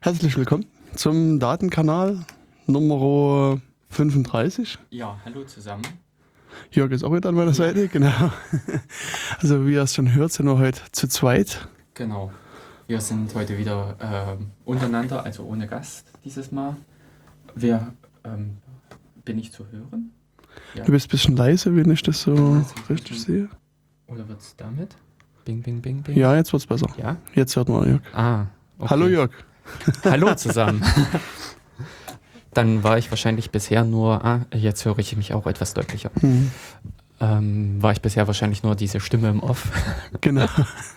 Herzlich willkommen zum Datenkanal Nummer 35. Ja, hallo zusammen. Jörg ist auch wieder an meiner Seite, genau. Also wie ihr es schon hört, sind wir heute zu zweit. Genau. Wir sind heute wieder untereinander, also ohne Gast dieses Mal. Wer bin ich zu hören? Ja. Du bist ein bisschen leise, wenn ich das so richtig sehe. Oder wird es damit? Bing, bing, bing, bing. Ja, jetzt wird es besser. Ja? Jetzt hört man Jörg. Ah, okay. Hallo Jörg. Hallo zusammen. Dann war ich wahrscheinlich bisher nur, jetzt höre ich mich auch etwas deutlicher. War ich bisher wahrscheinlich nur diese Stimme im Off. Genau.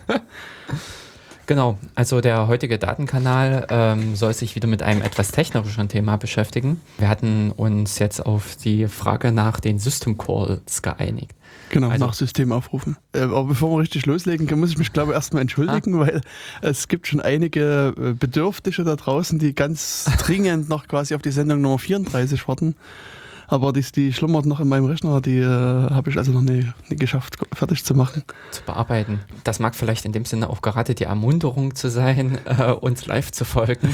Genau, also der heutige Datenkanal soll sich wieder mit einem etwas technischeren Thema beschäftigen. Wir hatten uns jetzt auf die Frage nach den System Calls geeinigt. Genau, Also- nach System aufrufen. Aber bevor wir richtig loslegen können, muss ich mich, glaube ich, erstmal entschuldigen, weil es gibt schon einige Bedürftige da draußen, die ganz dringend noch quasi auf die Sendung Nummer 34 warten. Aber die schlummert noch in meinem Rechner, die habe ich also noch nie geschafft, fertig zu machen. Zu bearbeiten. Das mag vielleicht in dem Sinne auch gerade die Ermunterung zu sein, uns live zu folgen.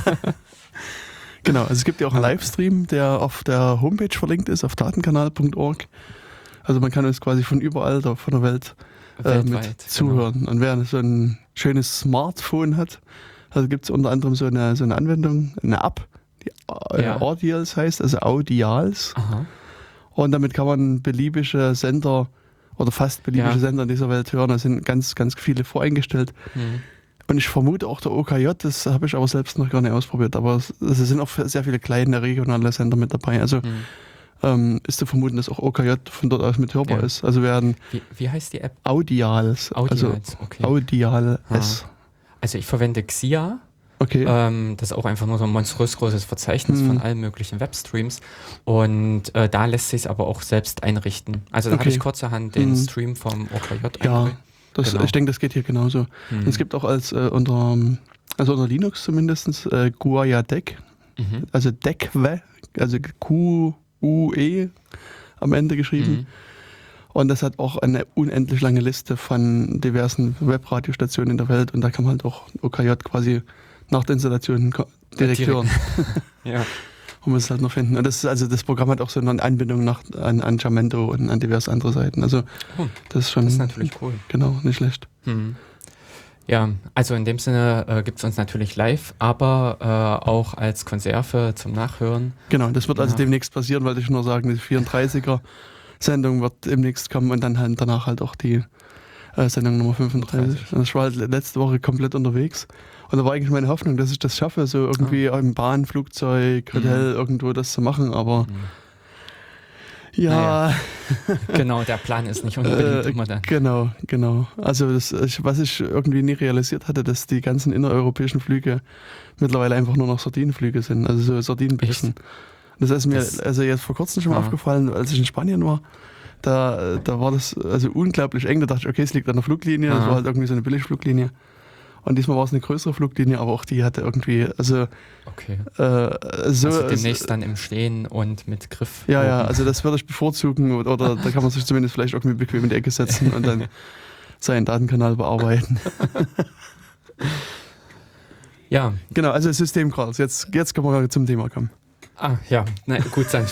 Genau, also es gibt ja auch einen Livestream, der auf der Homepage verlinkt ist, auf datenkanal.org. Also man kann uns quasi von überall von der Welt mit zuhören. Genau. Und wer so ein schönes Smartphone hat, also gibt es unter anderem so eine Anwendung, eine App, die Audials heißt, also Audials. Aha. Und damit kann man beliebige Sender oder fast beliebige Sender in dieser Welt hören. Da sind ganz, ganz viele voreingestellt. Und ich vermute auch der OKJ, das habe ich aber selbst noch gar nicht ausprobiert, aber es sind auch sehr viele kleine regionale Sender mit dabei. Also ist zu vermuten, dass auch OKJ von dort aus mit hörbar ist. Also werden wie heißt die App? Audials. Also okay. Audials. Also ich verwende Xia. Okay. Das ist auch einfach nur so ein monströs großes Verzeichnis von allen möglichen Webstreams. Und da lässt sich es aber auch selbst einrichten. Also da habe ich kurzerhand den Stream vom OKJ eingerichtet. Ich denke, das geht hier genauso. Und es gibt auch unter Linux zumindest Guaya Deck, also Deckwe, also QUE am Ende geschrieben. Und das hat auch eine unendlich lange Liste von diversen Webradiostationen in der Welt. Und da kann man halt auch OKJ quasi nach der Installation direkt hören. Ja. Und man es halt noch finden. Und das Programm hat auch so eine Anbindung an Jamendo und an diverse andere Seiten. Also das ist natürlich cool. Genau, nicht schlecht. Ja, also in dem Sinne gibt es uns natürlich live, aber auch als Konserve zum Nachhören. Genau, das wird also demnächst passieren, wollte ich nur sagen, die 34er-Sendung wird demnächst kommen und dann halt danach halt auch die Sendung Nummer 35. Also ich war halt letzte Woche komplett unterwegs und da war eigentlich meine Hoffnung, dass ich das schaffe, so irgendwie im Bahn, Flugzeug, Hotel irgendwo das zu machen, aber Genau, der Plan ist nicht unbedingt immer dann. Genau. Also was ich irgendwie nie realisiert hatte, dass die ganzen innereuropäischen Flüge mittlerweile einfach nur noch Sardinenflüge sind, also so Sardinenbüchsen. Das ist mir jetzt vor kurzem schon mal aufgefallen, als ich in Spanien war. Da war das also unglaublich eng. Da dachte ich, okay, es liegt an der Fluglinie. Das war halt irgendwie so eine Billigfluglinie. Und diesmal war es eine größere Fluglinie, aber auch die hatte irgendwie, demnächst dann im Stehen und mit Griff. Ja, also das würde ich bevorzugen oder da kann man sich zumindest vielleicht irgendwie bequem in die Ecke setzen und dann seinen Datenkanal bearbeiten. Ja. Genau, also Systemcalls. Jetzt können wir zum Thema kommen. Gut sein.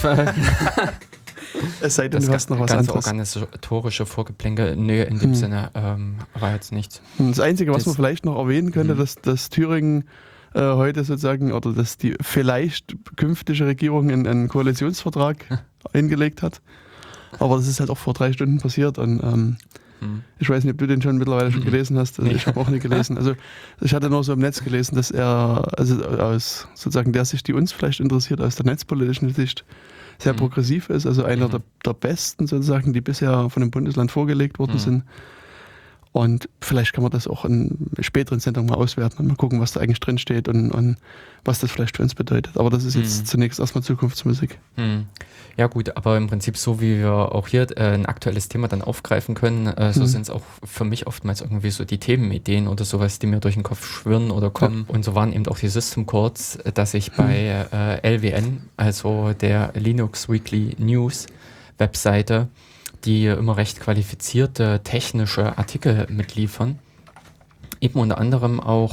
Es sei denn, du hast noch was anderes. Das organisatorische Vorgeplänkel, in dem Sinne war jetzt nichts. Das Einzige, was man vielleicht noch erwähnen könnte, dass Thüringen heute sozusagen, oder dass die vielleicht künftige Regierung einen Koalitionsvertrag hingelegt hat. Aber das ist halt auch vor 3 Stunden passiert und ich weiß nicht, ob du den schon mittlerweile schon gelesen hast. Also ich habe auch nicht gelesen. Also ich hatte nur so im Netz gelesen, dass er, also aus sozusagen der Sicht, die uns vielleicht interessiert, aus der netzpolitischen Sicht, sehr progressiv ist, also einer der besten sozusagen, die bisher von dem Bundesland vorgelegt worden sind. Und vielleicht kann man das auch in späteren Sendungen mal auswerten und mal gucken, was da eigentlich drin steht und was das vielleicht für uns bedeutet. Aber das ist jetzt zunächst erstmal Zukunftsmusik. Ja gut, aber im Prinzip so, wie wir auch hier ein aktuelles Thema dann aufgreifen können, so sind es auch für mich oftmals irgendwie so die Themenideen oder sowas, die mir durch den Kopf schwirren oder kommen. Und so waren eben auch die System Calls, dass ich bei LWN, also der Linux Weekly News Webseite, die immer recht qualifizierte technische Artikel mitliefern, eben unter anderem auch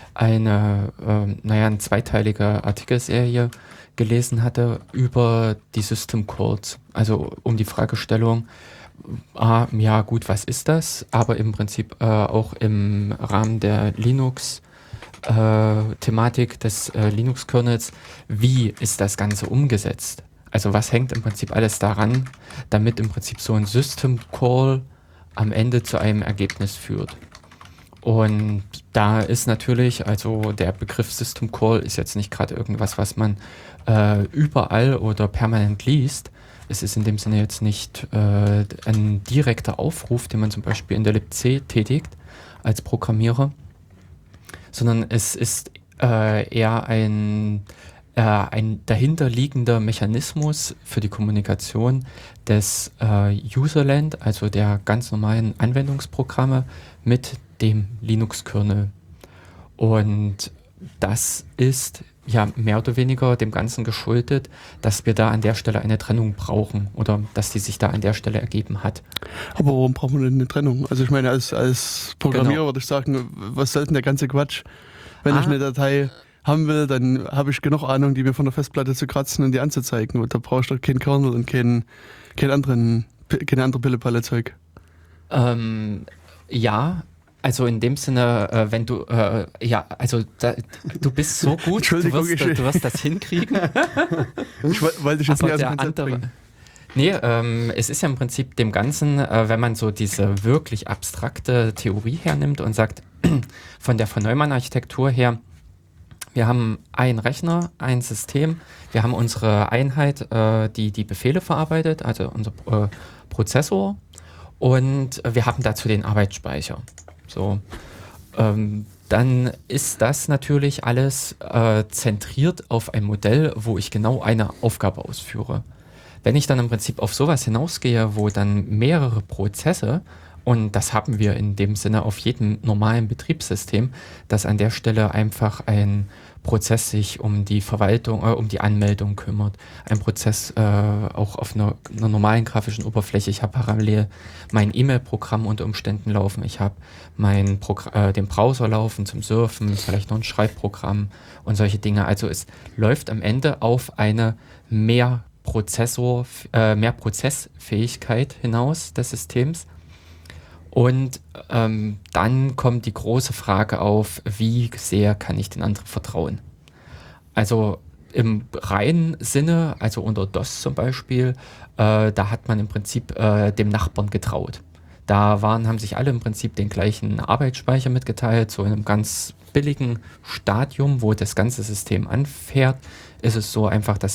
eine zweiteilige Artikelserie gelesen hatte über die System Calls, also um die Fragestellung, ja gut, was ist das? Aber im Prinzip auch im Rahmen der Linux-Thematik des Linux-Kernels, wie ist das Ganze umgesetzt? Also was hängt im Prinzip alles daran, damit im Prinzip so ein System Call am Ende zu einem Ergebnis führt? Und da ist natürlich, also der Begriff System Call ist jetzt nicht gerade irgendwas, was man überall oder permanent liest. Es ist in dem Sinne jetzt nicht ein direkter Aufruf, den man zum Beispiel in der libc tätigt als Programmierer, sondern es ist eher ein dahinterliegender Mechanismus für die Kommunikation des Userland, also der ganz normalen Anwendungsprogramme mit dem Linux-Kernel. Und das ist ja mehr oder weniger dem Ganzen geschuldet, dass wir da an der Stelle eine Trennung brauchen oder dass die sich da an der Stelle ergeben hat. Aber warum brauchen wir denn eine Trennung? Also ich meine, als Programmierer würde ich sagen, was soll denn der ganze Quatsch? Wenn ich eine Datei haben will, dann habe ich genug Ahnung, die mir von der Festplatte zu kratzen und die anzuzeigen. Und da brauchst du doch keinen Kernel und keine andere Pille-Palle-Zeug. Ja, also in dem Sinne, wenn du, du bist so gut, du wirst das hinkriegen. Ich wollte dich jetzt nicht aus dem Konzept bringen. Nee, es ist ja im Prinzip dem Ganzen, wenn man so diese wirklich abstrakte Theorie hernimmt und sagt, von der von Neumann-Architektur her, wir haben einen Rechner, ein System, wir haben unsere Einheit, die Befehle verarbeitet, also unser Prozessor, und wir haben dazu den Arbeitsspeicher. So, dann ist das natürlich alles zentriert auf ein Modell, wo ich genau eine Aufgabe ausführe. Wenn ich dann im Prinzip auf sowas hinausgehe, wo dann mehrere Prozesse, und das haben wir in dem Sinne auf jedem normalen Betriebssystem, dass an der Stelle einfach ein Prozess sich um die Verwaltung, um die Anmeldung kümmert. Ein Prozess auch auf einer normalen grafischen Oberfläche. Ich habe parallel mein E-Mail-Programm unter Umständen laufen. Ich habe den Browser laufen zum Surfen, vielleicht noch ein Schreibprogramm und solche Dinge. Also es läuft am Ende auf eine mehr Prozessfähigkeit hinaus des Systems. Und dann kommt die große Frage auf, wie sehr kann ich den anderen vertrauen? Also im reinen Sinne, also unter DOS zum Beispiel, da hat man im Prinzip dem Nachbarn getraut. Da haben sich alle im Prinzip den gleichen Arbeitsspeicher mitgeteilt, so in einem ganz billigen Stadium, wo das ganze System anfährt, ist es so einfach, dass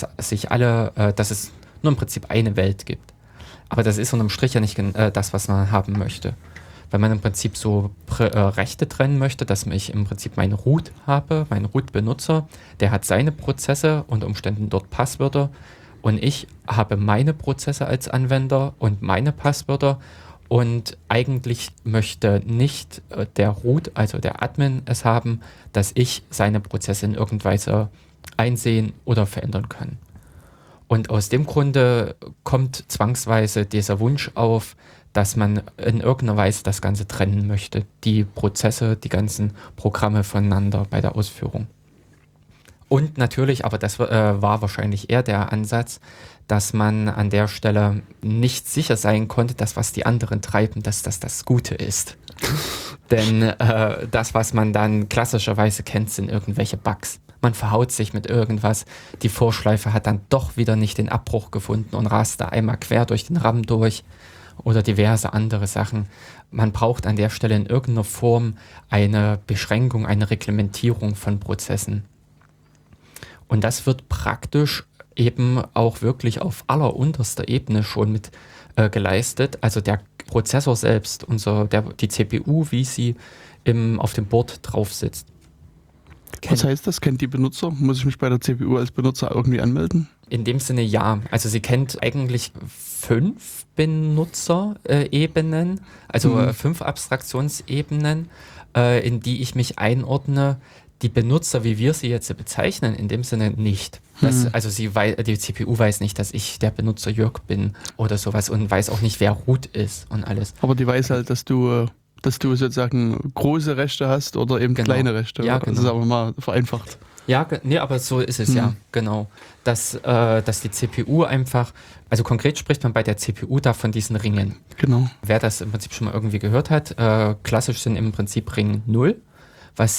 es nur im Prinzip eine Welt gibt. Aber das ist unterm Strich ja nicht das, was man haben möchte. Weil man im Prinzip so Rechte trennen möchte, dass ich im Prinzip meinen Root habe, meinen Root-Benutzer, der hat seine Prozesse, unter Umständen dort Passwörter, und ich habe meine Prozesse als Anwender und meine Passwörter, und eigentlich möchte nicht der Root, also der Admin, es haben, dass ich seine Prozesse in irgendeiner Weise einsehen oder verändern kann. Und aus dem Grunde kommt zwangsweise dieser Wunsch auf, dass man in irgendeiner Weise das Ganze trennen möchte, die Prozesse, die ganzen Programme voneinander bei der Ausführung. Und natürlich, aber das war wahrscheinlich eher der Ansatz, dass man an der Stelle nicht sicher sein konnte, dass was die anderen treiben, dass das Gute ist. Denn das, was man dann klassischerweise kennt, sind irgendwelche Bugs. Man verhaut sich mit irgendwas, die Vorschleife hat dann doch wieder nicht den Abbruch gefunden und rast da einmal quer durch den RAM durch oder diverse andere Sachen. Man braucht an der Stelle in irgendeiner Form eine Beschränkung, eine Reglementierung von Prozessen. Und das wird praktisch eben auch wirklich auf allerunterster Ebene schon mit geleistet. Also der Prozessor selbst, die CPU, wie sie auf dem Board drauf sitzt. Was heißt das? Kennt die Benutzer? Muss ich mich bei der CPU als Benutzer irgendwie anmelden? In dem Sinne ja. Also sie kennt eigentlich 5 Benutzerebenen, also 5 Abstraktionsebenen, in die ich mich einordne. Die Benutzer, wie wir sie jetzt bezeichnen, in dem Sinne nicht. Also die CPU weiß nicht, dass ich der Benutzer Jörg bin oder sowas und weiß auch nicht, wer Root ist und alles. Aber die weiß halt, dass du dass du sozusagen große Rechte hast oder eben Genau. kleine Rechte. Ja, Das ist genau. aber mal vereinfacht. Ja, nee, aber so ist es ja, genau. Dass die CPU einfach, also konkret spricht man bei der CPU da von diesen Ringen. Genau. Wer das im Prinzip schon mal irgendwie gehört hat, klassisch sind im Prinzip Ring 0, was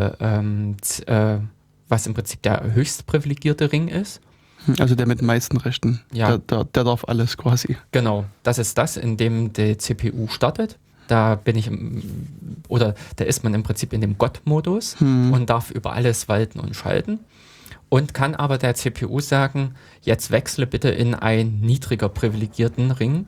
was im Prinzip der höchst privilegierte Ring ist. Also der mit den meisten Rechten. Ja. Der darf alles quasi. Genau, das ist das, in dem die CPU startet. Da da ist man im Prinzip in dem Gott-Modus und darf über alles walten und schalten und kann aber der CPU sagen, jetzt wechsle bitte in einen niedriger privilegierten Ring.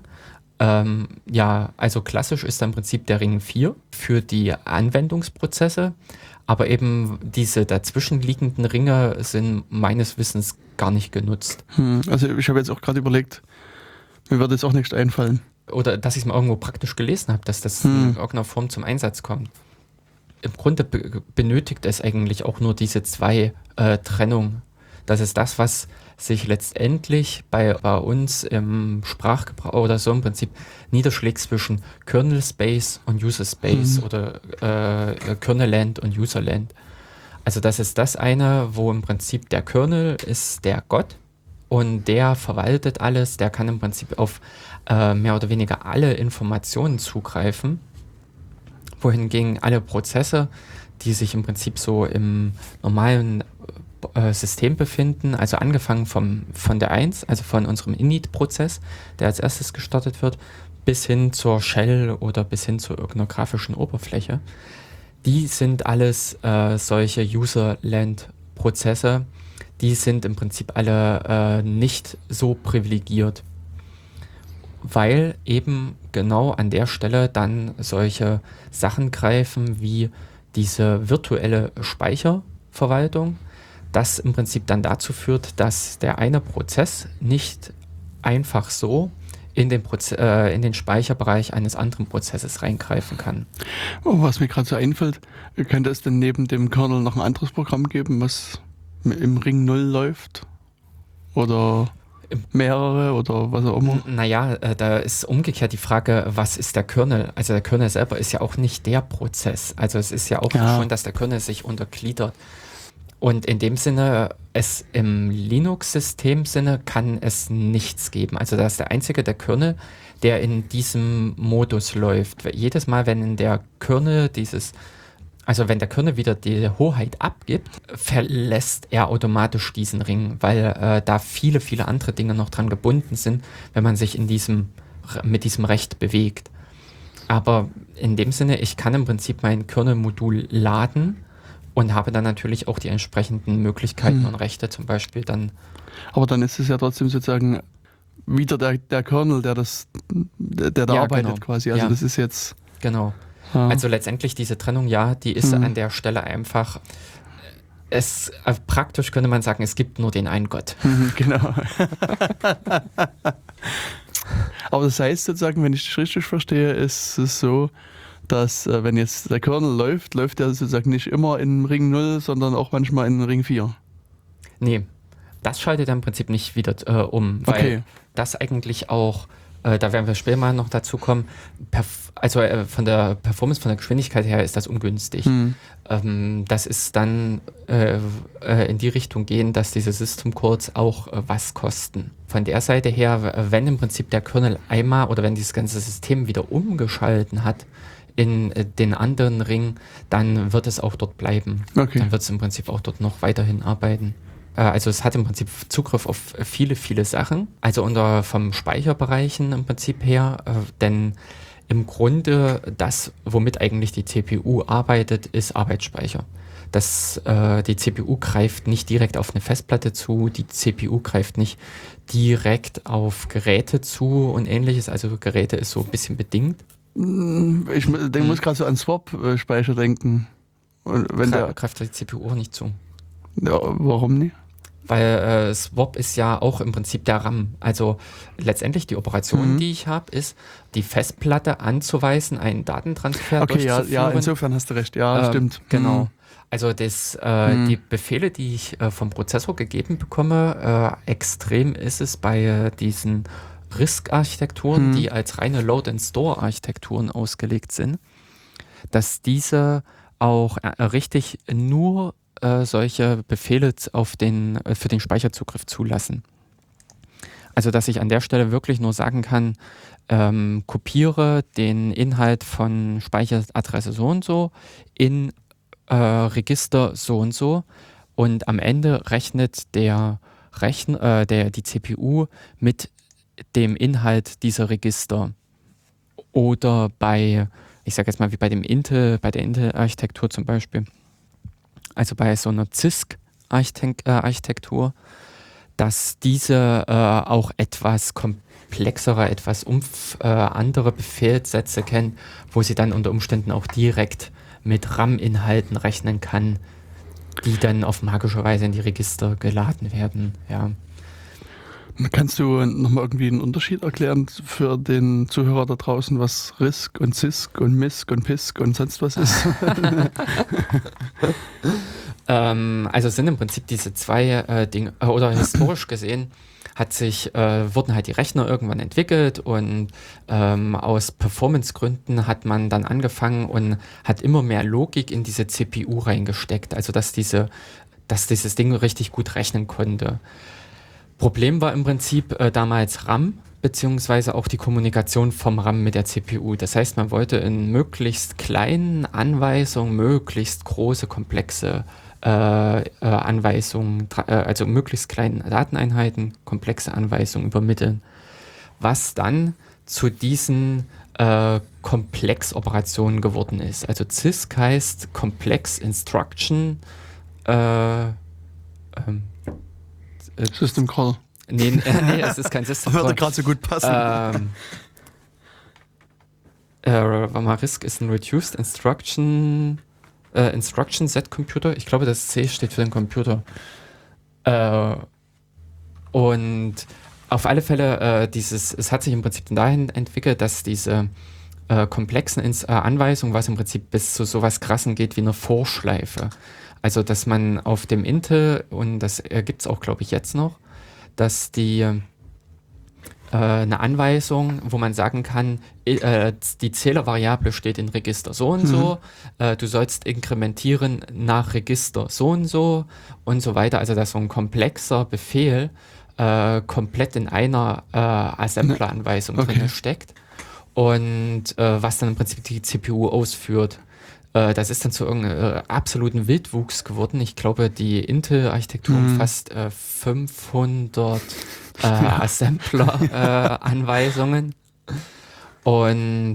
Also klassisch ist da im Prinzip der Ring 4 für die Anwendungsprozesse, aber eben diese dazwischen liegenden Ringe sind meines Wissens gar nicht genutzt. Also ich habe jetzt auch gerade überlegt, mir wird jetzt auch nichts einfallen. Oder dass ich es mal irgendwo praktisch gelesen habe, dass das in irgendeiner Form zum Einsatz kommt. Im Grunde benötigt es eigentlich auch nur diese zwei Trennungen. Das ist das, was sich letztendlich bei uns im Sprachgebrauch oder so im Prinzip niederschlägt zwischen Kernel Space und User Space oder Kernel Land und User Land. Also das ist das eine, wo im Prinzip der Kernel ist der Gott und der verwaltet alles, der kann im Prinzip auf mehr oder weniger alle Informationen zugreifen, wohingegen alle Prozesse, die sich im Prinzip so im normalen System befinden, also angefangen von der 1, also von unserem Init-Prozess, der als erstes gestartet wird, bis hin zur Shell oder bis hin zu irgendeiner grafischen Oberfläche, die sind alles solche User-Land-Prozesse, die sind im Prinzip alle nicht so privilegiert, weil eben genau an der Stelle dann solche Sachen greifen wie diese virtuelle Speicherverwaltung, das im Prinzip dann dazu führt, dass der eine Prozess nicht einfach so in den Speicherbereich eines anderen Prozesses reingreifen kann. Oh, was mir gerade so einfällt, könnte es denn neben dem Kernel noch ein anderes Programm geben, was im Ring 0 läuft? Oder mehrere oder was auch immer? Naja, da ist umgekehrt die Frage, was ist der Kernel? Also der Kernel selber ist ja auch nicht der Prozess. Also es ist ja auch schon, dass der Kernel sich untergliedert. Und in dem Sinne, im Linux-System-Sinne kann es nichts geben. Also da ist der einzige, der Kernel, der in diesem Modus läuft. Jedes Mal, wenn der Kernel wenn der Kernel wieder die Hoheit abgibt, verlässt er automatisch diesen Ring, weil da viele, viele andere Dinge noch dran gebunden sind, wenn man sich mit diesem Recht bewegt. Aber in dem Sinne, ich kann im Prinzip mein Kernel-Modul laden und habe dann natürlich auch die entsprechenden Möglichkeiten und Rechte, zum Beispiel dann. Aber dann ist es ja trotzdem sozusagen wieder der Kernel, der arbeitet genau. quasi. Also das ist jetzt... Genau. Ja. Also letztendlich diese Trennung, die ist an der Stelle einfach, praktisch könnte man sagen, es gibt nur den einen Gott. Genau. Aber das heißt sozusagen, wenn ich das richtig verstehe, ist es so, dass wenn jetzt der Kernel läuft er sozusagen nicht immer in Ring 0, sondern auch manchmal in Ring 4. Nee, das schaltet er im Prinzip nicht wieder um, weil das eigentlich auch, da werden wir später mal noch dazu kommen, von der Performance, von der Geschwindigkeit her ist das ungünstig. Das ist dann in die Richtung gehen, dass diese System Calls auch was kosten. Von der Seite her, wenn im Prinzip der Kernel einmal oder wenn dieses ganze System wieder umgeschalten hat in den anderen Ring, dann wird es auch dort bleiben. Okay. Dann wird es im Prinzip auch dort noch weiterhin arbeiten. Also es hat im Prinzip Zugriff auf viele, viele Sachen, also vom Speicherbereichen im Prinzip her, denn im Grunde das, womit eigentlich die CPU arbeitet, ist Arbeitsspeicher. Die CPU greift nicht direkt auf eine Festplatte zu, die CPU greift nicht direkt auf Geräte zu und ähnliches, also Geräte ist so ein bisschen bedingt. Ich muss gerade so an Swap-Speicher denken. Und wenn greift die CPU auch nicht zu. Ja, warum nicht? Weil Swap ist ja auch im Prinzip der RAM. Also letztendlich die Operation, die ich habe, ist, die Festplatte anzuweisen, einen Datentransfer durchzuführen. Ja, insofern hast du recht. Ja, stimmt. Genau. Also die Befehle, die ich vom Prozessor gegeben bekomme, extrem ist es bei diesen RISC-Architekturen, die als reine Load-and-Store-Architekturen ausgelegt sind. dass diese auch richtig nur solche Befehle für den Speicherzugriff zulassen. Also dass ich an der Stelle wirklich nur sagen kann, kopiere den Inhalt von Speicheradresse so und so in Register so und am Ende rechnet die CPU mit dem Inhalt dieser Register. Oder ich sage jetzt mal wie bei der Intel-Architektur zum Beispiel, also bei so einer CISC-Architektur, dass diese auch etwas komplexere, etwas andere Befehlssätze kennt, wo sie dann unter Umständen auch direkt mit RAM-Inhalten rechnen kann, die dann auf magische Weise in die Register geladen werden. Ja. Kannst du nochmal irgendwie einen Unterschied erklären für den Zuhörer da draußen, was RISC und CISC und MISC und PISC und sonst was ist? Also es sind im Prinzip diese zwei Dinge, oder historisch gesehen wurden halt die Rechner irgendwann entwickelt und aus Performance-Gründen hat man dann angefangen und hat immer mehr Logik in diese CPU reingesteckt, also dass dieses Ding richtig gut rechnen konnte. Problem war im Prinzip damals RAM, beziehungsweise auch die Kommunikation vom RAM mit der CPU. Das heißt, man wollte in möglichst kleinen Anweisungen möglichst große, komplexe Anweisungen, also möglichst kleinen Dateneinheiten, komplexe Anweisungen übermitteln. Was dann zu diesen Komplexoperationen geworden ist. Also CISC heißt Complex Instruction System Call. Nee, es ist kein System Call. Würde gerade so gut passen. RISC ist ein Reduced Instruction Set Computer. Ich glaube, das C steht für den Computer. Und auf alle Fälle, es hat sich im Prinzip dahin entwickelt, dass diese komplexen Anweisungen, was im Prinzip bis zu sowas Krassen geht wie eine Vorschleife. Also, dass man auf dem Intel, und das gibt es auch, glaube ich, jetzt noch, dass eine Anweisung, wo man sagen kann, die Zählervariable steht in Register so und so, du sollst inkrementieren nach Register so und so weiter. Also, dass so ein komplexer Befehl komplett in einer Assembler-Anweisung drin steckt und was dann im Prinzip die CPU ausführt. Das ist dann zu irgendeinem absoluten Wildwuchs geworden. Ich glaube, die Intel-Architektur umfasst 500 Assembler-Anweisungen. Und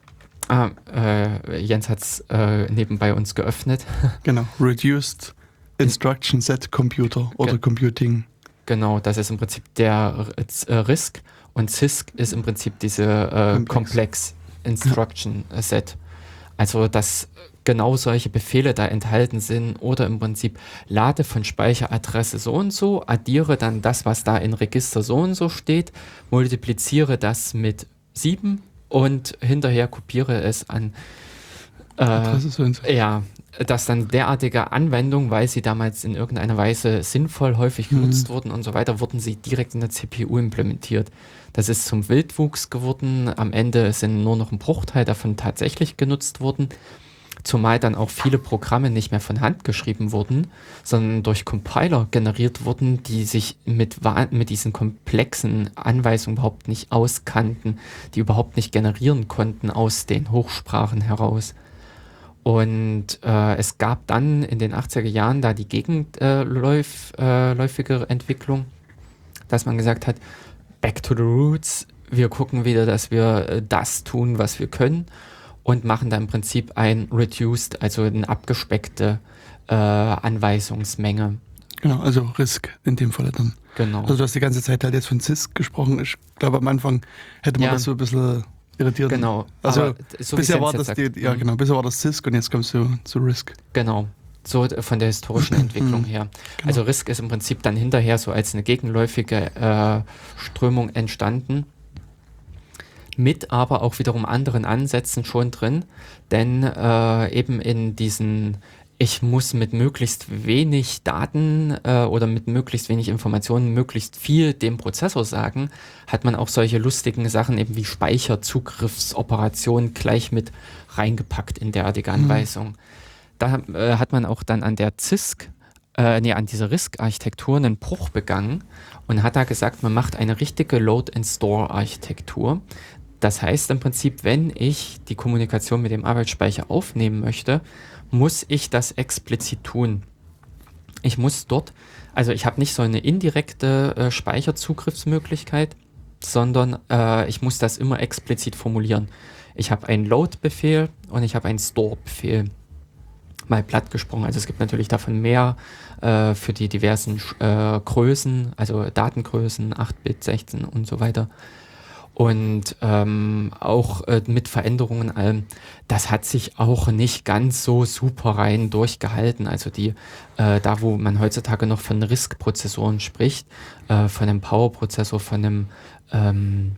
Jens hat es nebenbei uns geöffnet. Genau, Reduced Instruction Set Computer oder Computing. Genau, das ist im Prinzip der RISC und CISC ist im Prinzip diese Complex Instruction Set. Also, dass genau solche Befehle da enthalten sind oder im Prinzip lade von Speicheradresse so und so, addiere dann das, was da in Register so und so steht, multipliziere das mit 7 und hinterher kopiere es an dass dann derartige Anwendungen, weil sie damals in irgendeiner Weise sinnvoll häufig genutzt wurden und so weiter, wurden sie direkt in der CPU implementiert. Das ist zum Wildwuchs geworden. Am Ende sind nur noch ein Bruchteil davon tatsächlich genutzt worden. Zumal dann auch viele Programme nicht mehr von Hand geschrieben wurden, sondern durch Compiler generiert wurden, die sich mit diesen komplexen Anweisungen überhaupt nicht auskannten, die überhaupt nicht generieren konnten aus den Hochsprachen heraus. Und es gab dann in den 80er Jahren da die gegenläufige Entwicklung, dass man gesagt hat, back to the roots, wir gucken wieder, dass wir das tun, was wir können und machen da im Prinzip ein reduced, also eine abgespeckte Anweisungsmenge. Genau, also RISC in dem Falle dann. Genau. Also du hast die ganze Zeit halt jetzt von CISC gesprochen. Ich glaube, am Anfang hätte man das so ein bisschen irritiert. Genau. Also so bisher war das bisher war das CISC und jetzt kommst du zu RISC. Genau. So von der historischen Entwicklung her. Genau. Also RISC ist im Prinzip dann hinterher so als eine gegenläufige Strömung entstanden. Mit aber auch wiederum anderen Ansätzen schon drin, denn eben in diesen ich muss mit möglichst wenig Daten oder mit möglichst wenig Informationen möglichst viel dem Prozessor sagen, hat man auch solche lustigen Sachen eben wie Speicherzugriffsoperationen gleich mit reingepackt in derartige Anweisung. Da hat man auch dann an der an dieser RISC-Architektur einen Bruch begangen und hat da gesagt, man macht eine richtige Load-and-Store-Architektur. Das heißt im Prinzip, wenn ich die Kommunikation mit dem Arbeitsspeicher aufnehmen möchte, muss ich das explizit tun. Ich muss dort, also ich habe nicht so eine indirekte Speicherzugriffsmöglichkeit, sondern ich muss das immer explizit formulieren. Ich habe einen Load-Befehl und ich habe einen Store-Befehl. Mal platt gesprochen. Also es gibt natürlich davon mehr für die diversen Größen, also Datengrößen, 8-Bit, 16 und so weiter. Und auch mit Veränderungen allem, das hat sich auch nicht ganz so super rein durchgehalten. Also da wo man heutzutage noch von RISC-Prozessoren spricht, von einem Power-Prozessor, von einem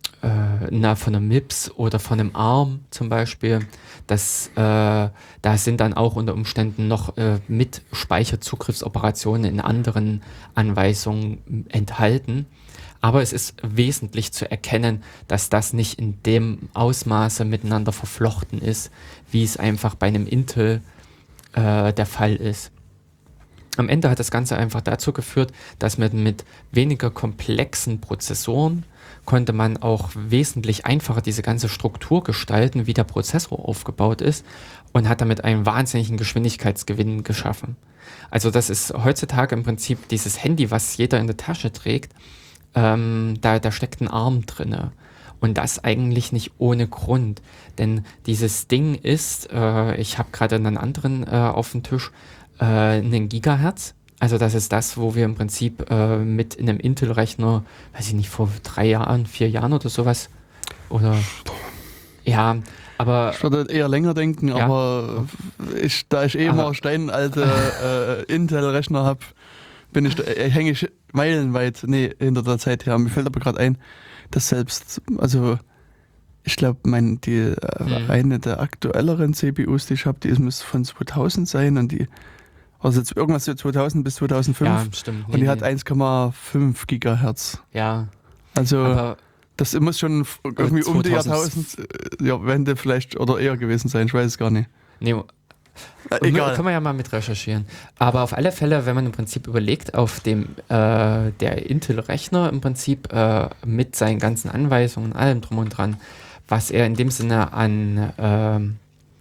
MIPS oder von einem ARM zum Beispiel, da sind dann auch unter Umständen noch mit Speicherzugriffsoperationen in anderen Anweisungen enthalten. Aber es ist wesentlich zu erkennen, dass das nicht in dem Ausmaße miteinander verflochten ist, wie es einfach bei einem Intel der Fall ist. Am Ende hat das Ganze einfach dazu geführt, dass mit weniger komplexen Prozessoren konnte man auch wesentlich einfacher diese ganze Struktur gestalten, wie der Prozessor aufgebaut ist, und hat damit einen wahnsinnigen Geschwindigkeitsgewinn geschaffen. Also das ist heutzutage im Prinzip dieses Handy, was jeder in der Tasche trägt, da steckt ein ARM drinne. Und das eigentlich nicht ohne Grund. Denn dieses Ding ist, ich habe gerade einen anderen auf dem Tisch, einen Gigahertz. Also das ist das, wo wir im Prinzip mit in einem Intel-Rechner, weiß ich nicht, vor 3 Jahren, 4 Jahren oder sowas, oder ja, aber... Ich würde eher länger denken, ja. Aber da ich immer steinalte Intel-Rechner habe, hänge ich meilenweit hinter der Zeit her. Mir fällt aber gerade ein, dass selbst, also ich glaube, eine der aktuelleren CPUs, die ich habe, die muss von 2000 sein und also jetzt irgendwas so 2000 bis 2005. Ja, stimmt. Und die hat 1,5 Gigahertz. Ja. Also aber das muss schon irgendwie um die Jahrtausendwende vielleicht oder eher gewesen sein, ich weiß es gar nicht. Nee, egal. Können wir ja mal mit recherchieren. Aber auf alle Fälle, wenn man im Prinzip überlegt, auf dem der Intel-Rechner im Prinzip mit seinen ganzen Anweisungen und allem drum und dran, was er in dem Sinne an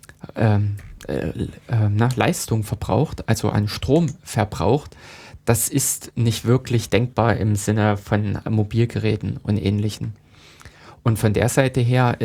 Leistung verbraucht, also an Strom verbraucht, das ist nicht wirklich denkbar im Sinne von Mobilgeräten und Ähnlichem. Und von der Seite her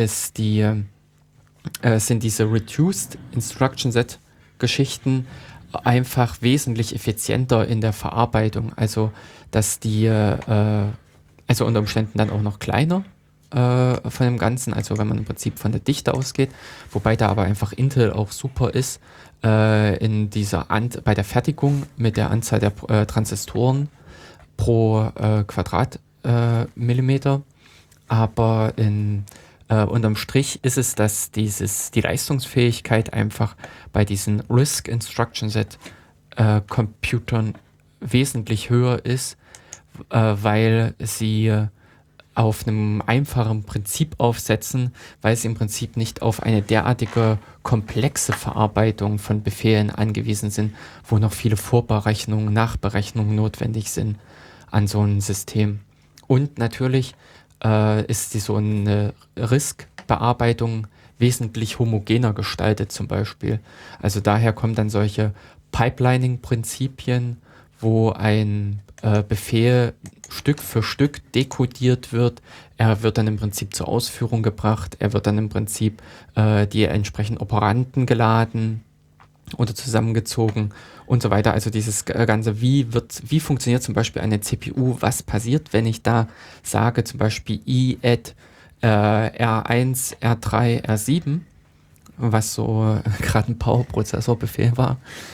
sind diese Reduced Instruction Set Geschichten einfach wesentlich effizienter in der Verarbeitung. Also, dass also unter Umständen dann auch noch kleiner von dem Ganzen, also wenn man im Prinzip von der Dichte ausgeht, wobei da aber einfach Intel auch super ist, bei der Fertigung mit der Anzahl der Transistoren pro Quadratmillimeter. Aber unterm Strich ist es, dass die Leistungsfähigkeit einfach bei diesen RISC Instruction Set Computern wesentlich höher ist, weil sie auf einem einfachen Prinzip aufsetzen, weil sie im Prinzip nicht auf eine derartige komplexe Verarbeitung von Befehlen angewiesen sind, wo noch viele Vorberechnungen, Nachberechnungen notwendig sind an so einem System. Und natürlich ist so eine RISC-Bearbeitung wesentlich homogener gestaltet zum Beispiel. Also daher kommen dann solche Pipelining-Prinzipien, wo ein Befehl Stück für Stück dekodiert wird. Er wird dann im Prinzip zur Ausführung gebracht. Er wird dann im Prinzip die entsprechenden Operanten geladen oder zusammengezogen und so weiter. Also dieses Ganze, wie funktioniert zum Beispiel eine CPU? Was passiert, wenn ich da sage, zum Beispiel I-Add R1, R3, R7, was so gerade ein Power-Prozessor-Befehl war.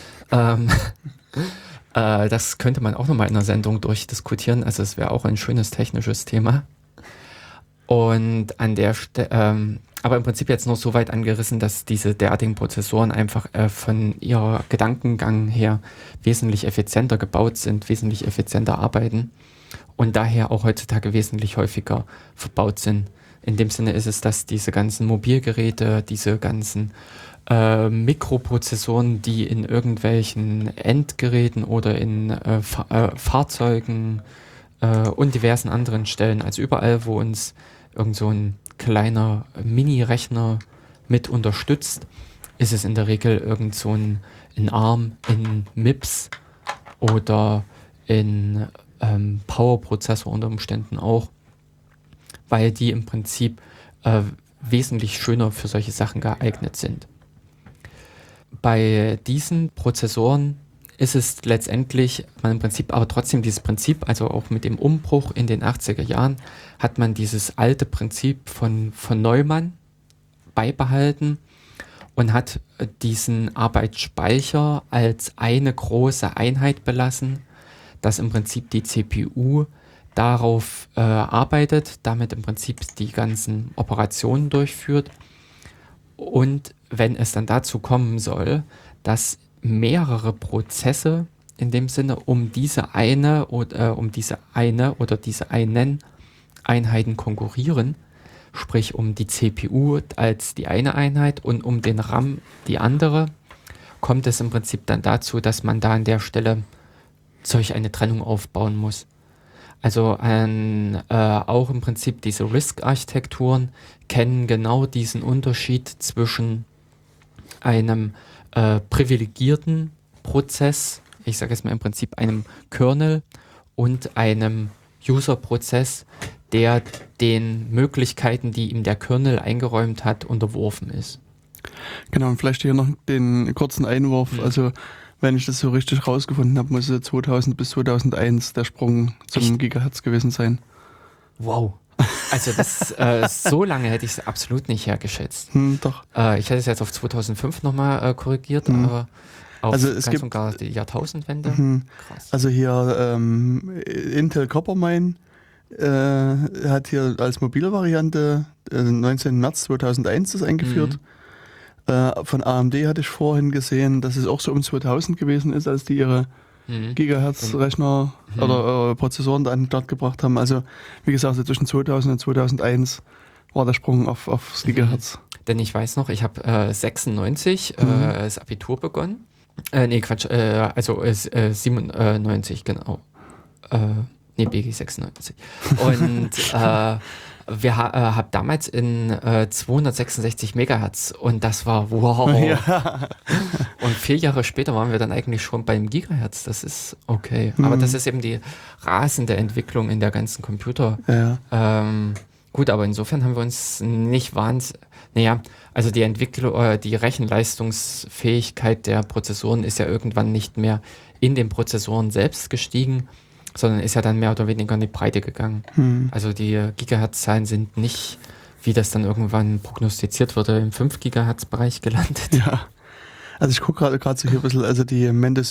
Das könnte man auch nochmal in einer Sendung durchdiskutieren. Also es wäre auch ein schönes technisches Thema. Und an Aber im Prinzip jetzt nur so weit angerissen, dass diese derartigen Prozessoren einfach von ihrer Gedankengang her wesentlich effizienter gebaut sind, wesentlich effizienter arbeiten und daher auch heutzutage wesentlich häufiger verbaut sind. In dem Sinne ist es, dass diese ganzen Mobilgeräte, diese ganzen Mikroprozessoren, die in irgendwelchen Endgeräten oder in Fahrzeugen und diversen anderen Stellen, also überall, wo uns irgend so ein kleiner Mini-Rechner mit unterstützt, ist es in der Regel irgend so ein ARM in MIPS oder in Power-Prozessor unter Umständen auch, weil die im Prinzip wesentlich schöner für solche Sachen geeignet sind. Bei diesen Prozessoren ist es letztendlich, man im Prinzip, aber trotzdem dieses Prinzip, also auch mit dem Umbruch in den 80er Jahren, hat man dieses alte Prinzip von Neumann beibehalten und hat diesen Arbeitsspeicher als eine große Einheit belassen, dass im Prinzip die CPU darauf arbeitet, damit im Prinzip die ganzen Operationen durchführt. Und wenn es dann dazu kommen soll, dass mehrere Prozesse in dem Sinne um diese eine oder diese einen Einheiten konkurrieren, sprich um die CPU als die eine Einheit und um den RAM die andere, kommt es im Prinzip dann dazu, dass man da an der Stelle solch eine Trennung aufbauen muss. Also auch im Prinzip diese RISC-Architekturen kennen genau diesen Unterschied zwischen einem privilegierten Prozess, ich sage jetzt mal im Prinzip einem Kernel und einem User-Prozess, der den Möglichkeiten, die ihm der Kernel eingeräumt hat, unterworfen ist. Genau, und vielleicht hier noch den kurzen Einwurf. Also wenn ich das so richtig rausgefunden habe, muss es 2000 bis 2001 der Sprung zum Gigahertz gewesen sein. Wow. Also das so lange hätte ich es absolut nicht hergeschätzt. Doch. Ich hätte es jetzt auf 2005 nochmal korrigiert, aber auf also es ganz gibt und gar die Jahrtausendwende. Krass. Also hier Intel Coppermine hat hier als mobile Variante 19. März 2001 das eingeführt. Von AMD hatte ich vorhin gesehen, dass es auch so um 2000 gewesen ist, als die ihre Gigahertz-Rechner oder Prozessoren da an den Start gebracht haben. Also wie gesagt, so zwischen 2000 und 2001 war der Sprung aufs Gigahertz. Denn ich weiß noch, ich habe 96 das Abitur begonnen. Also 97, genau. BG 96. Und habe damals in 266 Megahertz und das war wow. Ja. Und 4 Jahre später waren wir dann eigentlich schon beim Gigahertz. Das ist okay. Aber das ist eben die rasende Entwicklung in der ganzen Computer. Ja. Gut, aber insofern haben wir uns nicht wahnsinnig. Naja, also die Entwicklung, die Rechenleistungsfähigkeit der Prozessoren ist ja irgendwann nicht mehr in den Prozessoren selbst gestiegen, sondern ist ja dann mehr oder weniger in die Breite gegangen. Also die Gigahertz-Zahlen sind nicht, wie das dann irgendwann prognostiziert wurde, im 5 Gigahertz-Bereich gelandet. Ja, also ich gucke gerade so hier ein bisschen, also die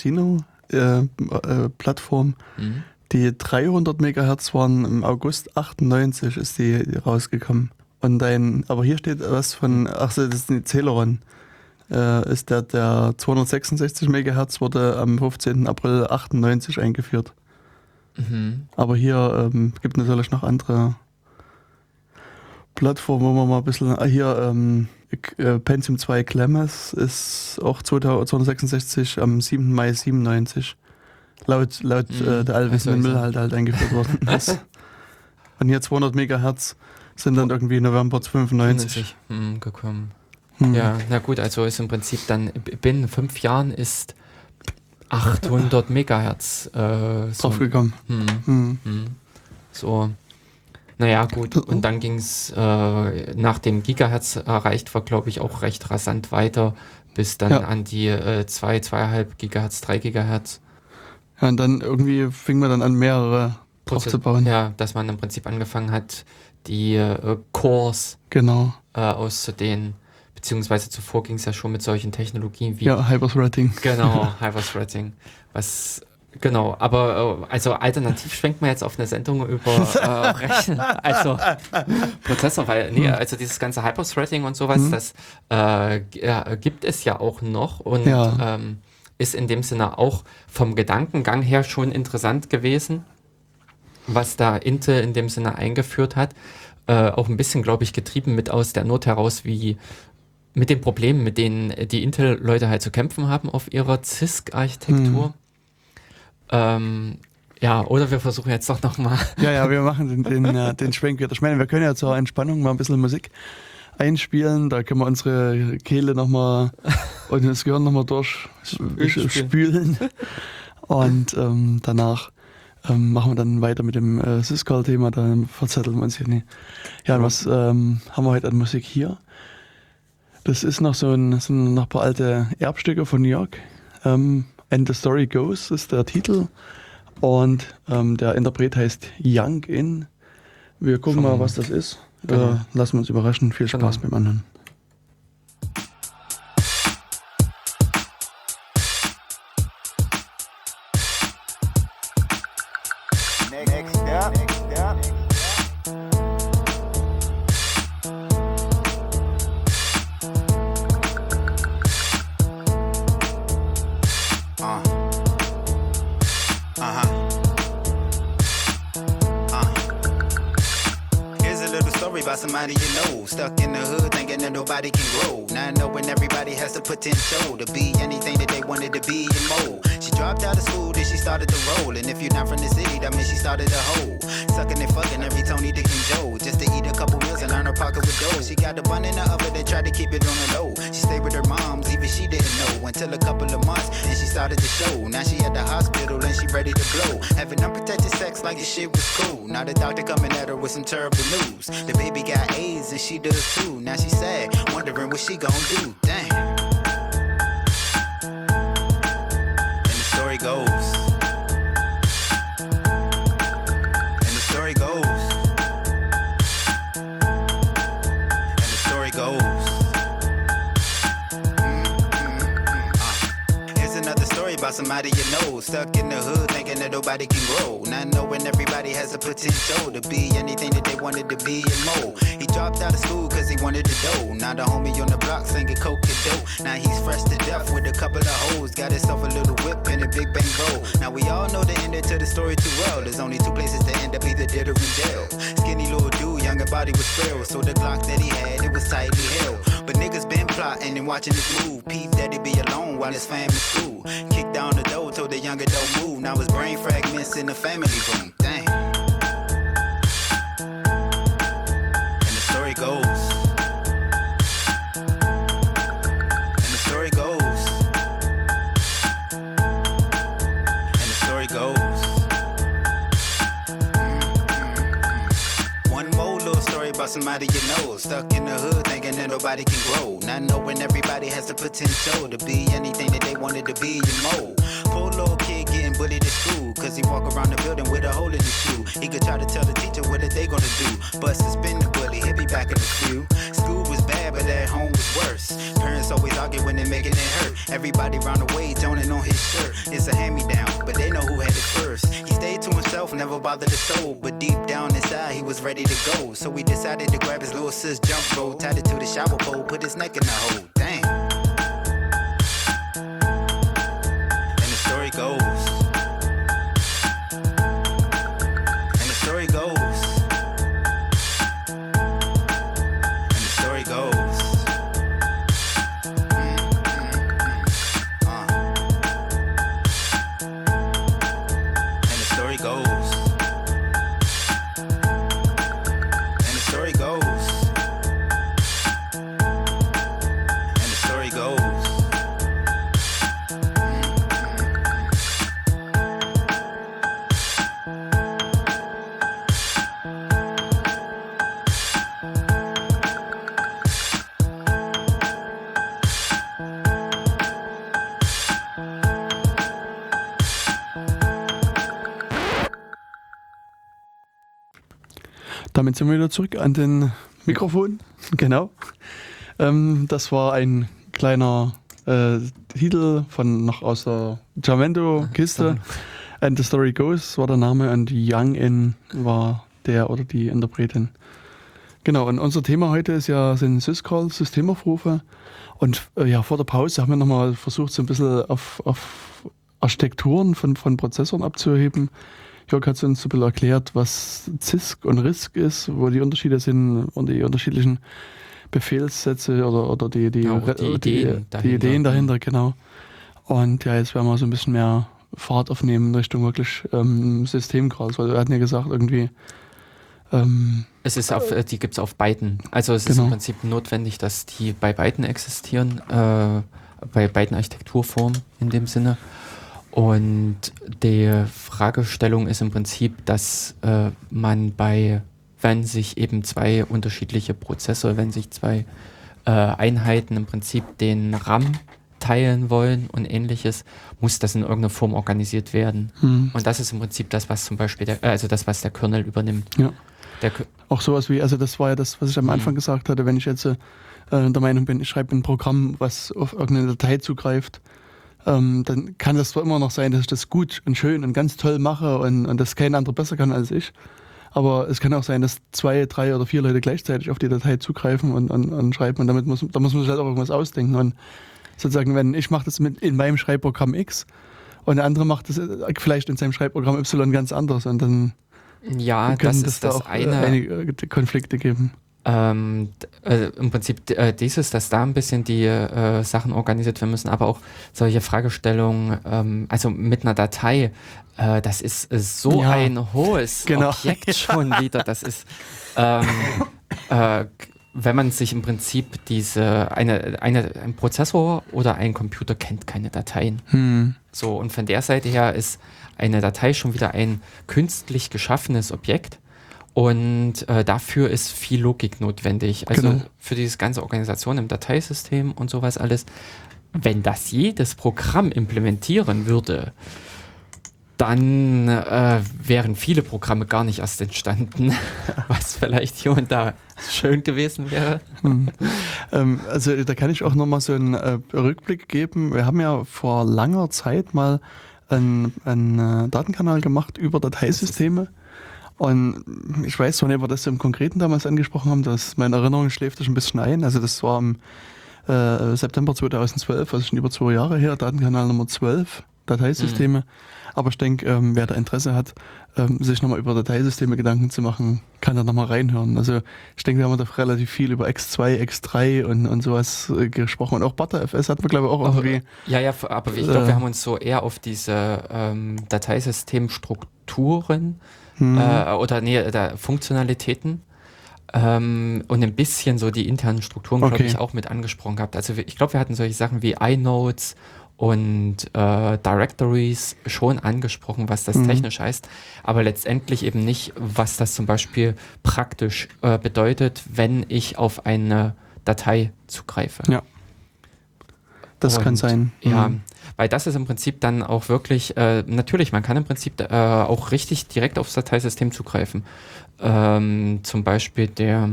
Mendocino-Plattform, die 300 Megahertz waren im August 98 ist die rausgekommen. Und aber hier steht was von, das ist die Celeron, ist der 266 Megahertz wurde am 15. April 98 eingeführt. Aber hier gibt natürlich noch andere Plattformen, wo man mal ein bisschen, hier Pentium 2 Clemens ist auch 266 am 7. Mai 97 laut der allwissenden Müll halt eingeführt worden ist. Und hier 200 Megahertz sind dann irgendwie November 95 gekommen. Ja, na gut, also ist im Prinzip dann binnen 5 Jahren ist 800 Megahertz draufgekommen. So, naja, gut. Und dann ging es nach dem Gigahertz erreicht war, glaube ich, auch recht rasant weiter, bis dann an die 2,5 Gigahertz, 3 Gigahertz. Ja, und dann irgendwie fing man dann an, mehrere drauf zu bauen. Ja, dass man im Prinzip angefangen hat, die Cores auszudehnen. Beziehungsweise zuvor ging es ja schon mit solchen Technologien wie... Ja, Hyperthreading. Genau, Hyperthreading. Was Genau, aber also alternativ schwenkt man jetzt auf eine Sendung über Rechnen, also Prozessor, weil also dieses ganze Hyperthreading und sowas, das gibt es ja auch noch und ist in dem Sinne auch vom Gedankengang her schon interessant gewesen, was da Intel in dem Sinne eingeführt hat. Auch ein bisschen, glaube ich, getrieben mit aus der Not heraus, wie mit den Problemen, mit denen die Intel-Leute halt zu kämpfen haben auf ihrer CISC-Architektur. Oder wir versuchen jetzt doch nochmal. Ja, wir machen den Schwenk wieder. Ich meine, wir können ja zur Entspannung mal ein bisschen Musik einspielen. Da können wir unsere Kehle nochmal und das Gehirn nochmal durchspülen. Und danach machen wir dann weiter mit dem Syscall-Thema. Da verzetteln wir uns hier nicht. Ja, und was haben wir heute an Musik hier? Das ist noch noch ein paar alte Erbstücke von New York. And the Story Goes ist der Titel und der Interpret heißt Young In. Wir gucken mal, was das ist. Genau. Lassen wir uns überraschen. Viel Spaß beim Anhören. Somebody you know, stuck in the hood thinking that nobody can grow. Not knowing everybody has the potential to be anything that they wanted to be and more. She dropped out of school, then she started to roll. And if you're not from the city, that means she started to hoe. Sucking and fucking every Tony, Dick and Joe. Just to eat a couple meals and earn her pocket with dough. She got the bun in the oven and tried to keep it on the low. She stayed with her moms, even she didn't know. Until a couple of months, and she started to show. Now she at the hospital and she ready to blow. Having unprotected sex like the shit was cool. Now the doctor coming at her with some terrible news. The baby got AIDS and she does too. Now she sad, wondering what she gon' do. Damn. And the story goes. And the story goes. And the story goes. Here's another story about somebody you know, stuck in the hood thinking that nobody can grow. Not knowing everybody has the potential to be anything that they wanted to be and more. He dropped out of school cause he wanted to dough. Now the homie on the block singing coke and dope. Now he's fresh to death with a couple of hoes. Got himself a little whip and a big bang bowl. Now we all know the ending to the story too well. There's only two places to end up, either dead or in jail. Skinny little dude, younger body was frail. So the Glock that he had, it was tightly held. But niggas been plotting and watching this move. Pete daddy be alone while his fam in school. Kicked down the door, told the younger don't move. Now his brain fragments in the family room. Damn. And the story goes. And the story goes. And the story goes. One more little story about somebody you know, stuck in the hood thinking that nobody can grow. Not knowing everybody has the potential to be anything that they wanted to be and more. Poor little kid getting bullied at school cause he walk around the building with a hole in his shoe. He could try to tell the teacher what are they gonna do, but suspend the bully, he'll be back in a few. School was bad but at home was worse. Parents always argue when they're making it hurt. Everybody round the way joning on his shirt. It's a hand-me-down, but they know who had it first. He stayed to himself, never bothered his soul, but deep down inside he was ready to go. So he decided to grab his little sis jump rope, tied it to the shower pole, put his neck in the hole. Damn. And the story goes. And the story goes. And the story goes. And the story goes. And the story goes. And the story goes. Damit sind wir wieder zurück an den Mikrofon. Genau. Das war ein kleiner Titel von noch aus der Jamendo-Kiste. And the Story Goes war der Name und Young In war der oder die Interpretin. Genau, und unser Thema heute sind Syscalls, Systemaufrufe. Und vor der Pause haben wir nochmal versucht, so ein bisschen auf Architekturen von Prozessoren abzuheben. Jörg hat uns so ein bisschen erklärt, was CISC und RISC ist, wo die Unterschiede sind und die unterschiedlichen Befehlssätze oder die Ideen dahinter, genau. Und ja, jetzt werden wir so ein bisschen mehr Fahrt aufnehmen in Richtung wirklich Systemcalls, weil wir hatten ja gesagt, irgendwie die gibt es auf beiden. Also es ist im Prinzip notwendig, dass die bei beiden existieren, bei beiden Architekturformen in dem Sinne. Und die Fragestellung ist im Prinzip, dass wenn sich eben zwei unterschiedliche Prozesse, wenn sich zwei Einheiten im Prinzip den RAM teilen wollen und ähnliches, muss das in irgendeiner Form organisiert werden. Und das ist im Prinzip das, was zum Beispiel das, was der Kernel übernimmt. Ja. Auch sowas wie, also das war ja das, was ich am Anfang gesagt hatte, wenn ich jetzt der Meinung bin, ich schreibe ein Programm, was auf irgendeine Datei zugreift, dann kann das zwar immer noch sein, dass ich das gut und schön und ganz toll mache und das kein anderer besser kann als ich, aber es kann auch sein, dass 2, 3 oder 4 Leute gleichzeitig auf die Datei zugreifen und schreiben und da muss man sich halt auch irgendwas ausdenken und sozusagen, wenn ich mache das in meinem Schreibprogramm X und der andere macht das vielleicht in seinem Schreibprogramm Y ganz anders und dann das ist das auch einige Konflikte geben. Im Prinzip dass da ein bisschen die Sachen organisiert werden müssen, aber auch solche Fragestellungen, also mit einer Datei, das ist so ein hohes Objekt schon wieder, das ist wenn man sich im Prinzip ein Prozessor oder ein Computer kennt keine Dateien. So, und von der Seite her ist eine Datei schon wieder ein künstlich geschaffenes Objekt und dafür ist viel Logik notwendig. Also für diese ganze Organisation im Dateisystem und sowas alles, wenn das jedes Programm implementieren würde, dann wären viele Programme gar nicht erst entstanden, was vielleicht hier und da schön gewesen wäre. Also da kann ich auch nochmal so einen Rückblick geben. Wir haben ja vor langer Zeit mal einen Datenkanal gemacht über Dateisysteme. Und ich weiß zwar nicht, ob wir das im Konkreten damals angesprochen haben, dass meine Erinnerung schläft ein bisschen ein. Also das war im September 2012, also schon über 2 Jahre her, Datenkanal Nummer 12, Dateisysteme. Aber ich denke, wer da Interesse hat, sich nochmal über Dateisysteme Gedanken zu machen, kann da nochmal reinhören. Also ich denke, wir haben da relativ viel über X2, X3 und sowas gesprochen. Und auch ButterFS hatten wir, glaube ich, auch irgendwie. Aber ich glaube, wir haben uns so eher auf diese Dateisystemstrukturen Funktionalitäten und ein bisschen so die internen Strukturen, glaube ich, auch mit angesprochen gehabt. Also ich glaube, wir hatten solche Sachen wie iNodes und Directories schon angesprochen, was das technisch heißt, aber letztendlich eben nicht, was das zum Beispiel praktisch bedeutet, wenn ich auf eine Datei zugreife. Ja, das kann sein. Ja, weil das ist im Prinzip dann auch wirklich, natürlich, man kann im Prinzip auch richtig direkt aufs Dateisystem zugreifen. Zum Beispiel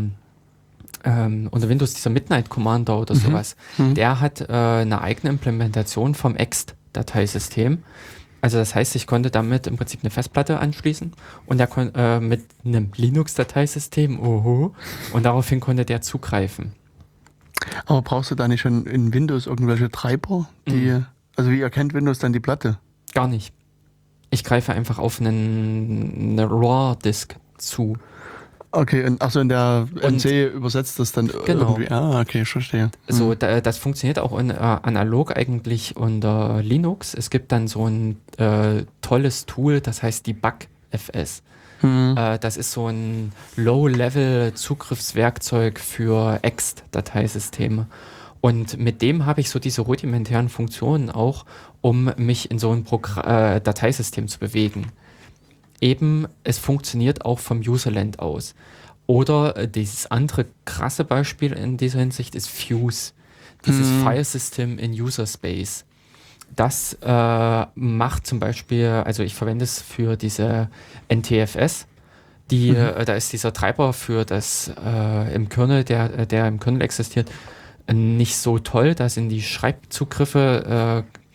unter Windows dieser Midnight Commander oder sowas, der hat eine eigene Implementation vom ext-Dateisystem. Also das heißt, ich konnte damit im Prinzip eine Festplatte anschließen und der mit einem Linux-Dateisystem, und daraufhin konnte der zugreifen. Aber brauchst du da nicht schon in Windows irgendwelche Treiber? Also wie erkennt Windows dann die Platte? Gar nicht. Ich greife einfach auf eine RAW-Disk zu. Okay, und in der MC übersetzt das dann irgendwie. Okay, ich verstehe. So, das funktioniert auch analog eigentlich unter Linux. Es gibt dann so ein tolles Tool, das heißt DebugFS. Das ist so ein Low-Level-Zugriffswerkzeug für ext-Dateisysteme. Und mit dem habe ich so diese rudimentären Funktionen auch, um mich in so ein Dateisystem zu bewegen. Eben, es funktioniert auch vom Userland aus. Oder dieses andere krasse Beispiel in dieser Hinsicht ist Fuse, dieses File System in User Space. Das macht zum Beispiel, also ich verwende es für diese NTFS, da ist dieser Treiber für das im Kernel, der im Kernel existiert, nicht so toll. Da sind die Schreibzugriffe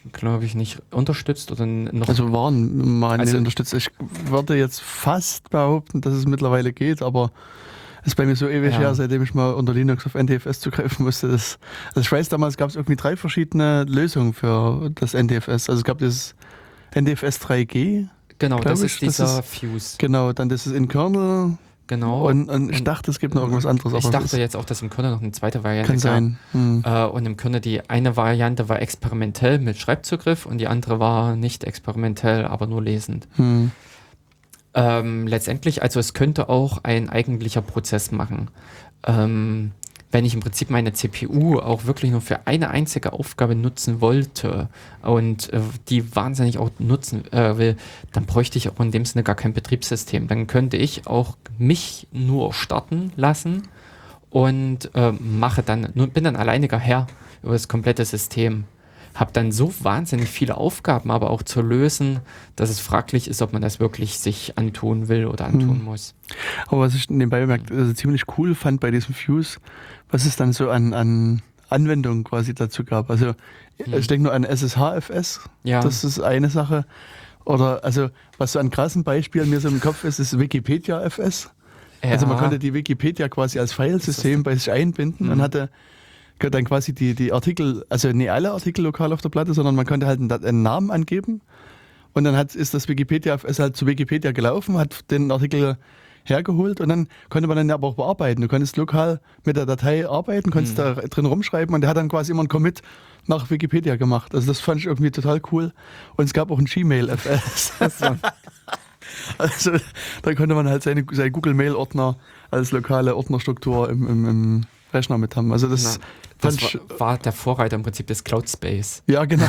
glaube ich, nicht unterstützt oder noch. Also waren mal nicht Also- unterstützt. Ich würde jetzt fast behaupten, dass es mittlerweile geht, aber es ist bei mir so ewig Ja. her, seitdem ich mal unter Linux auf NTFS zugreifen musste. Also ich weiß, damals gab es irgendwie 3 verschiedene Lösungen für das NTFS. Also es gab das NTFS 3G, Genau, das glaub ist ich, das dieser Fuse. genau, dann das ist in Kernel Genau. und ich dachte, es gibt noch irgendwas anderes. Ich aber es dachte jetzt auch, dass im Kernel noch eine zweite Variante kann sein. Und im Kernel die eine Variante war experimentell mit Schreibzugriff und die andere war nicht experimentell, aber nur lesend. Hm. Letztendlich, also es könnte auch ein eigentlicher Prozess machen. Wenn ich im Prinzip meine CPU auch wirklich nur für eine einzige Aufgabe nutzen wollte und die wahnsinnig auch nutzen will, dann bräuchte ich auch in dem Sinne gar kein Betriebssystem. Dann könnte ich auch mich nur starten lassen und bin dann alleiniger Herr über das komplette System. Habe dann so wahnsinnig viele Aufgaben aber auch zu lösen, dass es fraglich ist, ob man das wirklich sich antun will oder antun muss. Aber was ich nebenbei bemerkt, ziemlich cool fand bei diesem Fuse, was es dann so an Anwendungen quasi dazu gab. Also ich denke nur an SSHFS, Ja. das ist eine Sache. Oder also was so an krassen Beispielen mir so im Kopf ist Wikipedia FS. Also man konnte die Wikipedia quasi als Filesystem bei sich einbinden und hatte dann quasi die Artikel, also nicht alle Artikel lokal auf der Platte, sondern man konnte halt einen Namen angeben und dann ist das Wikipedia FS halt zu Wikipedia gelaufen, hat den Artikel hergeholt und dann konnte man dann aber auch bearbeiten. Du konntest lokal mit der Datei arbeiten, konntest da drin rumschreiben und der hat dann quasi immer einen Commit nach Wikipedia gemacht. Also das fand ich irgendwie total cool. Und es gab auch ein Gmail FS. Also da konnte man halt seine Google-Mail-Ordner als lokale Ordnerstruktur im Rechner mit haben. Also das Das fand ich, war der Vorreiter im Prinzip des Cloud Space. ja genau.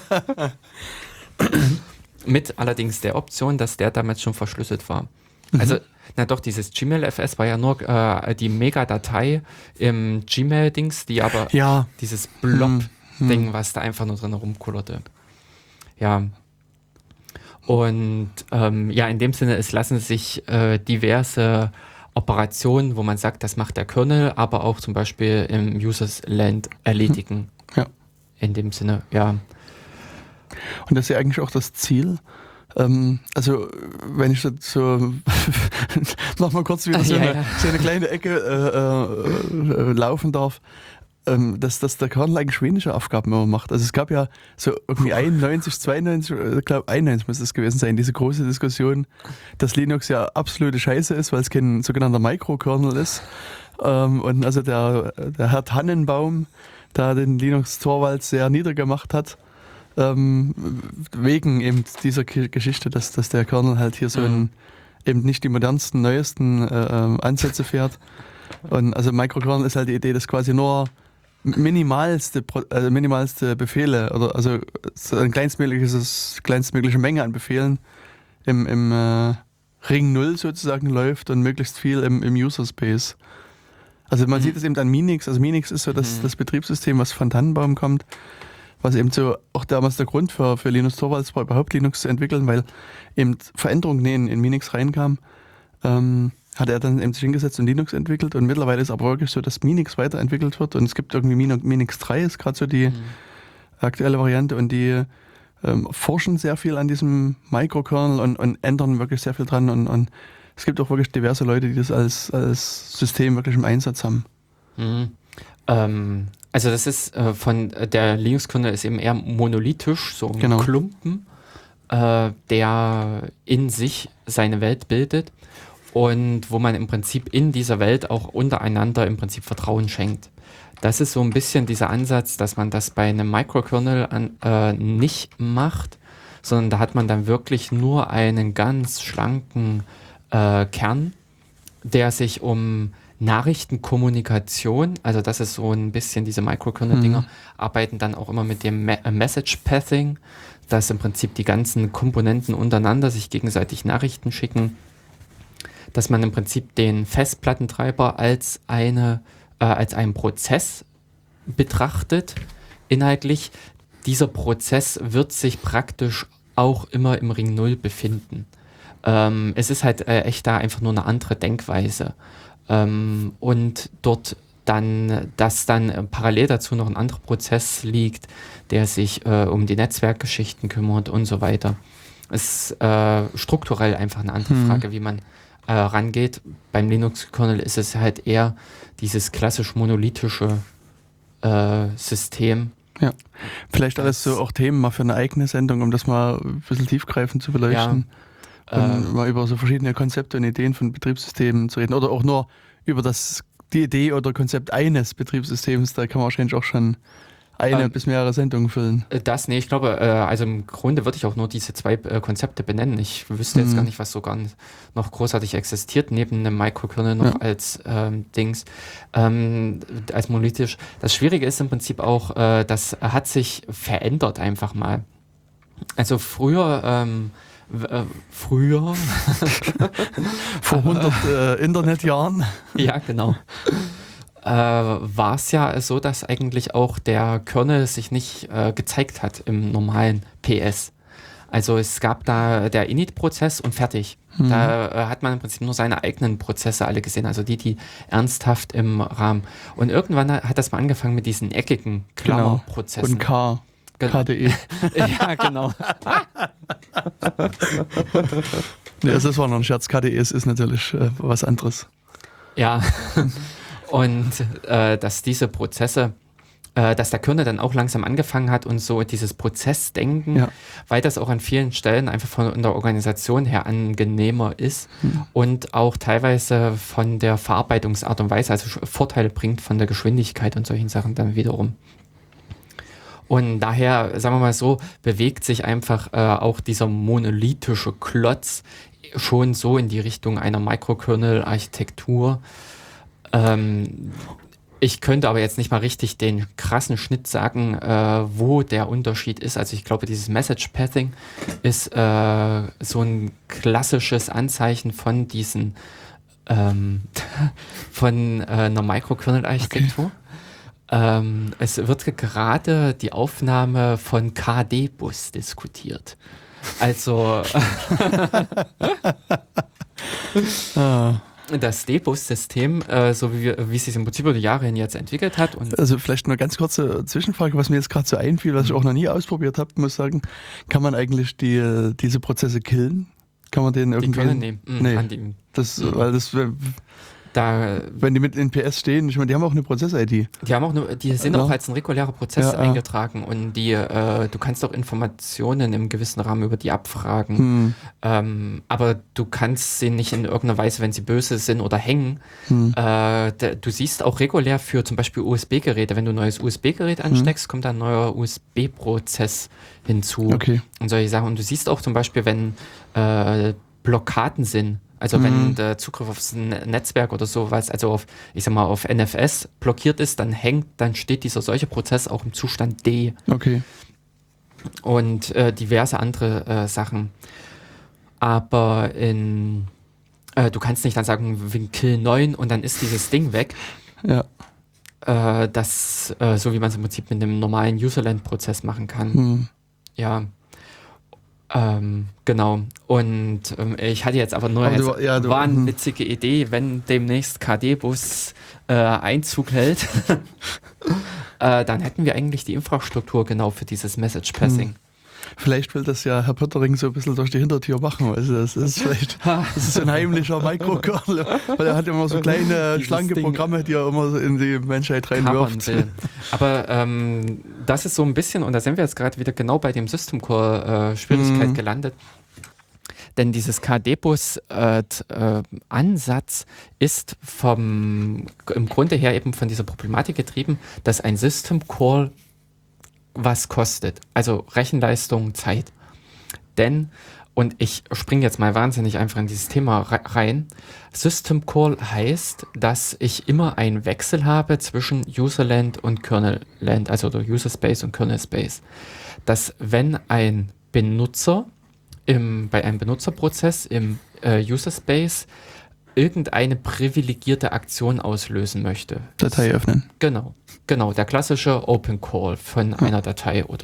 Mit allerdings der Option, dass der damals schon verschlüsselt war. Also, na doch, dieses Gmail-FS war ja nur die Megadatei im Gmail-Dings, die aber Ja. dieses Blob-Ding, was da einfach nur drin rumkullerte. Ja. Und ja, in dem Sinne, es lassen sich diverse Operationen, wo man sagt, das macht der Kernel, aber auch zum Beispiel im Users Land erledigen. Ja. In dem Sinne, ja. Und das ist ja eigentlich auch das Ziel. Also wenn ich so nochmal kurz wieder so eine kleine Ecke laufen darf, dass der Kernel eigentlich weniger Aufgaben immer macht. Also es gab ja so irgendwie 91, 92, ich glaube 91 muss es gewesen sein, diese große Diskussion, dass Linux ja absolute Scheiße ist, weil es kein sogenannter Mikrokernel ist. Und also der Herr Tannenbaum da den Linux-Torvalds sehr niedergemacht hat, wegen eben dieser Geschichte, dass der Kernel halt hier so eben nicht die modernsten, neuesten Ansätze fährt. Und also Mikrokernel ist halt die Idee, dass quasi nur minimalste Befehle oder also so eine kleinstmögliche Menge an Befehlen im Ring 0 sozusagen läuft und möglichst viel im User Space. Also man sieht es eben an Minix. Also Minix ist so das Betriebssystem, was von Tannenbaum kommt, was eben so auch damals der Grund für Linus Torvalds war, überhaupt Linux zu entwickeln, weil eben Veränderungen in Minix reinkamen. Hat er dann eben sich hingesetzt und Linux entwickelt und mittlerweile ist aber wirklich so, dass Minix weiterentwickelt wird und es gibt irgendwie Minix 3 ist gerade so die aktuelle Variante und die forschen sehr viel an diesem Mikrokernel und ändern wirklich sehr viel dran und es gibt auch wirklich diverse Leute, die das als System wirklich im Einsatz haben. Also das ist von der Linux-Kernel ist eben eher monolithisch, so ein Klumpen, der in sich seine Welt bildet und wo man im Prinzip in dieser Welt auch untereinander im Prinzip Vertrauen schenkt. Das ist so ein bisschen dieser Ansatz, dass man das bei einem Mikrokernel nicht macht, sondern da hat man dann wirklich nur einen ganz schlanken Kern, der sich um Nachrichtenkommunikation, also das ist so ein bisschen diese Mikrokernel-Dinger, arbeiten dann auch immer mit dem Message-Pathing, dass im Prinzip die ganzen Komponenten untereinander sich gegenseitig Nachrichten schicken, dass man im Prinzip den Festplattentreiber als einen Prozess betrachtet, inhaltlich. Dieser Prozess wird sich praktisch auch immer im Ring 0 befinden. Es ist halt echt da einfach nur eine andere Denkweise. Und dort dass dann parallel dazu noch ein anderer Prozess liegt, der sich um die Netzwerkgeschichten kümmert und so weiter. Es ist strukturell einfach eine andere Frage, wie man rangeht. Beim Linux-Kernel ist es halt eher dieses klassisch monolithische System. Ja, vielleicht alles so auch Themen mal für eine eigene Sendung, um das mal ein bisschen tiefgreifend zu beleuchten. Und mal über so verschiedene Konzepte und Ideen von Betriebssystemen zu reden. Oder auch nur über die Idee oder Konzept eines Betriebssystems. Da kann man wahrscheinlich auch schon eine bis mehrere Sendungen füllen. Ich glaube, also im Grunde würde ich auch nur diese 2 Konzepte benennen. Ich wüsste jetzt gar nicht, was so gar nicht noch großartig existiert, neben einem Microkernel noch als Dings, als monolithisch. Das Schwierige ist im Prinzip auch, das hat sich verändert einfach mal. Also früher vor 100 Internetjahren. Ja, genau. War es ja so, dass eigentlich auch der Kernel sich nicht gezeigt hat im normalen PS. Also es gab da der Init-Prozess und fertig. Da hat man im Prinzip nur seine eigenen Prozesse alle gesehen, also die ernsthaft im Rahmen. Und irgendwann hat das mal angefangen mit diesen eckigen Klammerprozessen. Und KDE. Ja, genau. Nee, das war noch ein Scherz. KDE ist natürlich was anderes. Ja. Und dass diese Prozesse, dass der Kernel dann auch langsam angefangen hat und so dieses Prozessdenken, weil das auch an vielen Stellen einfach von der Organisation her angenehmer ist und auch teilweise von der Verarbeitungsart und Weise, also Vorteile bringt von der Geschwindigkeit und solchen Sachen dann wiederum. Und daher, sagen wir mal so, bewegt sich einfach auch dieser monolithische Klotz schon so in die Richtung einer Microkernel-Architektur. Ich könnte aber jetzt nicht mal richtig den krassen Schnitt sagen, wo der Unterschied ist. Also ich glaube, dieses Message Pathing ist so ein klassisches Anzeichen von diesen von einer Microkernel-Architektur. Okay. Es wird gerade die Aufnahme von KD-Bus diskutiert. Also das D-Bus-System, so wie es sich im Prinzip über die Jahre hin jetzt entwickelt hat. Und also vielleicht eine ganz kurze Zwischenfrage, was mir jetzt gerade so einfiel, was ich auch noch nie ausprobiert habe, muss sagen, kann man eigentlich diese Prozesse killen? Kann man den irgendwie... Die können nehmen. Nee, weil das... wenn die mit in PS stehen, ich meine, die haben auch eine Prozess-ID. Die sind auch als ein regulärer Prozess eingetragen und du kannst auch Informationen im gewissen Rahmen über die abfragen. Aber du kannst sie nicht in irgendeiner Weise, wenn sie böse sind oder hängen. Du siehst auch regulär für zum Beispiel USB-Geräte, wenn du ein neues USB-Gerät ansteckst, kommt da ein neuer USB-Prozess hinzu. Okay. Und solche Sachen. Und du siehst auch zum Beispiel, wenn Blockaden sind, also wenn der Zugriff aufs Netzwerk oder sowas, also auf NFS blockiert ist, dann steht dieser solche Prozess auch im Zustand D. Okay. Und diverse andere Sachen. Aber du kannst nicht dann sagen, wir kill 9 und dann ist dieses Ding weg. Ja. So wie man es im Prinzip mit einem normalen Userland-Prozess machen kann. Ja. Genau. Und ich hatte jetzt aber nur eine wahnwitzige Idee, wenn demnächst KD-Bus Einzug hält, dann hätten wir eigentlich die Infrastruktur genau für dieses Message Passing. Vielleicht will das ja Herr Pöttering so ein bisschen durch die Hintertür machen. Also das ist so ein heimlicher Mikrokernel, weil er hat immer so kleine, schlanke Programme, die er immer so in die Menschheit reinwirft. Aber das ist so ein bisschen, und da sind wir jetzt gerade wieder genau bei dem System Core Schwierigkeit gelandet. Denn dieses KD-Bus-Ansatz ist im Grunde her eben von dieser Problematik getrieben, dass ein System Call was kostet. Also Rechenleistung, Zeit. Und ich springe jetzt mal wahnsinnig einfach in dieses Thema rein. System Call heißt, dass ich immer einen Wechsel habe zwischen Userland und Kernelland, also der User Space und Kernel Space. Dass wenn ein Benutzer bei einem Benutzerprozess im User Space irgendeine privilegierte Aktion auslösen möchte. Datei öffnen. Genau, der klassische Open Call von einer Datei oder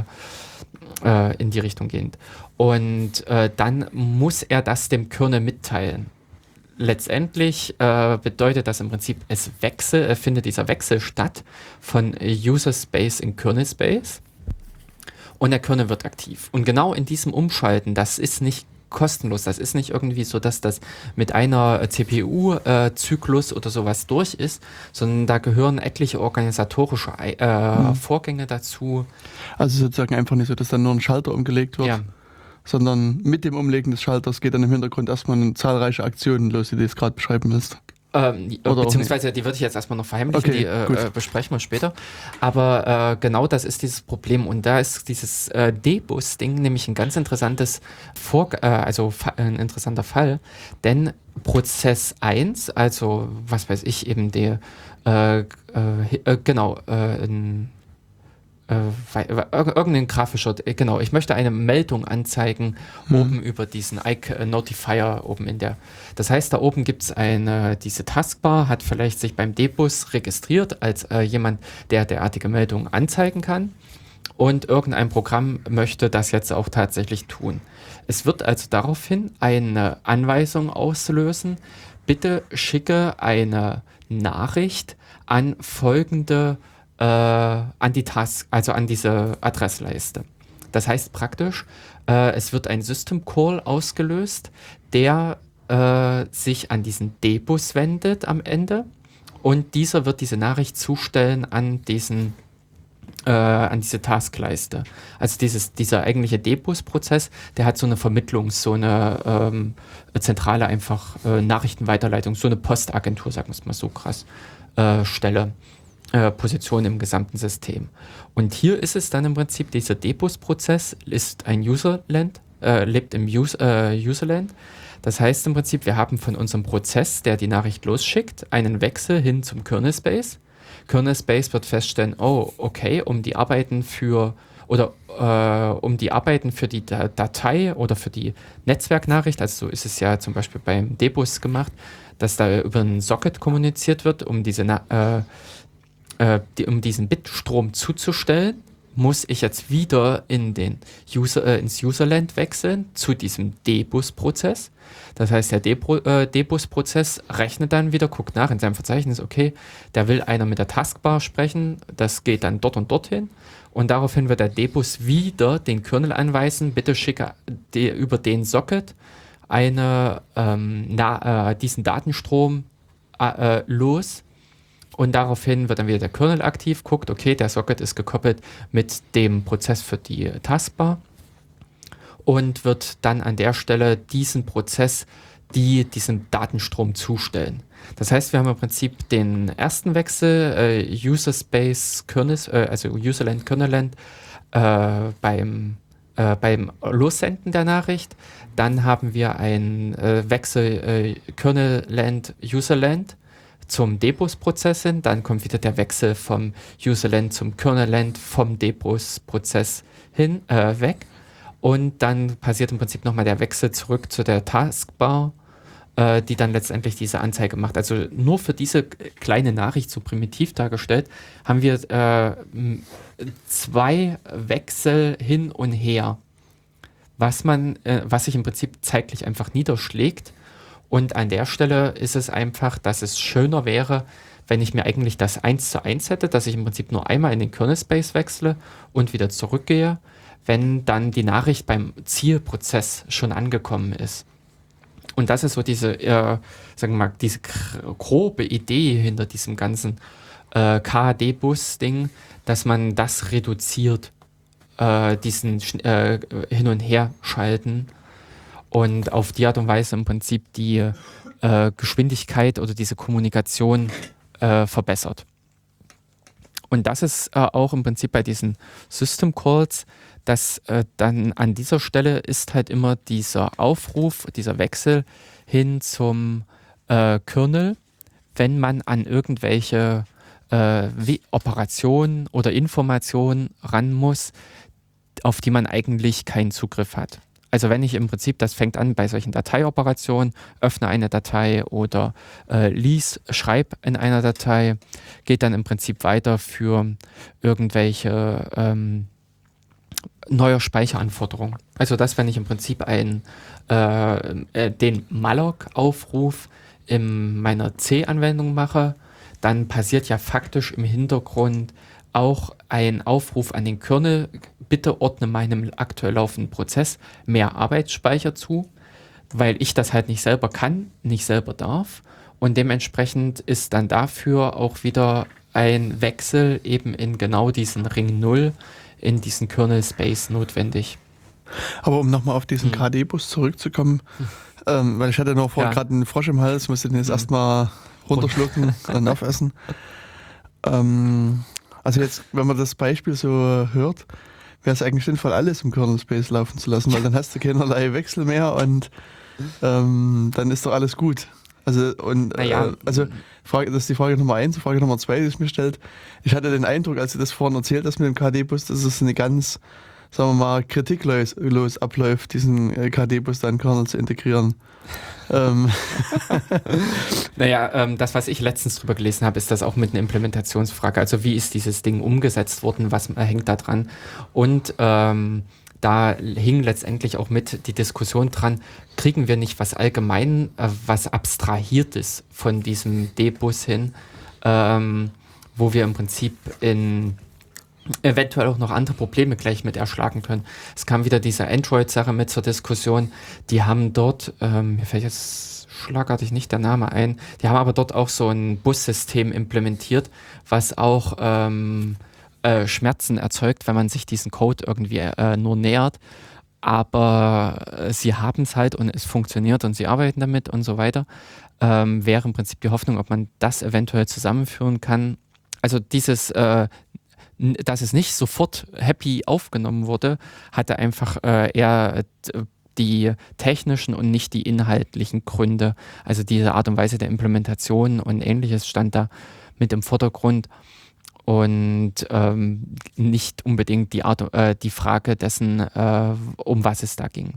in die Richtung gehend. Und dann muss er das dem Kernel mitteilen. letztendlich bedeutet das im Prinzip, findet dieser Wechsel statt von User Space in Kernel Space und der Kernel wird aktiv. Und genau in diesem Umschalten, das ist nicht kostenlos, das ist nicht irgendwie so, dass das mit einer CPU-Zyklus oder sowas durch ist, sondern da gehören etliche organisatorische Vorgänge dazu. Also sozusagen einfach nicht so, dass dann nur ein Schalter umgelegt wird, Ja. sondern mit dem Umlegen des Schalters geht dann im Hintergrund erstmal zahlreiche Aktionen los, die du jetzt gerade beschreiben willst. Oder beziehungsweise die würde ich jetzt erstmal noch verheimlichen, Okay, die besprechen wir später. Aber genau das ist dieses Problem und da ist dieses D-Bus-Ding nämlich ein ganz interessantes ein interessanter Fall, denn Prozess 1, also was weiß ich, eben irgendein grafischer, genau, ich möchte eine Meldung anzeigen, oben über diesen Notifier oben das heißt, da oben gibt es diese Taskbar, hat vielleicht sich beim D-Bus registriert als jemand, der derartige Meldungen anzeigen kann und irgendein Programm möchte das jetzt auch tatsächlich tun. Es wird also daraufhin eine Anweisung auslösen, bitte schicke eine Nachricht an folgende an die Task, also an diese Adressleiste. Das heißt praktisch, es wird ein System Call ausgelöst, der sich an diesen D-Bus wendet am Ende und dieser wird diese Nachricht zustellen an diese Taskleiste. Also dieser eigentliche D-Bus-Prozess, der hat so eine Vermittlung, so eine zentrale einfach Nachrichtenweiterleitung, so eine Postagentur, sagen wir es mal so krass, Stelle. Position im gesamten System. Und hier ist es dann im Prinzip, dieser D-Bus-Prozess ist ein Userland, lebt im Userland. Das heißt im Prinzip, wir haben von unserem Prozess, der die Nachricht losschickt, einen Wechsel hin zum Kernel Space. Kernel Space wird feststellen, oh, okay, um die Arbeiten für die Datei oder für die Netzwerknachricht, also so ist es ja zum Beispiel beim D-Bus gemacht, dass da über einen Socket kommuniziert wird, um diesen Bitstrom zuzustellen, muss ich jetzt wieder ins Userland wechseln zu diesem D-Bus-Prozess. Das heißt, der D-Bus-Prozess rechnet dann wieder, guckt nach in seinem Verzeichnis, okay, da will einer mit der Taskbar sprechen, das geht dann dort und dorthin und daraufhin wird der D-Bus wieder den Kernel anweisen, bitte schicke über den Socket diesen Datenstrom los. Und daraufhin wird dann wieder der Kernel aktiv, guckt, okay, der Socket ist gekoppelt mit dem Prozess für die Taskbar und wird dann an der Stelle diesen Prozess, diesen Datenstrom zustellen. Das heißt, wir haben im Prinzip den ersten Wechsel, User Space Kernel, also Userland, Kernelland, beim Lossenden der Nachricht. Dann haben wir einen Wechsel Kernelland, Userland zum D-Bus-Prozess hin, dann kommt wieder der Wechsel vom Userland zum Kernelland vom D-Bus-Prozess hin, weg und dann passiert im Prinzip nochmal der Wechsel zurück zu der Taskbar, die dann letztendlich diese Anzeige macht. Also nur für diese kleine Nachricht, so primitiv dargestellt, haben wir 2 Wechsel hin und her, was sich im Prinzip zeitlich einfach niederschlägt. Und an der Stelle ist es einfach, dass es schöner wäre, wenn ich mir eigentlich das 1:1 hätte, dass ich im Prinzip nur einmal in den Kernel Space wechsle und wieder zurückgehe, wenn dann die Nachricht beim Zielprozess schon angekommen ist. Und das ist so diese grobe Idee hinter diesem ganzen KD-Bus-Ding, dass man das reduziert, diesen Hin- und Her-Schalten. Und auf die Art und Weise im Prinzip die Geschwindigkeit oder diese Kommunikation verbessert. Und das ist auch im Prinzip bei diesen System Calls, dass dann an dieser Stelle ist halt immer dieser Aufruf, dieser Wechsel hin zum Kernel, wenn man an irgendwelche Operationen oder Informationen ran muss, auf die man eigentlich keinen Zugriff hat. Also wenn ich im Prinzip, das fängt an bei solchen Dateioperationen, öffne eine Datei oder schreib in einer Datei, geht dann im Prinzip weiter für irgendwelche neue Speicheranforderungen. Also dass, wenn ich im Prinzip den Malloc-Aufruf in meiner C-Anwendung mache, dann passiert ja faktisch im Hintergrund auch ein Aufruf an den Kernel, bitte ordne meinem aktuell laufenden Prozess mehr Arbeitsspeicher zu, weil ich das halt nicht selber kann, nicht selber darf. Und dementsprechend ist dann dafür auch wieder ein Wechsel eben in genau diesen Ring 0, in diesen Kernel Space notwendig. Aber um nochmal auf diesen KD-Bus zurückzukommen, weil ich hatte noch vorher gerade einen Frosch im Hals, musste den jetzt erstmal runterschlucken und aufessen. Also jetzt, wenn man das Beispiel so hört, wäre es eigentlich sinnvoll, alles im Kernel Space laufen zu lassen, weil dann hast du keinerlei Wechsel mehr und dann ist doch alles gut. Also, das ist die Frage Nummer 1. Frage Nummer 2, die sich mir stellt. Ich hatte den Eindruck, als du das vorhin erzählt hast mit dem KD-Bus, dass es eine ganz, sagen wir mal, kritiklos abläuft, diesen KD-Bus dann in Kernel zu integrieren. Das, was ich letztens drüber gelesen habe, ist das auch mit einer Implementationsfrage. Also wie ist dieses Ding umgesetzt worden, was hängt da dran? Und da hing letztendlich auch mit die Diskussion dran, kriegen wir nicht was allgemein, was Abstrahiertes von diesem D-Bus hin, wo wir im Prinzip eventuell auch noch andere Probleme gleich mit erschlagen können. Es kam wieder diese Android-Sache mit zur Diskussion. Die haben dort, mir fällt jetzt schlagartig nicht der Name ein, die haben aber dort auch so ein Bussystem implementiert, was auch Schmerzen erzeugt, wenn man sich diesen Code irgendwie nur nähert. Aber sie haben es halt und es funktioniert und sie arbeiten damit und so weiter. Wäre im Prinzip die Hoffnung, ob man das eventuell zusammenführen kann. Also dieses dass es nicht sofort happy aufgenommen wurde, hatte einfach eher die technischen und nicht die inhaltlichen Gründe. Also diese Art und Weise der Implementation und Ähnliches stand da mit im Vordergrund und nicht unbedingt die Frage dessen, um was es da ging.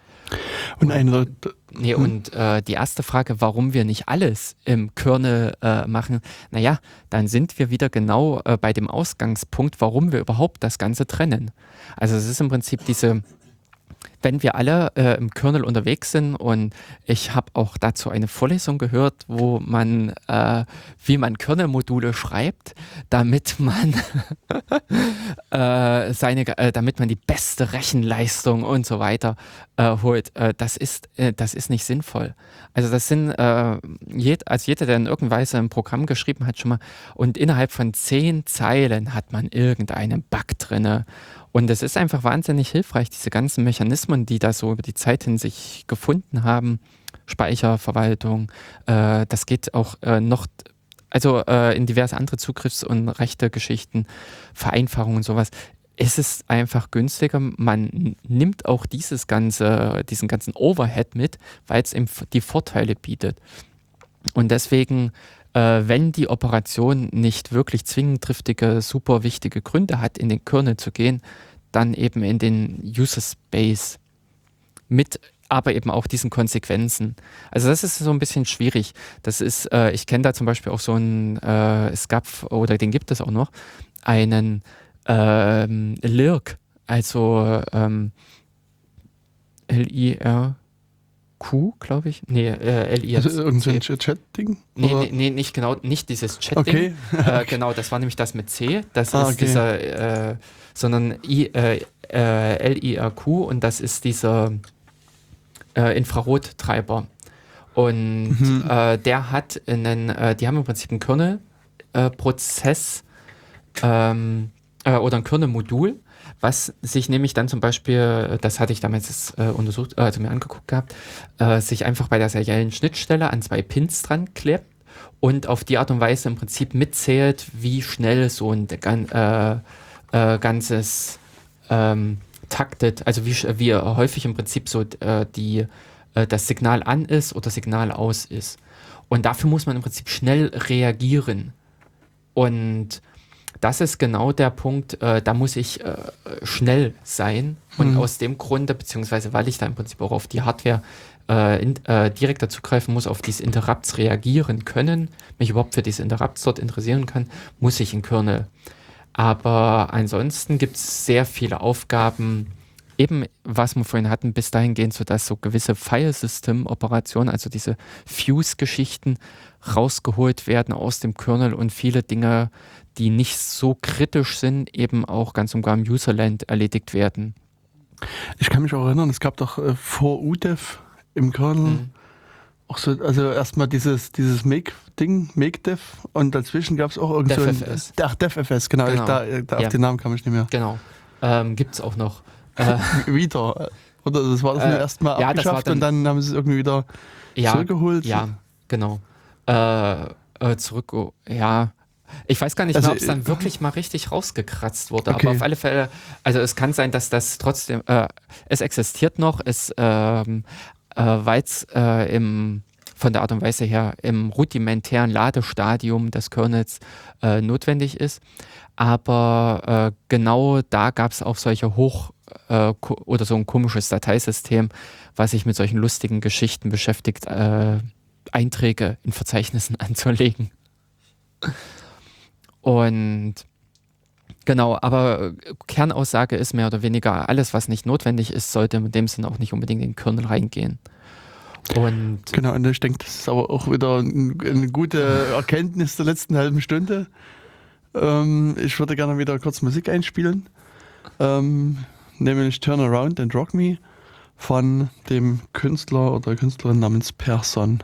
Und die erste Frage, warum wir nicht alles im Kernel machen, dann sind wir wieder genau bei dem Ausgangspunkt, warum wir überhaupt das Ganze trennen. Also es ist im Prinzip wenn wir alle im Kernel unterwegs sind, und ich habe auch dazu eine Vorlesung gehört, wo man, wie man Kernel-Module schreibt, damit man damit man die beste Rechenleistung und so weiter holt. Das ist nicht sinnvoll. Also das sind jeder, der in irgendeiner Weise ein Programm geschrieben hat, schon mal, und innerhalb von 10 Zeilen hat man irgendeinen Bug drinne. Und es ist einfach wahnsinnig hilfreich, diese ganzen Mechanismen, die da so über die Zeit hin sich gefunden haben, Speicherverwaltung, das geht auch noch, also in diverse andere Zugriffs- und Rechte-Geschichten, Vereinfachungen und sowas. Es ist einfach günstiger, man nimmt auch diesen ganzen Overhead mit, weil es eben die Vorteile bietet. Und deswegen, wenn die Operation nicht wirklich zwingend triftige, super wichtige Gründe hat, in den Kernel zu gehen, dann eben in den User Space mit, aber eben auch diesen Konsequenzen. Also das ist so ein bisschen schwierig. Das ist, ich kenne da zum Beispiel auch so einen, den gibt es auch noch, einen LIRC, also LIRQ, glaube ich. Nee, LIRC. Also irgendein Chat-Ding? Nee, nicht genau, nicht dieses Chat-Ding. Okay. Genau, das war nämlich das mit C. Das ist dieser, sondern LIRQ, und das ist dieser Infrarottreiber. Und der hat die haben im Prinzip einen Kernel-Prozess oder ein Kernel-Modul, was sich nämlich dann zum Beispiel, das hatte ich damals untersucht, also mir angeguckt gehabt, sich einfach bei der seriellen Schnittstelle an 2 Pins dran klebt und auf die Art und Weise im Prinzip mitzählt, wie schnell so ein ganzes taktet, also wie häufig im Prinzip so das Signal an ist oder Signal aus ist. Und dafür muss man im Prinzip schnell reagieren. Und das ist genau der Punkt, da muss ich schnell sein. Und aus dem Grunde, beziehungsweise weil ich da im Prinzip auch auf die Hardware direkt dazugreifen muss, auf diese Interrupts reagieren können, mich überhaupt für diese Interrupts dort interessieren kann, muss ich in Kernel. Aber ansonsten gibt es sehr viele Aufgaben eben, was wir vorhin hatten, bis dahin gehen, sodass so gewisse File-System-Operationen, also diese Fuse-Geschichten, rausgeholt werden aus dem Kernel und viele Dinge, die nicht so kritisch sind, eben auch ganz und gar im Userland erledigt werden. Ich kann mich auch erinnern, es gab doch vor UDEV im Kernel auch so, also erstmal dieses Make-Ding, Make-Dev, und dazwischen gab es auch irgend so ein DevFS. DevFS, genau. Genau. Auf den Namen kam ich nicht mehr. Genau. Gibt es auch noch. Wieder. Oder das war das erstmal ja, das war abgeschafft und dann haben sie es irgendwie wieder zurückgeholt. Ja, genau. Ja. Ich weiß gar nicht Also, mehr, ob es dann wirklich mal richtig rausgekratzt wurde, okay. aber auf alle Fälle, also es kann sein, dass das trotzdem, es existiert noch, weil es von der Art und Weise her im rudimentären Ladestadium des Kernels notwendig ist. Aber genau da gab es auch solche oder so ein komisches Dateisystem, was sich mit solchen lustigen Geschichten beschäftigt, Einträge in Verzeichnissen anzulegen. Und genau, aber Kernaussage ist mehr oder weniger, alles, was nicht notwendig ist, sollte in dem Sinne auch nicht unbedingt in den Kernel reingehen. Und genau, und ich denke, das ist aber auch wieder eine gute Erkenntnis der letzten halben Stunde. Ich würde gerne wieder kurz Musik einspielen, nämlich Turn Around and Rock Me von dem Künstler oder Künstlerin namens Persson.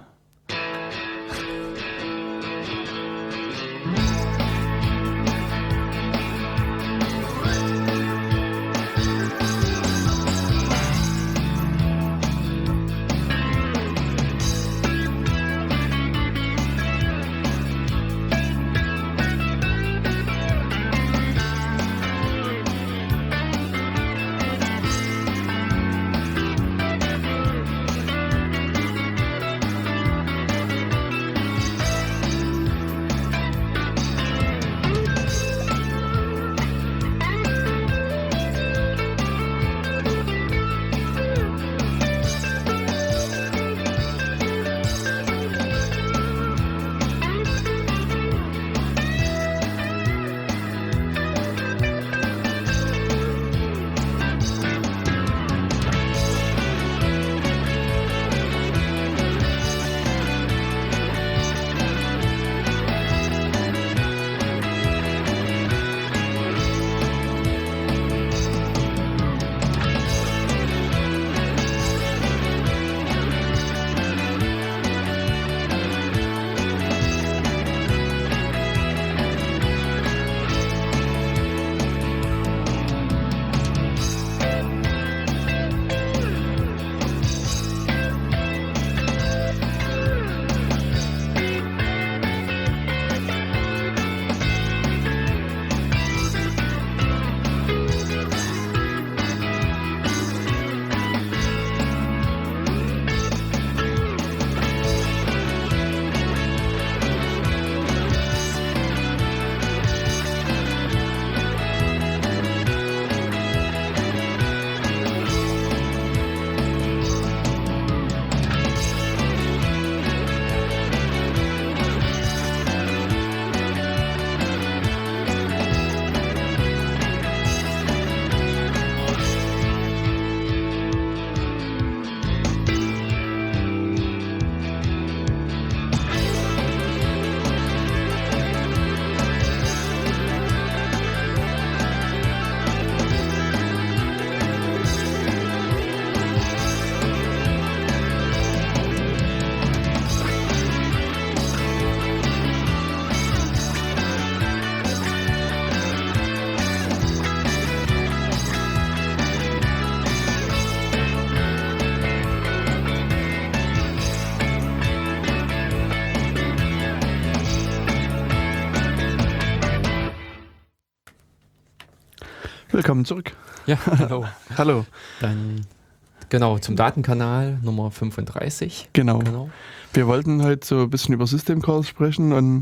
Willkommen zurück. ja, hallo. Hallo. Dann genau zum Datenkanal Nummer 35. Genau. Wir wollten heute so ein bisschen über System Calls sprechen und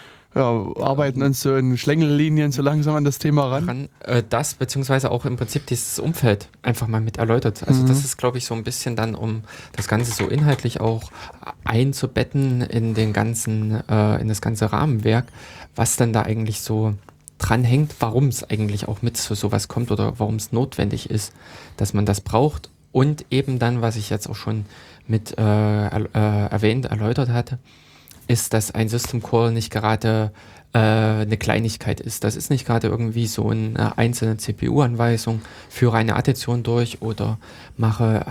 arbeiten uns so in Schlängellinien so langsam an das Thema ran. Das, beziehungsweise auch im Prinzip dieses Umfeld einfach mal mit erläutert. Also das ist, glaube ich, so ein bisschen dann, um das Ganze so inhaltlich auch einzubetten in den ganzen, in das ganze Rahmenwerk, was dann da eigentlich so dranhängt, warum es eigentlich auch mit zu sowas kommt oder warum es notwendig ist, dass man das braucht. Und eben dann, was ich jetzt auch schon mit erläutert hatte, ist, dass ein System Call nicht gerade eine Kleinigkeit ist. Das ist nicht gerade irgendwie so eine einzelne CPU-Anweisung, führe eine Addition durch oder mache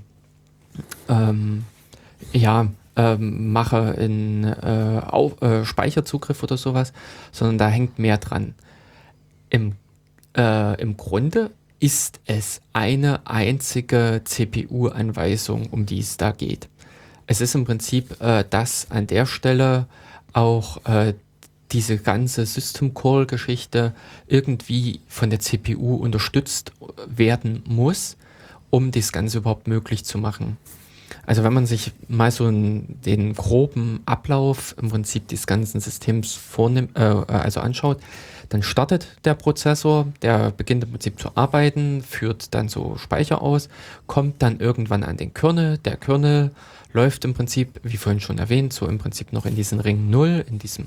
mache einen Speicherzugriff oder sowas, sondern da hängt mehr dran. Im Grunde ist es eine einzige CPU-Anweisung, um die es da geht. Es ist im Prinzip, dass an der Stelle auch diese ganze System Call-Geschichte irgendwie von der CPU unterstützt werden muss, um das Ganze überhaupt möglich zu machen. Also wenn man sich mal so den groben Ablauf im Prinzip des ganzen Systems anschaut, dann startet der Prozessor, der beginnt im Prinzip zu arbeiten, führt dann so Speicher aus, kommt dann irgendwann an den Kernel. Der Kernel läuft im Prinzip, wie vorhin schon erwähnt, so im Prinzip noch in diesen Ring 0, in diesem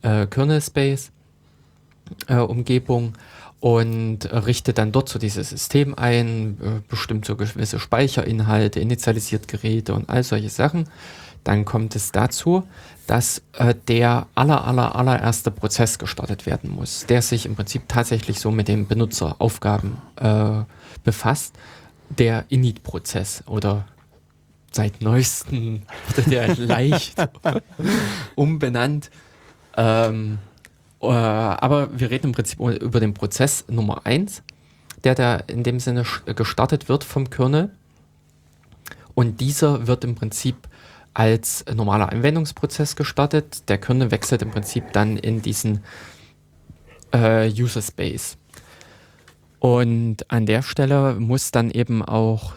Kernel-Space-Umgebung und richtet dann dort so dieses System ein, bestimmt so gewisse Speicherinhalte, initialisiert Geräte und all solche Sachen. Dann kommt es dazu, dass der allererste Prozess gestartet werden muss, der sich im Prinzip tatsächlich so mit den Benutzeraufgaben befasst. Der Init-Prozess oder seit neuestem wurde der leicht umbenannt. Aber wir reden im Prinzip über den Prozess Nummer 1, der da in dem Sinne gestartet wird vom Kernel. Und dieser wird im Prinzip als normaler Anwendungsprozess gestartet. Der Kernel wechselt im Prinzip dann in diesen User Space. Und an der Stelle muss dann eben auch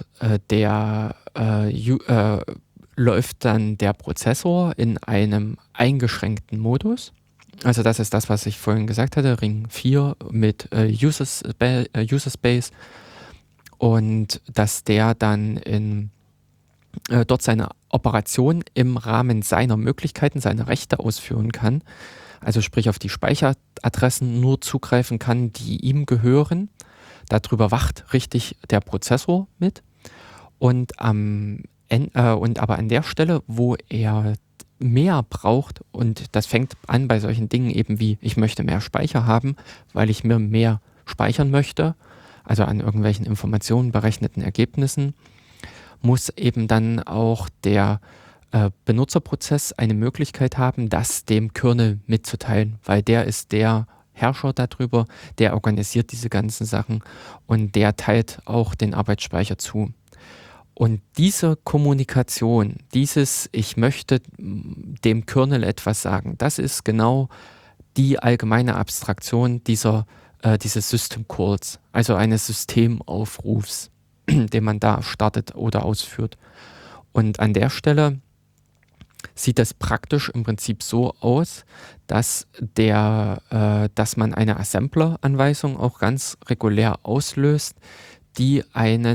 läuft dann der Prozessor in einem eingeschränkten Modus. Also das ist das, was ich vorhin gesagt hatte, Ring 4 mit User Space und dass der dann dort seine Operation im Rahmen seiner Möglichkeiten, seine Rechte ausführen kann. Also sprich auf die Speicheradressen nur zugreifen kann, die ihm gehören. Darüber wacht richtig der Prozessor mit. Und aber an der Stelle, wo er mehr braucht, und das fängt an bei solchen Dingen eben wie, ich möchte mehr Speicher haben, weil ich mir mehr speichern möchte, also an irgendwelchen Informationen, berechneten Ergebnissen, muss eben dann auch der Benutzerprozess eine Möglichkeit haben, das dem Kernel mitzuteilen, weil der ist der Herrscher darüber, der organisiert diese ganzen Sachen und der teilt auch den Arbeitsspeicher zu. Und diese Kommunikation, ich möchte dem Kernel etwas sagen, das ist genau die allgemeine Abstraktion dieses System Calls, also eines Systemaufrufs, den man da startet oder ausführt. Und an der Stelle sieht das praktisch im Prinzip so aus, dass man eine Assembler-Anweisung auch ganz regulär auslöst, die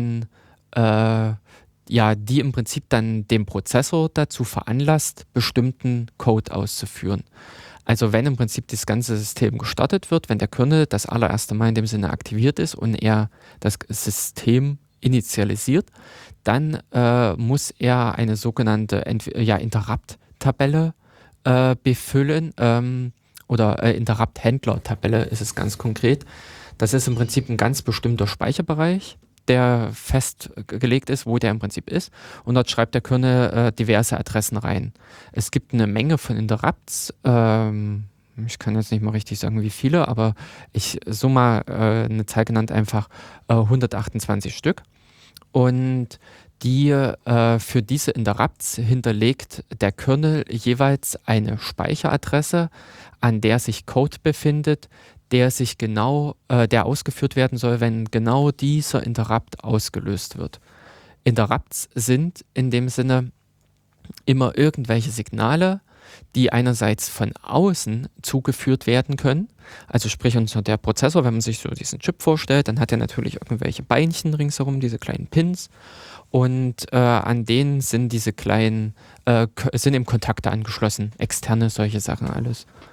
die im Prinzip dann den Prozessor dazu veranlasst, bestimmten Code auszuführen. Also wenn im Prinzip das ganze System gestartet wird, wenn der Kernel das allererste Mal in dem Sinne aktiviert ist und er das System initialisiert, dann muss er eine sogenannte Interrupt-Tabelle befüllen oder Interrupt-Händler-Tabelle ist es ganz konkret. Das ist im Prinzip ein ganz bestimmter Speicherbereich, der festgelegt ist, wo der im Prinzip ist. Und dort schreibt der Kernel diverse Adressen rein. Es gibt eine Menge von Interrupts. Ich kann jetzt nicht mal richtig sagen, wie viele, aber ich so mal eine Zahl genannt, einfach 128 Stück. Und für diese Interrupts hinterlegt der Kernel jeweils eine Speicheradresse, an der sich Code befindet, der ausgeführt werden soll, wenn genau dieser Interrupt ausgelöst wird. Interrupts sind in dem Sinne immer irgendwelche Signale, die einerseits von außen zugeführt werden können. Also sprich, der Prozessor, wenn man sich so diesen Chip vorstellt, dann hat er natürlich irgendwelche Beinchen ringsherum, diese kleinen Pins. Und an denen sind diese kleinen, sind eben Kontakte angeschlossen, externe, solche Sachen alles.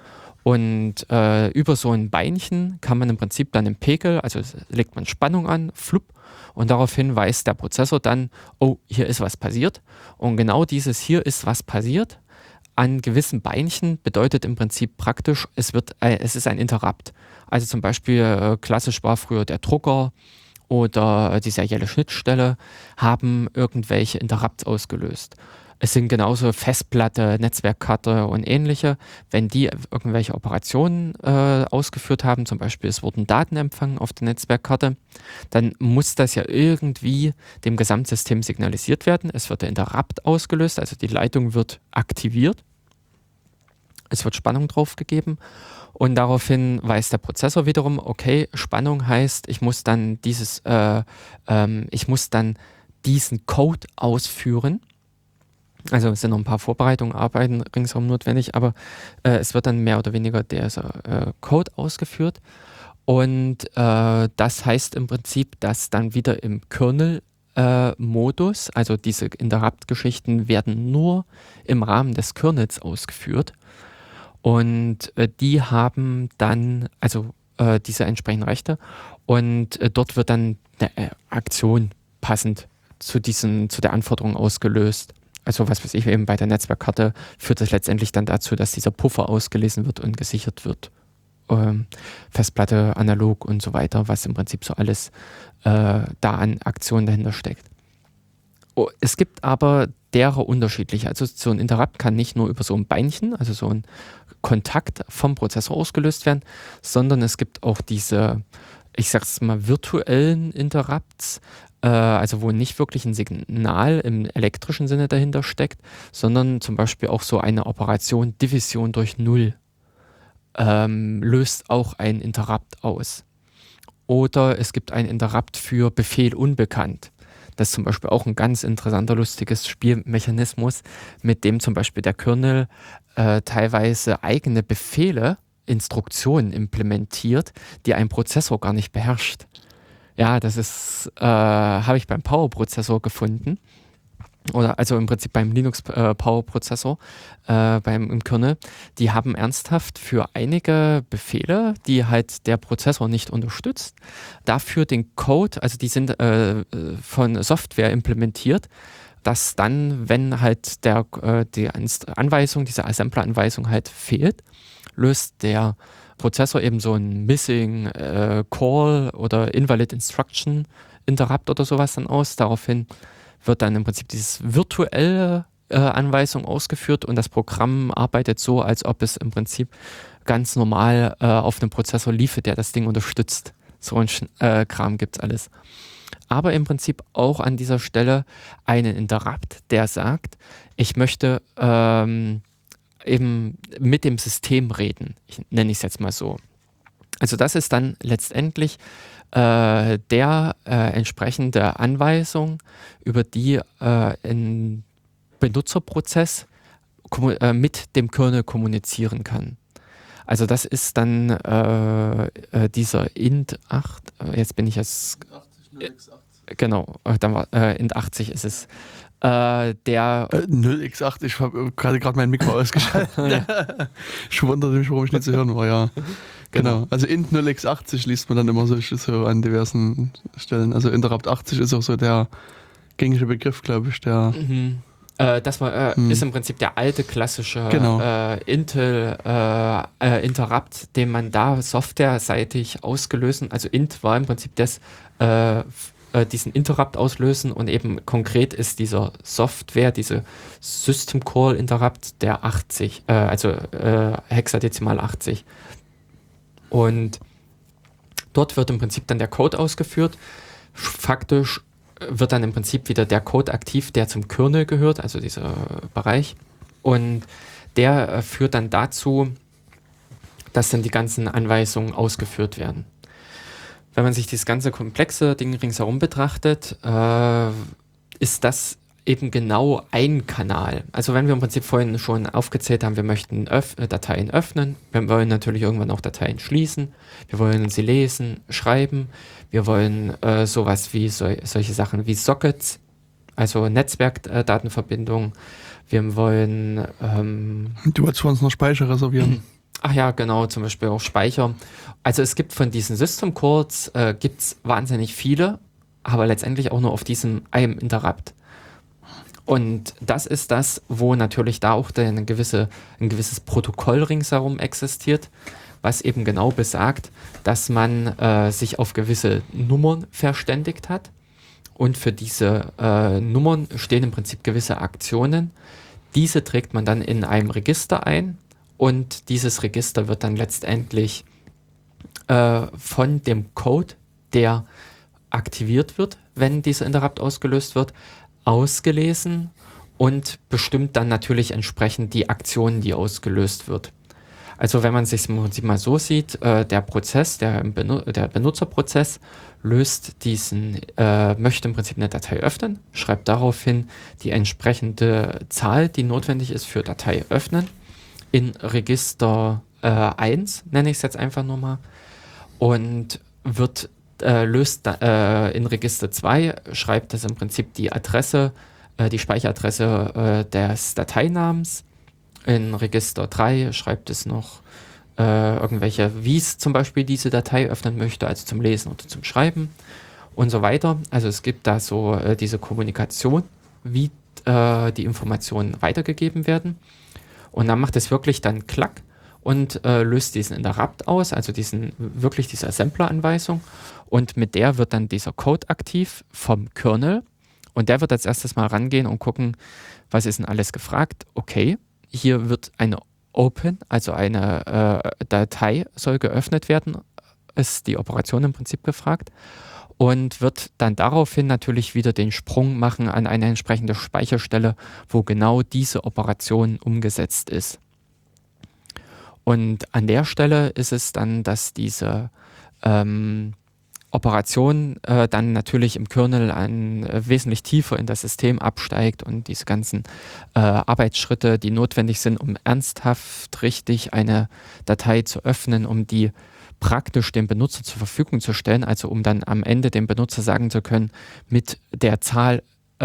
Und über so ein Beinchen kann man im Prinzip dann einen Pegel, also legt man Spannung an, flupp, und daraufhin weiß der Prozessor dann, oh, hier ist was passiert. Und genau dieses hier ist was passiert an gewissen Beinchen bedeutet im Prinzip praktisch, es ist ein Interrupt. Also zum Beispiel klassisch war früher der Drucker oder die serielle Schnittstelle haben irgendwelche Interrupts ausgelöst. Es sind genauso Festplatte, Netzwerkkarte und ähnliche. Wenn die irgendwelche Operationen ausgeführt haben, zum Beispiel es wurden Daten empfangen auf der Netzwerkkarte, dann muss das ja irgendwie dem Gesamtsystem signalisiert werden. Es wird der Interrupt ausgelöst, also die Leitung wird aktiviert. Es wird Spannung draufgegeben und daraufhin weiß der Prozessor wiederum, okay, Spannung heißt, ich muss dann diesen Code ausführen. Also es sind noch ein paar Vorbereitungen, Arbeiten ringsherum notwendig, aber es wird dann mehr oder weniger der Code ausgeführt. Und das heißt im Prinzip, dass dann wieder im Kernel-Modus, also diese Interrupt-Geschichten werden nur im Rahmen des Kernels ausgeführt. Und die haben dann, also diese entsprechenden Rechte. Und dort wird dann eine Aktion passend zu der Anforderung ausgelöst. Also was weiß ich, eben bei der Netzwerkkarte führt das letztendlich dann dazu, dass dieser Puffer ausgelesen wird und gesichert wird. Festplatte, analog und so weiter, was im Prinzip so alles da an Aktionen dahinter steckt. Es gibt aber derer unterschiedlich. Also so ein Interrupt kann nicht nur über so ein Beinchen, also so ein Kontakt vom Prozessor ausgelöst werden, sondern es gibt auch diese, ich sag's mal, virtuellen Interrupts, also wo nicht wirklich ein Signal im elektrischen Sinne dahinter steckt, sondern zum Beispiel auch so eine Operation Division durch Null löst auch ein Interrupt aus. Oder es gibt ein Interrupt für Befehl unbekannt. Das ist zum Beispiel auch ein ganz interessanter, lustiges Spielmechanismus, mit dem zum Beispiel der Kernel teilweise eigene Befehle, Instruktionen implementiert, die ein Prozessor gar nicht beherrscht. Ja, das ist, habe ich beim Power-Prozessor gefunden. Oder also im Prinzip beim Linux-Power-Prozessor, im Kernel. Die haben ernsthaft für einige Befehle, die halt der Prozessor nicht unterstützt, dafür den Code, also die sind von Software implementiert, dass dann, wenn halt die Anweisung, diese Assembler-Anweisung halt fehlt, löst der Prozessor eben so ein Missing Call oder Invalid Instruction Interrupt oder sowas dann aus. Daraufhin wird dann im Prinzip dieses virtuelle Anweisung ausgeführt und das Programm arbeitet so, als ob es im Prinzip ganz normal auf einem Prozessor liefe, der das Ding unterstützt. So ein Kram gibt's alles. Aber im Prinzip auch an dieser Stelle einen Interrupt, der sagt, ich möchte eben mit dem System reden. Nenne ich es jetzt mal so. Also das ist dann letztendlich der entsprechende Anweisung, über die ein Benutzerprozess mit dem Kernel kommunizieren kann. Also das ist dann dieser int8, jetzt bin ich jetzt... Genau, dann war int80 ist es. Der 0x8, ich habe gerade mein Mikro ausgeschaltet. Ich wunderte mich, warum ich nicht zu hören war, ja. Genau, also int 0x80 liest man dann immer so an diversen Stellen. Also Interrupt 80 ist auch so der gängige Begriff, glaube ich. Der das ist im Prinzip der alte klassische Intel Interrupt, den man da softwareseitig ausgelöst hat. Also int war im Prinzip diesen Interrupt auslösen und eben konkret ist dieser Software, diese System Call Interrupt der 80, also hexadezimal 80. Und dort wird im Prinzip dann der Code ausgeführt. Faktisch wird dann im Prinzip wieder der Code aktiv, der zum Kernel gehört, also dieser Bereich. Und der führt dann dazu, dass dann die ganzen Anweisungen ausgeführt werden. Wenn man sich dieses ganze komplexe Ding ringsherum betrachtet, ist das eben genau ein Kanal. Also wenn wir im Prinzip vorhin schon aufgezählt haben, wir möchten Dateien öffnen, wir wollen natürlich irgendwann auch Dateien schließen, wir wollen sie lesen, schreiben, wir wollen sowas wie solche Sachen wie Sockets, also Netzwerkdatenverbindungen, wir wollen... du wolltest für uns noch Speicher reservieren. Ach ja, genau, zum Beispiel auch Speicher. Also es gibt von diesen System Calls gibt's wahnsinnig viele, aber letztendlich auch nur auf diesem einem Interrupt. Und das ist das, wo natürlich da auch ein gewisses Protokoll ringsherum existiert, was eben genau besagt, dass man sich auf gewisse Nummern verständigt hat. Und für diese Nummern stehen im Prinzip gewisse Aktionen. Diese trägt man dann in einem Register ein und dieses Register wird dann letztendlich von dem Code, der aktiviert wird, wenn dieser Interrupt ausgelöst wird, ausgelesen und bestimmt dann natürlich entsprechend die Aktion, die ausgelöst wird. Also wenn man sich im Prinzip mal so sieht, der Prozess, der Benutzerprozess möchte im Prinzip eine Datei öffnen, schreibt daraufhin die entsprechende Zahl, die notwendig ist für Datei öffnen, in Register 1, nenne ich es jetzt einfach nur mal, und löst in Register 2, schreibt es im Prinzip die Adresse, die Speicheradresse des Dateinamens. In Register 3 schreibt es noch irgendwelche, wie es zum Beispiel diese Datei öffnen möchte, also zum Lesen oder zum Schreiben und so weiter. Also es gibt da so diese Kommunikation, wie die Informationen weitergegeben werden. Und dann macht es wirklich dann Klack und löst diesen Interrupt aus, also diese Assembler-Anweisung. Und mit der wird dann dieser Code aktiv vom Kernel. Und der wird als erstes mal rangehen und gucken, was ist denn alles gefragt. Okay, hier wird eine Open, also eine Datei soll geöffnet werden, ist die Operation im Prinzip gefragt. Und wird dann daraufhin natürlich wieder den Sprung machen an eine entsprechende Speicherstelle, wo genau diese Operation umgesetzt ist. Und an der Stelle ist es dann, dass diese Operation dann natürlich im Kernel wesentlich tiefer in das System absteigt und diese ganzen Arbeitsschritte, die notwendig sind, um ernsthaft richtig eine Datei zu öffnen, um die praktisch dem Benutzer zur Verfügung zu stellen, also um dann am Ende dem Benutzer sagen zu können, mit der Zahl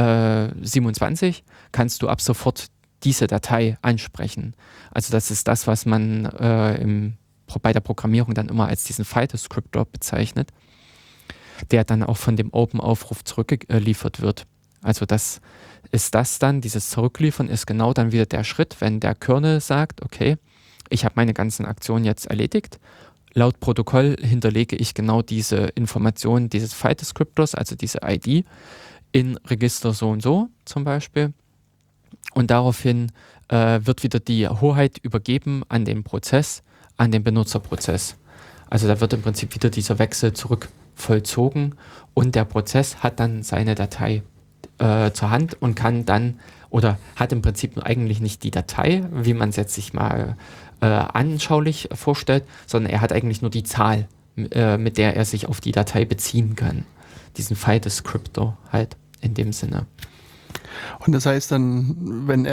27 kannst du ab sofort diese Datei ansprechen. Also das ist das, was man bei der Programmierung dann immer als diesen File-Descriptor bezeichnet, der dann auch von dem Open-Aufruf zurückgeliefert wird. Also das ist das dann, dieses Zurückliefern ist genau dann wieder der Schritt, wenn der Kernel sagt, okay, ich habe meine ganzen Aktionen jetzt erledigt. Laut Protokoll hinterlege ich genau diese Information dieses File-Descriptors, also diese ID, in Register so und so zum Beispiel. Und daraufhin wird wieder die Hoheit übergeben an den Prozess, an den Benutzerprozess. Also da wird im Prinzip wieder dieser Wechsel zurück vollzogen und der Prozess hat dann seine Datei zur Hand und kann dann, oder hat im Prinzip eigentlich nicht die Datei, wie man es jetzt sich mal anschaulich vorstellt, sondern er hat eigentlich nur die Zahl, mit der er sich auf die Datei beziehen kann. Diesen File-Descriptor halt in dem Sinne. Und das heißt dann, wenn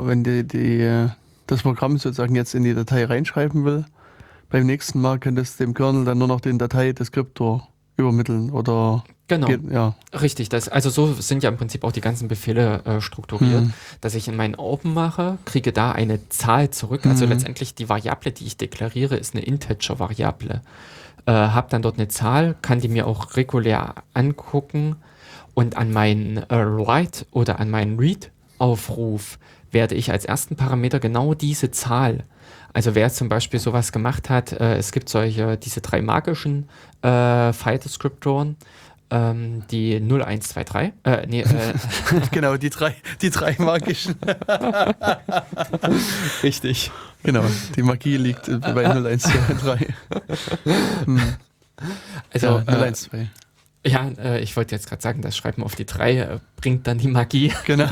das Programm sozusagen jetzt in die Datei reinschreiben will, beim nächsten Mal könnte es dem Kernel dann nur noch den Datei-Deskriptor übermitteln oder... Genau, ja. Richtig. Also so sind ja im Prinzip auch die ganzen Befehle strukturiert, dass ich in meinen Open mache, kriege da eine Zahl zurück. Also letztendlich die Variable, die ich deklariere, ist eine Integer-Variable. Habe dann dort eine Zahl, kann die mir auch regulär angucken und an meinen Write oder an meinen Read-Aufruf werde ich als ersten Parameter genau diese Zahl. Also wer zum Beispiel sowas gemacht hat, es gibt diese 3 magischen File-Descriptoren, die 0123, Genau, die drei magischen. Richtig. Genau, die Magie liegt bei 0123. Also, ja, 012. Ich wollte jetzt gerade sagen, das Schreiben auf die 3 bringt dann die Magie. Genau.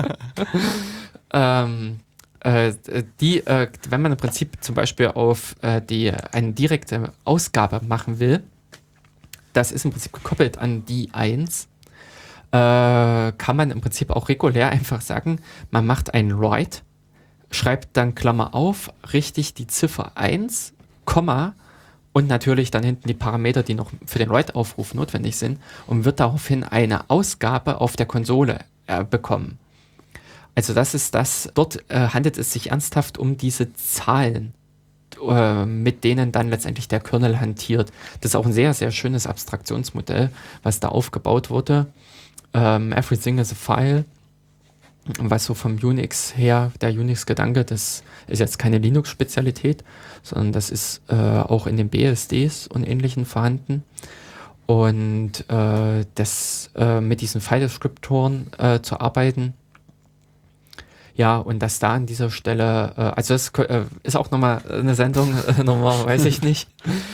Wenn man im Prinzip zum Beispiel auf eine direkte Ausgabe machen will, das ist im Prinzip gekoppelt an die 1, kann man im Prinzip auch regulär einfach sagen, man macht einen Write, schreibt dann Klammer auf, richtig die Ziffer 1, Komma und natürlich dann hinten die Parameter, die noch für den Write-Aufruf notwendig sind und wird daraufhin eine Ausgabe auf der Konsole bekommen. Also das ist das, dort handelt es sich ernsthaft um diese Zahlen, mit denen dann letztendlich der Kernel hantiert. Das ist auch ein sehr, sehr schönes Abstraktionsmodell, was da aufgebaut wurde. Everything is a file, was so vom Unix her, der Unix-Gedanke, das ist jetzt keine Linux-Spezialität, sondern das ist auch in den BSDs und Ähnlichen vorhanden. Und mit diesen File-Descriptoren zu arbeiten. Ja, und dass da an dieser Stelle, also das ist auch nochmal eine Sendung, nochmal weiß ich nicht,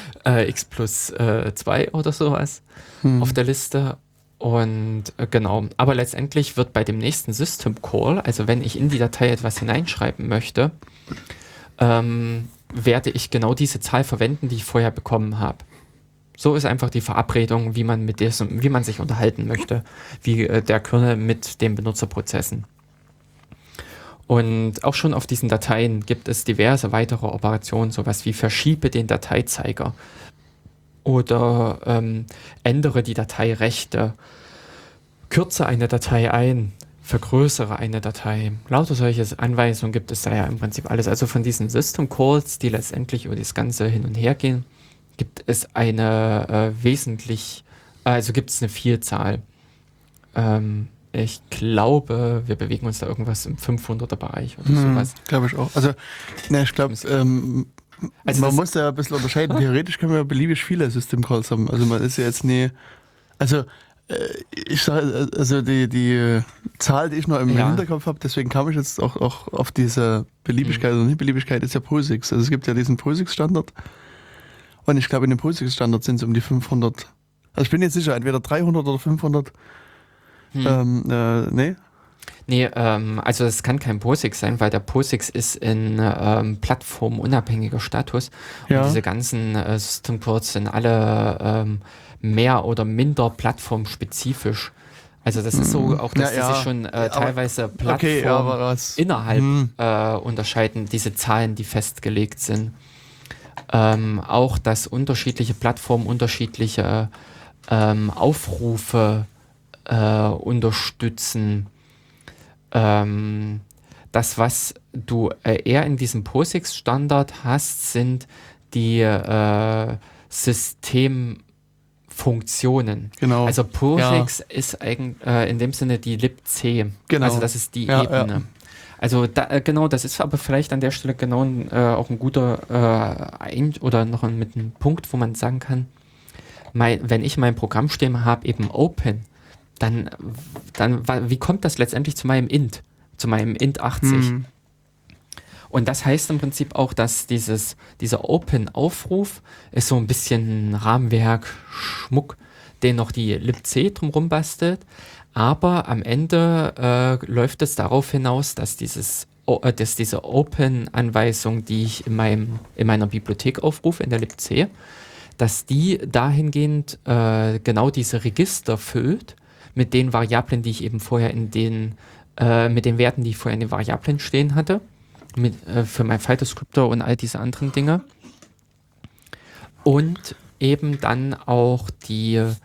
X+2 oder sowas auf der Liste. Und genau, aber letztendlich wird bei dem nächsten System Call, also wenn ich in die Datei etwas hineinschreiben möchte, werde ich genau diese Zahl verwenden, die ich vorher bekommen habe. So ist einfach die Verabredung, wie man sich unterhalten möchte, wie der Kernel mit den Benutzerprozessen. Und auch schon auf diesen Dateien gibt es diverse weitere Operationen, sowas wie verschiebe den Dateizeiger oder ändere die Dateirechte, kürze eine Datei ein, vergrößere eine Datei. Lauter solche Anweisungen gibt es da ja im Prinzip alles. Also von diesen System Calls, die letztendlich über das Ganze hin und her gehen, gibt es eine gibt es eine Vielzahl. Ich glaube, wir bewegen uns da irgendwas im 500er Bereich oder sowas. Glaube ich auch. Also, ich glaube, man muss da ein bisschen unterscheiden. Theoretisch können wir beliebig viele System Calls haben. Also man ist ja jetzt nie, also ich sage, also die Zahl, die ich noch im Hinterkopf habe, deswegen kam ich jetzt auch auf diese Beliebigkeit oder Nicht-Beliebigkeit, ist ja POSIX. Also es gibt ja diesen POSIX-Standard und ich glaube, in dem POSIX-Standard sind es um die 500. Also ich bin jetzt sicher, entweder 300 oder 500. Nee? Nee, also es kann kein POSIX sein, weil der POSIX ist in plattformunabhängiger Status. Und diese ganzen System Calls sind alle mehr oder minder plattformspezifisch. Also das ist so, auch dass die sich schon teilweise Plattformen innerhalb unterscheiden, diese Zahlen, die festgelegt sind. Auch, dass unterschiedliche Plattformen unterschiedliche Aufrufe unterstützen. Das, was du eher in diesem POSIX-Standard hast, sind die Systemfunktionen. Genau. Also POSIX ist eigentlich in dem Sinne die libc. Genau. Also das ist die Ebene. Ja. Also genau, das ist aber vielleicht an der Stelle genau auch ein guter oder noch mit einem Punkt, wo man sagen kann, wenn ich mein Programm stehen habe, eben Open, dann wie kommt das letztendlich zu meinem Int 80? Und das heißt im Prinzip auch, dass dieser Open-Aufruf ist so ein bisschen Rahmenwerk, Schmuck, den noch die libc drumherum bastelt, aber am Ende läuft es darauf hinaus, dass diese Open-Anweisung, die ich in meiner Bibliothek aufrufe, in der libc, dass die dahingehend genau diese Register füllt, mit den Variablen, die ich eben vorher mit den Werten, die ich vorher in den Variablen stehen hatte, für mein File-Descriptor und all diese anderen Dinge. Und eben dann auch diese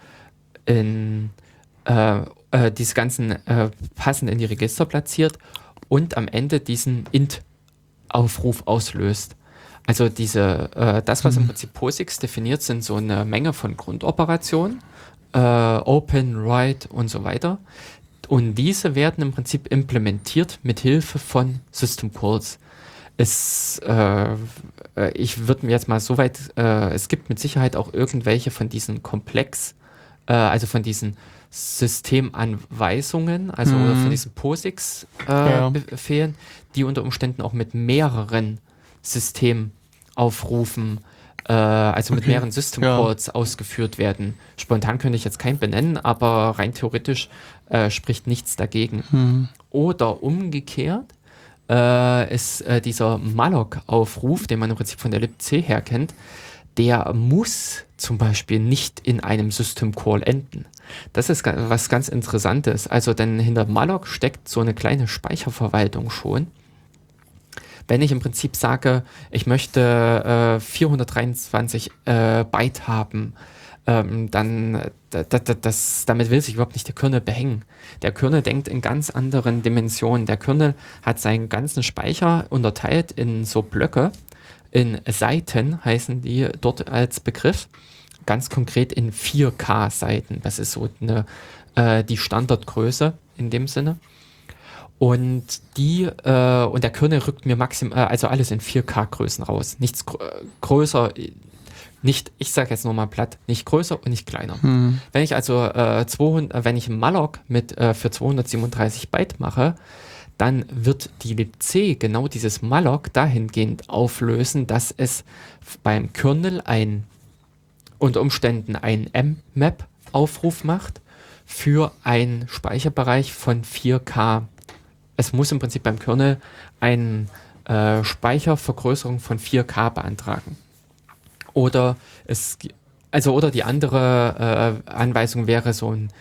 ganzen passend in die Register platziert und am Ende diesen int-Aufruf auslöst. Also das, was im Prinzip POSIX definiert, sind so eine Menge von Grundoperationen, Open, Write und so weiter. Und diese werden im Prinzip implementiert mit Hilfe von System Calls. Ich würde mir jetzt mal so weit, es gibt mit Sicherheit auch irgendwelche von diesen also von diesen Systemanweisungen, also oder von diesen POSIX-Befehlen, die unter Umständen auch mit mehreren Systemaufrufen, also mit mehreren System Calls ausgeführt werden. Spontan könnte ich jetzt keinen benennen, aber rein theoretisch spricht nichts dagegen. Oder umgekehrt ist dieser malloc-Aufruf, den man im Prinzip von der libc her kennt, der muss zum Beispiel nicht in einem System Call enden. Das ist was ganz Interessantes. Also denn hinter malloc steckt so eine kleine Speicherverwaltung schon. Wenn ich im Prinzip sage, ich möchte 423 Byte haben, dann damit will sich überhaupt nicht der Kernel behängen. Der Kernel denkt in ganz anderen Dimensionen. Der Kernel hat seinen ganzen Speicher unterteilt in so Blöcke, in Seiten, heißen die dort als Begriff, ganz konkret in 4K-Seiten. Das ist so die Standardgröße in dem Sinne. Und und der Kernel rückt mir also alles in 4K-Größen raus. Nichts größer, ich sage jetzt nochmal platt, nicht größer und nicht kleiner. Wenn ich also wenn ich einen Malloc für 237 Byte mache, dann wird die libc genau dieses Malloc dahingehend auflösen, dass es beim Kernel unter Umständen einen mmap-Aufruf macht für einen Speicherbereich von 4K. Es muss im Prinzip beim Kernel eine Speichervergrößerung von 4K beantragen. Oder die andere Anweisung wäre so ein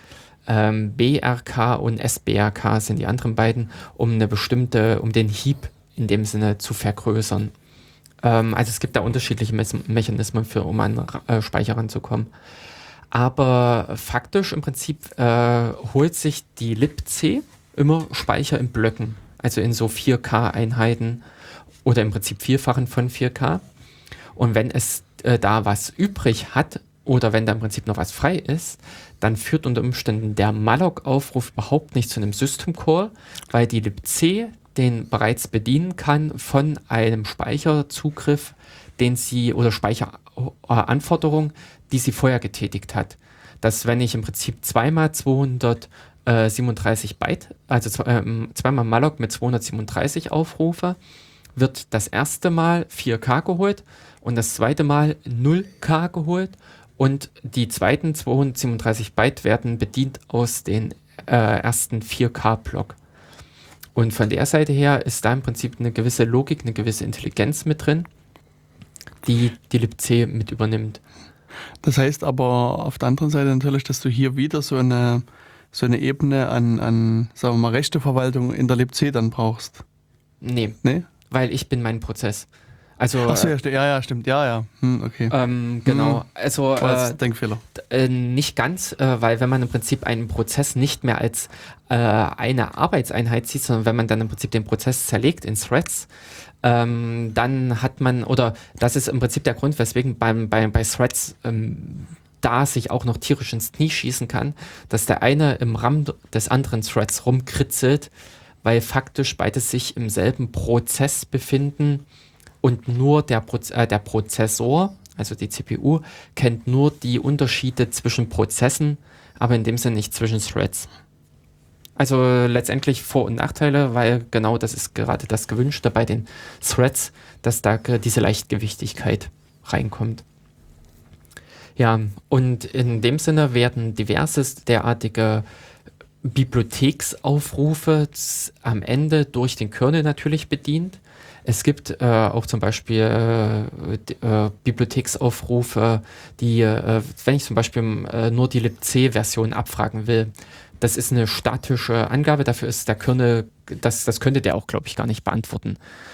BRK und SBRK sind die anderen beiden, um den Heap in dem Sinne zu vergrößern. Also es gibt da unterschiedliche Mechanismen um an Speicher ranzukommen. Aber faktisch im Prinzip holt sich die libc immer Speicher in Blöcken, also in so 4K-Einheiten oder im Prinzip Vierfachen von 4K. Und wenn es da was übrig hat oder wenn da im Prinzip noch was frei ist, dann führt unter Umständen der Malloc-Aufruf überhaupt nicht zu einem System Call, weil die libc den bereits bedienen kann von einem Speicherzugriff, oder Speicheranforderung, die sie vorher getätigt hat. Dass wenn ich im Prinzip zweimal 237 Byte, also zweimal Malloc mit 237 aufrufe, wird das erste Mal 4K geholt und das zweite Mal 0K geholt und die zweiten 237 Byte werden bedient aus den ersten 4K-Block. Und von der Seite her ist da im Prinzip eine gewisse Logik, eine gewisse Intelligenz mit drin, die libc mit übernimmt. Das heißt aber auf der anderen Seite natürlich, dass du hier wieder so eine Ebene an sagen wir mal, Rechteverwaltung in der libc dann brauchst. Nee? Weil ich bin mein Prozess. Also, ach so, ja, stimmt, ja. Okay. Genau, also Denkfehler. Nicht ganz, weil wenn man im Prinzip einen Prozess nicht mehr als eine Arbeitseinheit sieht, sondern wenn man dann im Prinzip den Prozess zerlegt in Threads, dann hat man, oder das ist im Prinzip der Grund, weswegen bei Threads da sich auch noch tierisch ins Knie schießen kann, dass der eine im RAM des anderen Threads rumkritzelt, weil faktisch beide sich im selben Prozess befinden und nur der Prozessor, also die CPU, kennt nur die Unterschiede zwischen Prozessen, aber in dem Sinne nicht zwischen Threads. Also letztendlich Vor- und Nachteile, weil genau das ist gerade das Gewünschte bei den Threads, dass da diese Leichtgewichtigkeit reinkommt. Ja, und in dem Sinne werden diverse derartige Bibliotheksaufrufe am Ende durch den Kernel natürlich bedient. Es gibt auch zum Beispiel Bibliotheksaufrufe, die, wenn ich zum Beispiel nur die libc-Version abfragen will, das ist eine statische Angabe, dafür ist der Kernel, das könnte der auch, glaube ich, gar nicht beantworten.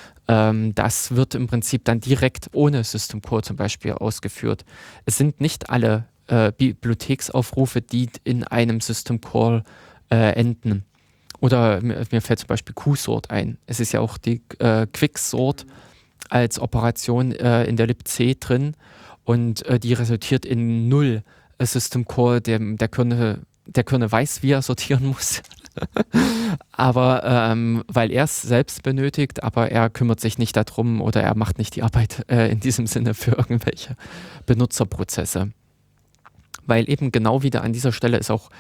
Das wird im Prinzip dann direkt ohne System Call zum Beispiel ausgeführt. Es sind nicht alle Bibliotheksaufrufe, die in einem System Call enden. Oder mir fällt zum Beispiel QSort ein. Es ist ja auch die Quicksort als Operation in der libc drin und die resultiert in 0 System Call, der Kernel weiß, wie er sortieren muss. Aber weil er es selbst benötigt, aber er kümmert sich nicht darum oder er macht nicht die Arbeit in diesem Sinne für irgendwelche Benutzerprozesse. Weil eben genau wieder an dieser Stelle es auch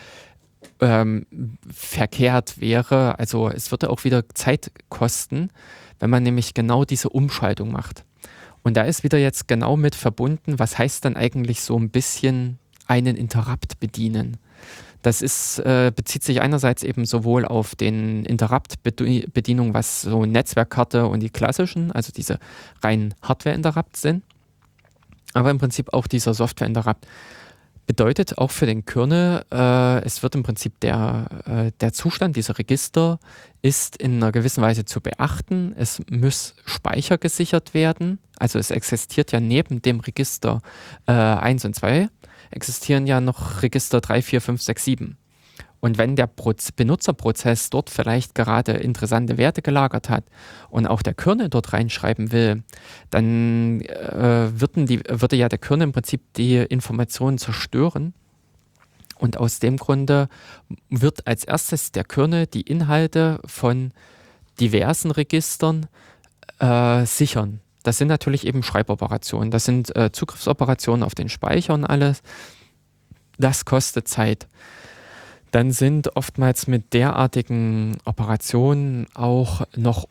verkehrt wäre, also es würde auch wieder Zeit kosten, wenn man nämlich genau diese Umschaltung macht. Und da ist wieder jetzt genau mit verbunden, was heißt dann eigentlich so ein bisschen einen Interrupt bedienen. Das bezieht sich einerseits eben sowohl auf den Interrupt-Bedienung, was so Netzwerkkarte und die klassischen, also diese reinen Hardware-Interrupts sind, aber im Prinzip auch dieser Software-Interrupt. Bedeutet auch für den Kernel, es wird im Prinzip der Zustand dieser Register ist in einer gewissen Weise zu beachten. Es muss Speicher gesichert werden. Also es existiert ja neben dem Register 1 und 2 existieren ja noch Register 3, 4, 5, 6, 7. Und wenn der Benutzerprozess dort vielleicht gerade interessante Werte gelagert hat und auch der Kernel dort reinschreiben will, dann würde ja der Kernel im Prinzip die Informationen zerstören. Und aus dem Grunde wird als erstes der Kernel die Inhalte von diversen Registern sichern. Das sind natürlich eben Schreiboperationen, das sind Zugriffsoperationen auf den Speicher und alles. Das kostet Zeit. Dann sind oftmals mit derartigen Operationen auch noch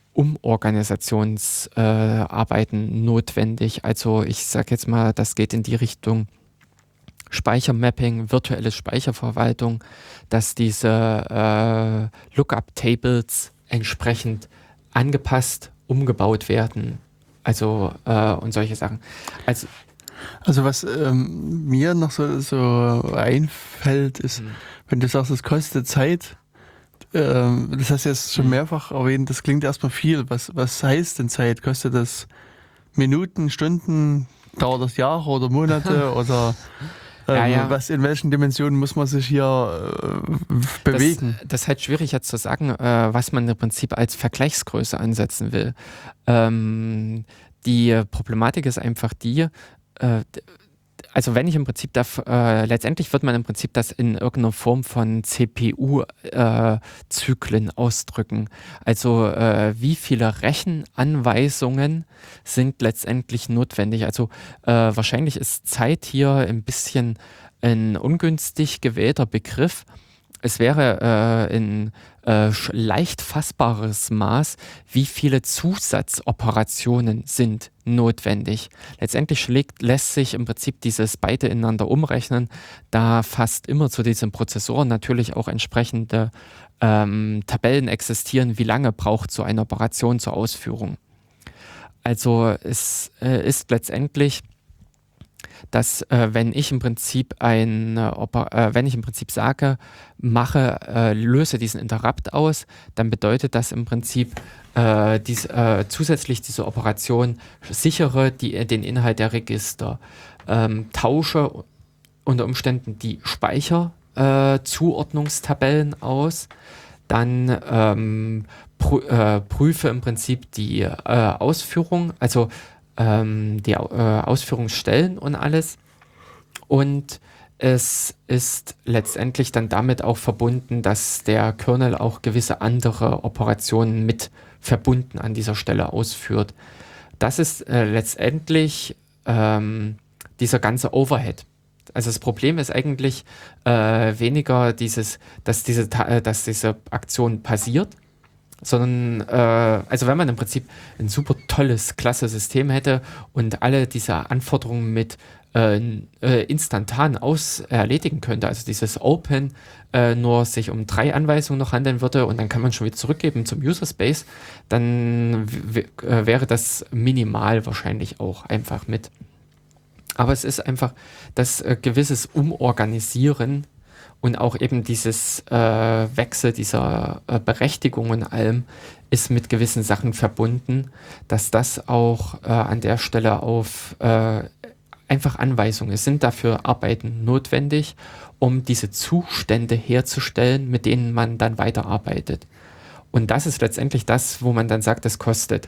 Umorganisationsarbeiten notwendig. Also ich sage jetzt mal, das geht in die Richtung Speichermapping, virtuelle Speicherverwaltung, dass diese Lookup-Tables entsprechend angepasst, umgebaut werden. Also und solche Sachen. Also was mir noch so einfällt, ist, wenn du sagst, es kostet Zeit, das hast du jetzt schon mehrfach erwähnt, das klingt erstmal viel. Was heißt denn Zeit? Kostet das Minuten, Stunden, dauert das Jahre oder Monate oder in welchen Dimensionen muss man sich hier bewegen? Das ist halt schwierig jetzt zu sagen, was man im Prinzip als Vergleichsgröße ansetzen will. Die Problematik ist einfach die, also wenn ich im Prinzip letztendlich wird man im Prinzip das in irgendeiner Form von CPU-Zyklen ausdrücken. Also wie viele Rechenanweisungen sind letztendlich notwendig? Also wahrscheinlich ist Zeit hier ein bisschen ein ungünstig gewählter Begriff. Es wäre ein leicht fassbares Maß, wie viele Zusatzoperationen sind notwendig. Letztendlich lässt sich im Prinzip dieses beide ineinander umrechnen, da fast immer zu diesem Prozessor natürlich auch entsprechende Tabellen existieren, wie lange braucht so eine Operation zur Ausführung. Also es ist letztendlich, dass wenn ich im Prinzip sage, löse diesen Interrupt aus, dann bedeutet das im Prinzip zusätzlich diese Operation, sichere den Inhalt der Register, tausche unter Umständen die Speicherzuordnungstabellen aus, dann prüfe im Prinzip die Ausführung, also die Ausführungsstellen und alles. Und es ist letztendlich dann damit auch verbunden, dass der Kernel auch gewisse andere Operationen mit verbunden an dieser Stelle ausführt. Das ist letztendlich dieser ganze Overhead. Also das Problem ist eigentlich weniger dass diese Aktion passiert, sondern also wenn man im Prinzip ein super tolles, klasse System hätte und alle diese Anforderungen mit instantan erledigen könnte, also dieses Open nur sich um 3 Anweisungen noch handeln würde und dann kann man schon wieder zurückgeben zum User Space, dann wäre das minimal wahrscheinlich auch einfach mit. Aber es ist einfach das gewisses Umorganisieren und auch eben dieses Wechsel dieser Berechtigung und allem ist mit gewissen Sachen verbunden, dass das auch an der Stelle auf einfach Anweisungen. Es sind dafür Arbeiten notwendig, um diese Zustände herzustellen, mit denen man dann weiterarbeitet. Und das ist letztendlich das, wo man dann sagt, das kostet.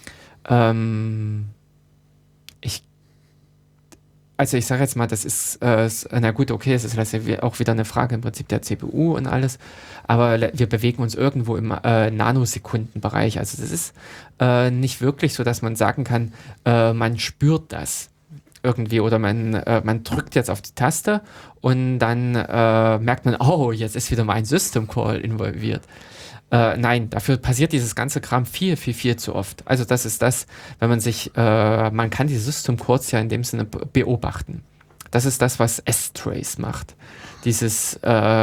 Also ich sage jetzt mal, das ist, na gut, okay, es ist auch wieder eine Frage im Prinzip der CPU und alles, aber wir bewegen uns irgendwo im Nanosekundenbereich. Also das ist nicht wirklich so, dass man sagen kann, man spürt das irgendwie oder man drückt jetzt auf die Taste und dann merkt man, oh, jetzt ist wieder mal ein System Call involviert. Nein, dafür passiert dieses ganze Kram viel, viel, viel zu oft. Also das ist das, wenn man kann die System Calls ja in dem Sinne beobachten. Das ist das, was S-Trace macht. Dieses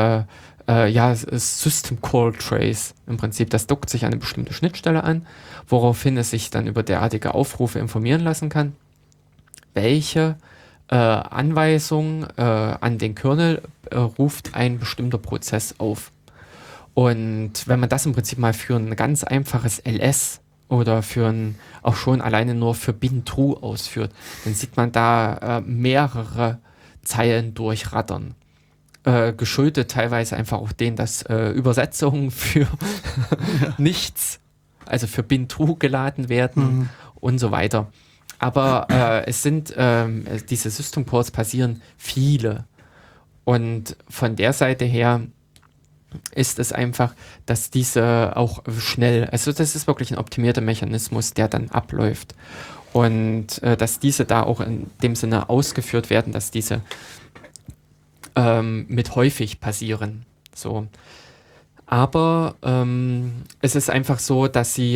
System Call Trace im Prinzip, das dockt sich an eine bestimmte Schnittstelle an, woraufhin es sich dann über derartige Aufrufe informieren lassen kann, welche Anweisung an den Kernel ruft ein bestimmter Prozess auf. Und wenn man das im Prinzip mal für ein ganz einfaches LS oder auch schon alleine nur für bin-true ausführt, dann sieht man da mehrere Zeilen durchrattern. geschuldet teilweise einfach auch denen, dass Übersetzungen für nichts, also für Bin-True geladen werden und so weiter. Aber es sind diese System Calls passieren viele. Und von der Seite her ist es einfach, dass diese auch schnell, also das ist wirklich ein optimierter Mechanismus, der dann abläuft. Und dass diese da auch in dem Sinne ausgeführt werden, dass diese mit häufig passieren. So. Aber es ist einfach so, dass sie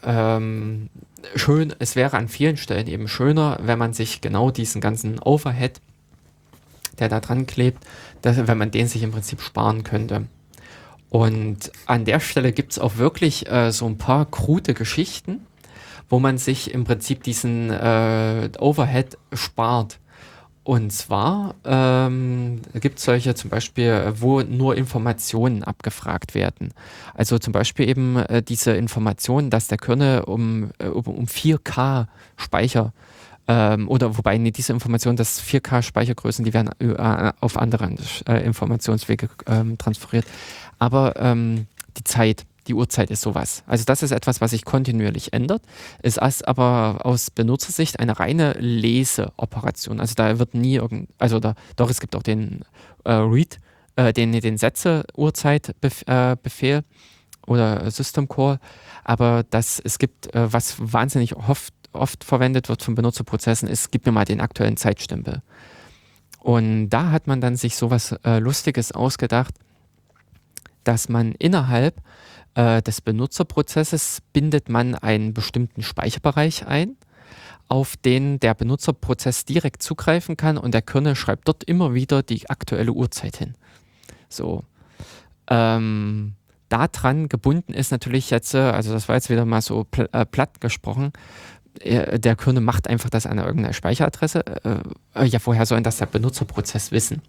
es wäre an vielen Stellen eben schöner, wenn man sich genau diesen ganzen Overhead, der da dran klebt, wenn man den sich im Prinzip sparen könnte. Und an der Stelle gibt es auch wirklich so ein paar krude Geschichten, wo man sich im Prinzip diesen Overhead spart. Und zwar gibt es solche zum Beispiel, wo nur Informationen abgefragt werden. Also zum Beispiel eben diese Information, dass der Kernel um 4K Speicher oder wobei diese Information, dass 4K Speichergrößen, die werden auf andere Informationswege transferiert. Aber die Zeit, die Uhrzeit ist sowas. Also das ist etwas, was sich kontinuierlich ändert. Es ist aber aus Benutzersicht eine reine Leseoperation. Also da wird nie doch, es gibt auch den Read, den Sätze-Uhrzeit-Befehl oder System Call, aber es gibt, was wahnsinnig oft verwendet wird von Benutzerprozessen, ist, gib mir mal den aktuellen Zeitstempel. Und da hat man dann sich sowas Lustiges ausgedacht, dass man innerhalb des Benutzerprozesses bindet man einen bestimmten Speicherbereich ein, auf den der Benutzerprozess direkt zugreifen kann und der Kernel schreibt dort immer wieder die aktuelle Uhrzeit hin. So. Daran gebunden ist natürlich jetzt, also das war jetzt wieder mal so platt gesprochen, der Kernel macht einfach das an irgendeiner Speicheradresse. Woher soll das der Benutzerprozess wissen?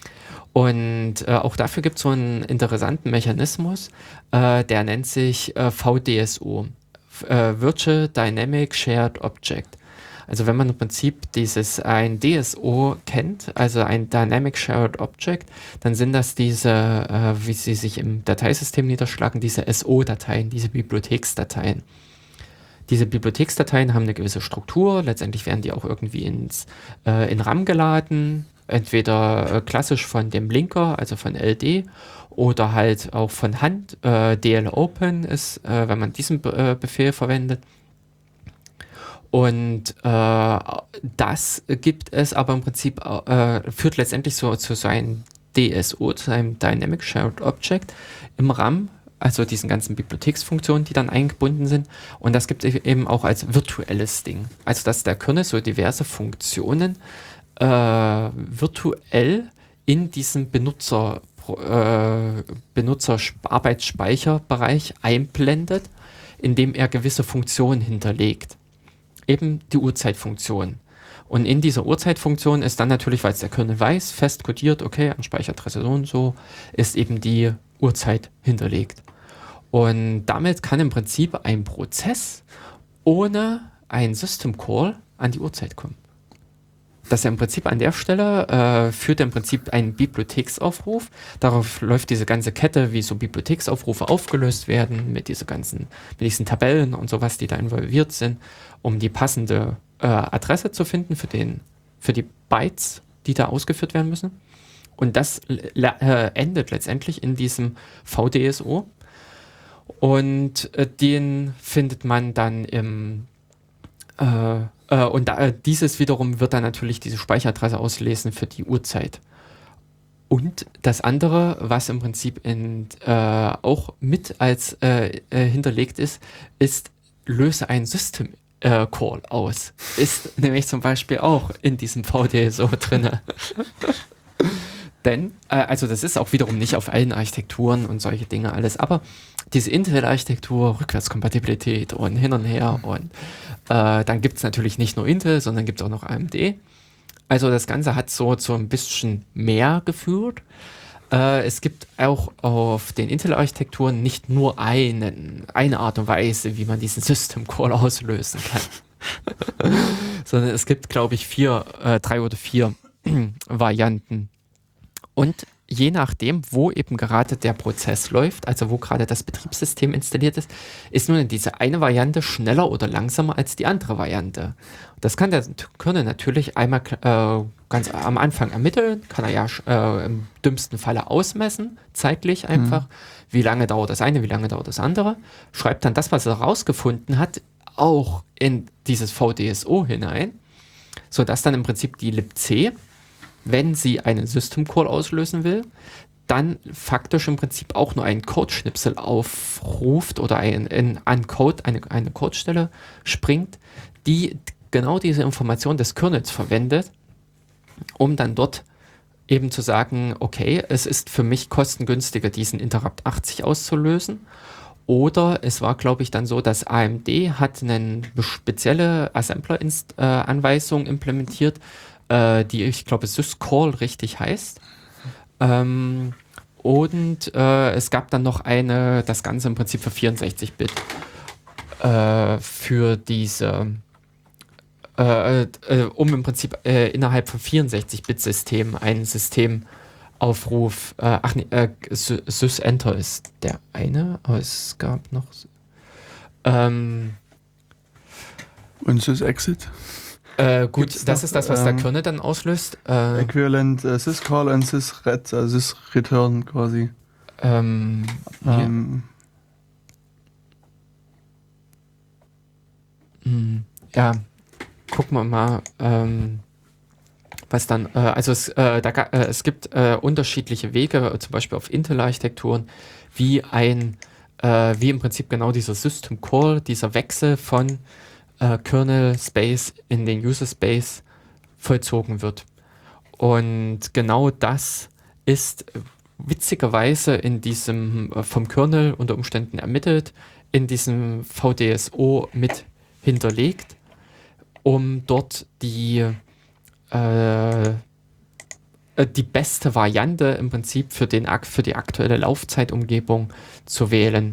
Und auch dafür gibt es so einen interessanten Mechanismus, der nennt sich VDSO, Virtual Dynamic Shared Object. Also wenn man im Prinzip ein DSO kennt, also ein Dynamic Shared Object, dann sind das diese, wie sie sich im Dateisystem niederschlagen, diese SO-Dateien, diese Bibliotheksdateien. Diese Bibliotheksdateien haben eine gewisse Struktur, letztendlich werden die auch irgendwie in RAM geladen, entweder klassisch von dem Linker, also von LD, oder halt auch von Hand. DLOpen ist, wenn man diesen Befehl verwendet. Und das gibt es aber im Prinzip, führt letztendlich so zu seinem DSO, zu einem Dynamic Shared Object im RAM, also diesen ganzen Bibliotheksfunktionen, die dann eingebunden sind. Und das gibt es eben auch als virtuelles Ding. Also dass der Kernel so diverse Funktionen virtuell in diesem Arbeitsspeicherbereich einblendet, indem er gewisse Funktionen hinterlegt. Eben die Uhrzeitfunktion. Und in dieser Uhrzeitfunktion ist dann natürlich, weil es der Kernel weiß, fest kodiert, okay, an Speicheradresse so und so, ist eben die Uhrzeit hinterlegt. Und damit kann im Prinzip ein Prozess ohne einen System Call an die Uhrzeit kommen. Dass er im Prinzip an der Stelle führt er im Prinzip einen Bibliotheksaufruf. Darauf läuft diese ganze Kette, wie so Bibliotheksaufrufe aufgelöst werden, mit diesen Tabellen und sowas, die da involviert sind, um die passende Adresse zu finden für die Bytes, die da ausgeführt werden müssen. Und das endet letztendlich in diesem VDSO. Und den findet man dann dieses wiederum wird dann natürlich diese Speicheradresse auslesen für die Uhrzeit. Und das andere, was im Prinzip auch mit als hinterlegt ist, löse ein System Call aus. Ist nämlich zum Beispiel auch in diesem VDSO drin. Denn, also das ist auch wiederum nicht auf allen Architekturen und solche Dinge alles, aber diese Intel-Architektur, Rückwärtskompatibilität und hin und her und dann gibt es natürlich nicht nur Intel, sondern gibt es auch noch AMD. Also das Ganze hat so ein bisschen mehr geführt. Es gibt auch auf den Intel-Architekturen nicht nur eine Art und Weise, wie man diesen System Call auslösen kann. sondern es gibt, glaube ich, 3 oder 4 Varianten. Und je nachdem, wo eben gerade der Prozess läuft, also wo gerade das Betriebssystem installiert ist nun diese eine Variante schneller oder langsamer als die andere Variante. Das kann der Kernel natürlich einmal ganz am Anfang ermitteln, kann er ja im dümmsten Falle ausmessen, zeitlich einfach, wie lange dauert das eine, wie lange dauert das andere, schreibt dann das, was er herausgefunden hat, auch in dieses VDSO hinein, sodass dann im Prinzip die libc, wenn sie einen System Call auslösen will, dann faktisch im Prinzip auch nur einen Codeschnipsel aufruft oder an Code, eine Codestelle springt, die genau diese Information des Kernels verwendet, um dann dort eben zu sagen, okay, es ist für mich kostengünstiger, diesen Interrupt 80 auszulösen. Oder es war, glaube ich, dann so, dass AMD hat eine spezielle Assembler-Anweisung implementiert, die, ich glaube, syscall richtig heißt. Und es gab dann noch das Ganze im Prinzip für 64-Bit für diese, um im Prinzip innerhalb von 64-Bit-Systemen einen Systemaufruf, sysenter ist der eine, aber es gab noch und sysexit? Gut, das ist das, was der Kernel dann auslöst. Äquivalent syscall und sysret, also sysreturn quasi. Ja, gucken wir mal, was dann, es gibt unterschiedliche Wege, zum Beispiel auf Intel-Architekturen, wie im Prinzip genau dieser System Call, dieser Wechsel von Kernel Space in den User Space vollzogen wird. Und genau das ist witzigerweise in diesem vom Kernel unter Umständen ermittelt, in diesem VDSO mit hinterlegt, um dort die beste Variante im Prinzip für die aktuelle Laufzeitumgebung zu wählen.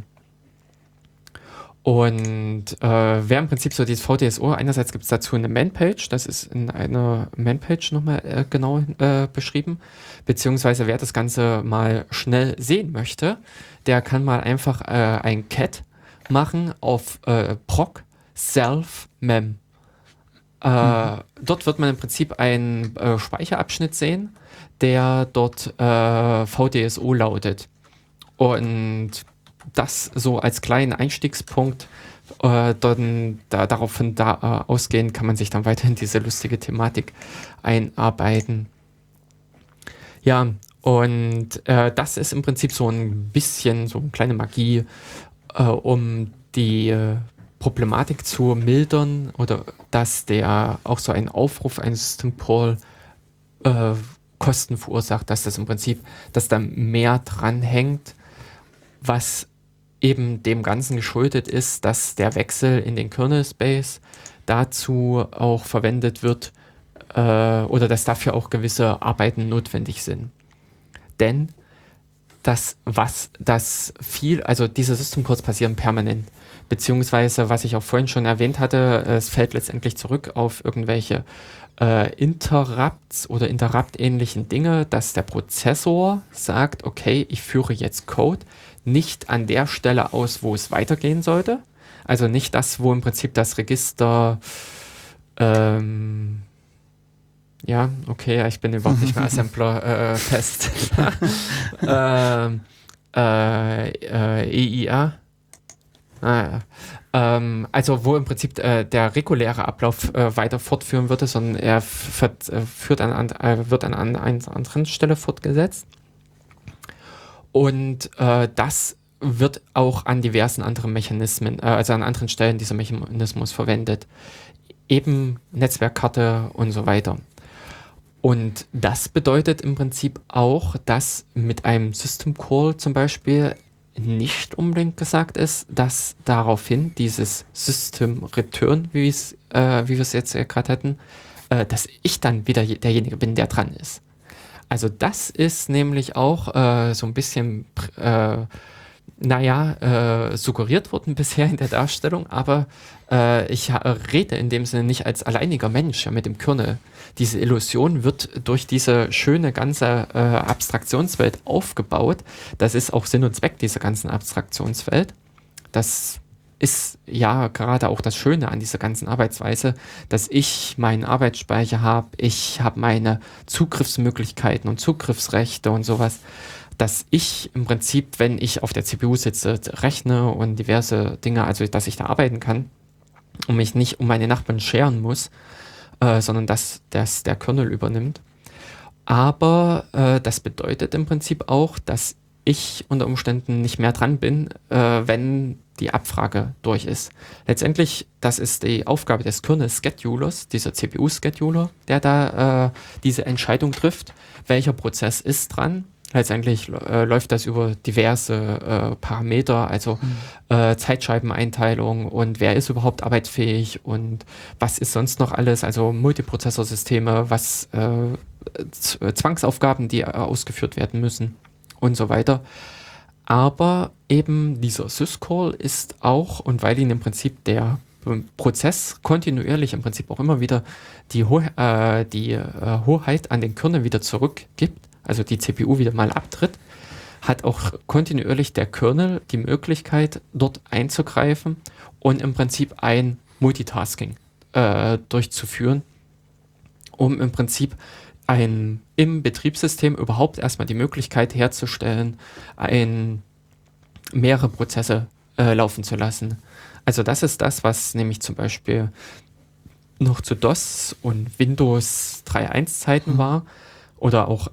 Und wäre im Prinzip so dieses VDSO, einerseits gibt es dazu eine Man-Page, das ist in einer Man-Page nochmal genau beschrieben, beziehungsweise wer das Ganze mal schnell sehen möchte, der kann mal einfach ein cat machen auf proc self mem. Dort wird man im Prinzip einen Speicherabschnitt sehen, der dort VDSO lautet. Und das so als kleinen Einstiegspunkt, daraufhin ausgehend kann man sich dann weiter in diese lustige Thematik einarbeiten. Ja, und das ist im Prinzip so ein bisschen so eine kleine Magie, um die Problematik zu mildern oder dass auch so ein Aufruf eines System Call Kosten verursacht, dass das im Prinzip, dass da mehr dran hängt, was eben dem Ganzen geschuldet ist, dass der Wechsel in den Kernel Space dazu auch verwendet wird oder dass dafür auch gewisse Arbeiten notwendig sind. Denn diese System Calls passieren permanent. Beziehungsweise, was ich auch vorhin schon erwähnt hatte, es fällt letztendlich zurück auf irgendwelche Interrupts oder Interrupt-ähnlichen Dinge, dass der Prozessor sagt, okay, ich führe jetzt Code nicht an der Stelle aus, wo es weitergehen sollte. Also nicht das, wo im Prinzip das Register ja, okay, ich bin überhaupt nicht mehr Assembler fest. EIA. Also wo im Prinzip der reguläre Ablauf weiter fortführen würde, sondern er wird an einer anderen Stelle fortgesetzt. Und das wird auch an diversen anderen Mechanismen, also an anderen Stellen dieser Mechanismus verwendet. Eben Netzwerkkarte und so weiter. Und das bedeutet im Prinzip auch, dass mit einem System Call zum Beispiel nicht unbedingt gesagt ist, dass daraufhin dieses System Return, wie wir es jetzt gerade hatten, dass ich dann wieder derjenige bin, der dran ist. Also das ist nämlich auch so ein bisschen suggeriert worden bisher in der Darstellung, aber ich rede in dem Sinne nicht als alleiniger Mensch mit dem Kernel. Diese Illusion wird durch diese schöne ganze Abstraktionswelt aufgebaut. Das ist auch Sinn und Zweck dieser ganzen Abstraktionswelt. Das ist ja gerade auch das Schöne an dieser ganzen Arbeitsweise, dass ich meinen Arbeitsspeicher habe, ich habe meine Zugriffsmöglichkeiten und Zugriffsrechte und sowas, dass ich im Prinzip, wenn ich auf der CPU sitze, rechne und diverse Dinge, also dass ich da arbeiten kann und mich nicht um meine Nachbarn scheren muss, sondern dass das der Kernel übernimmt. Aber das bedeutet im Prinzip auch, dass ich unter Umständen nicht mehr dran bin, wenn die Abfrage durch ist. Letztendlich, das ist die Aufgabe des Kernel-Schedulers, dieser CPU-Scheduler, der da diese Entscheidung trifft, welcher Prozess ist dran. Letztendlich läuft das über diverse Parameter, also Zeitscheibeneinteilung und wer ist überhaupt arbeitsfähig und was ist sonst noch alles, also Multiprozessorsysteme, was Zwangsaufgaben, die ausgeführt werden müssen und so weiter. Aber eben dieser Syscall ist auch, und weil ihn im Prinzip der Prozess kontinuierlich im Prinzip auch immer wieder die Hoheit an den Kernel wieder zurückgibt, also die CPU wieder mal abtritt, hat auch kontinuierlich der Kernel die Möglichkeit, dort einzugreifen und im Prinzip ein Multitasking durchzuführen, um im Prinzip im Betriebssystem überhaupt erstmal die Möglichkeit herzustellen, mehrere Prozesse laufen zu lassen. Also das ist das, was nämlich zum Beispiel noch zu DOS und Windows 3.1 Zeiten war, oder auch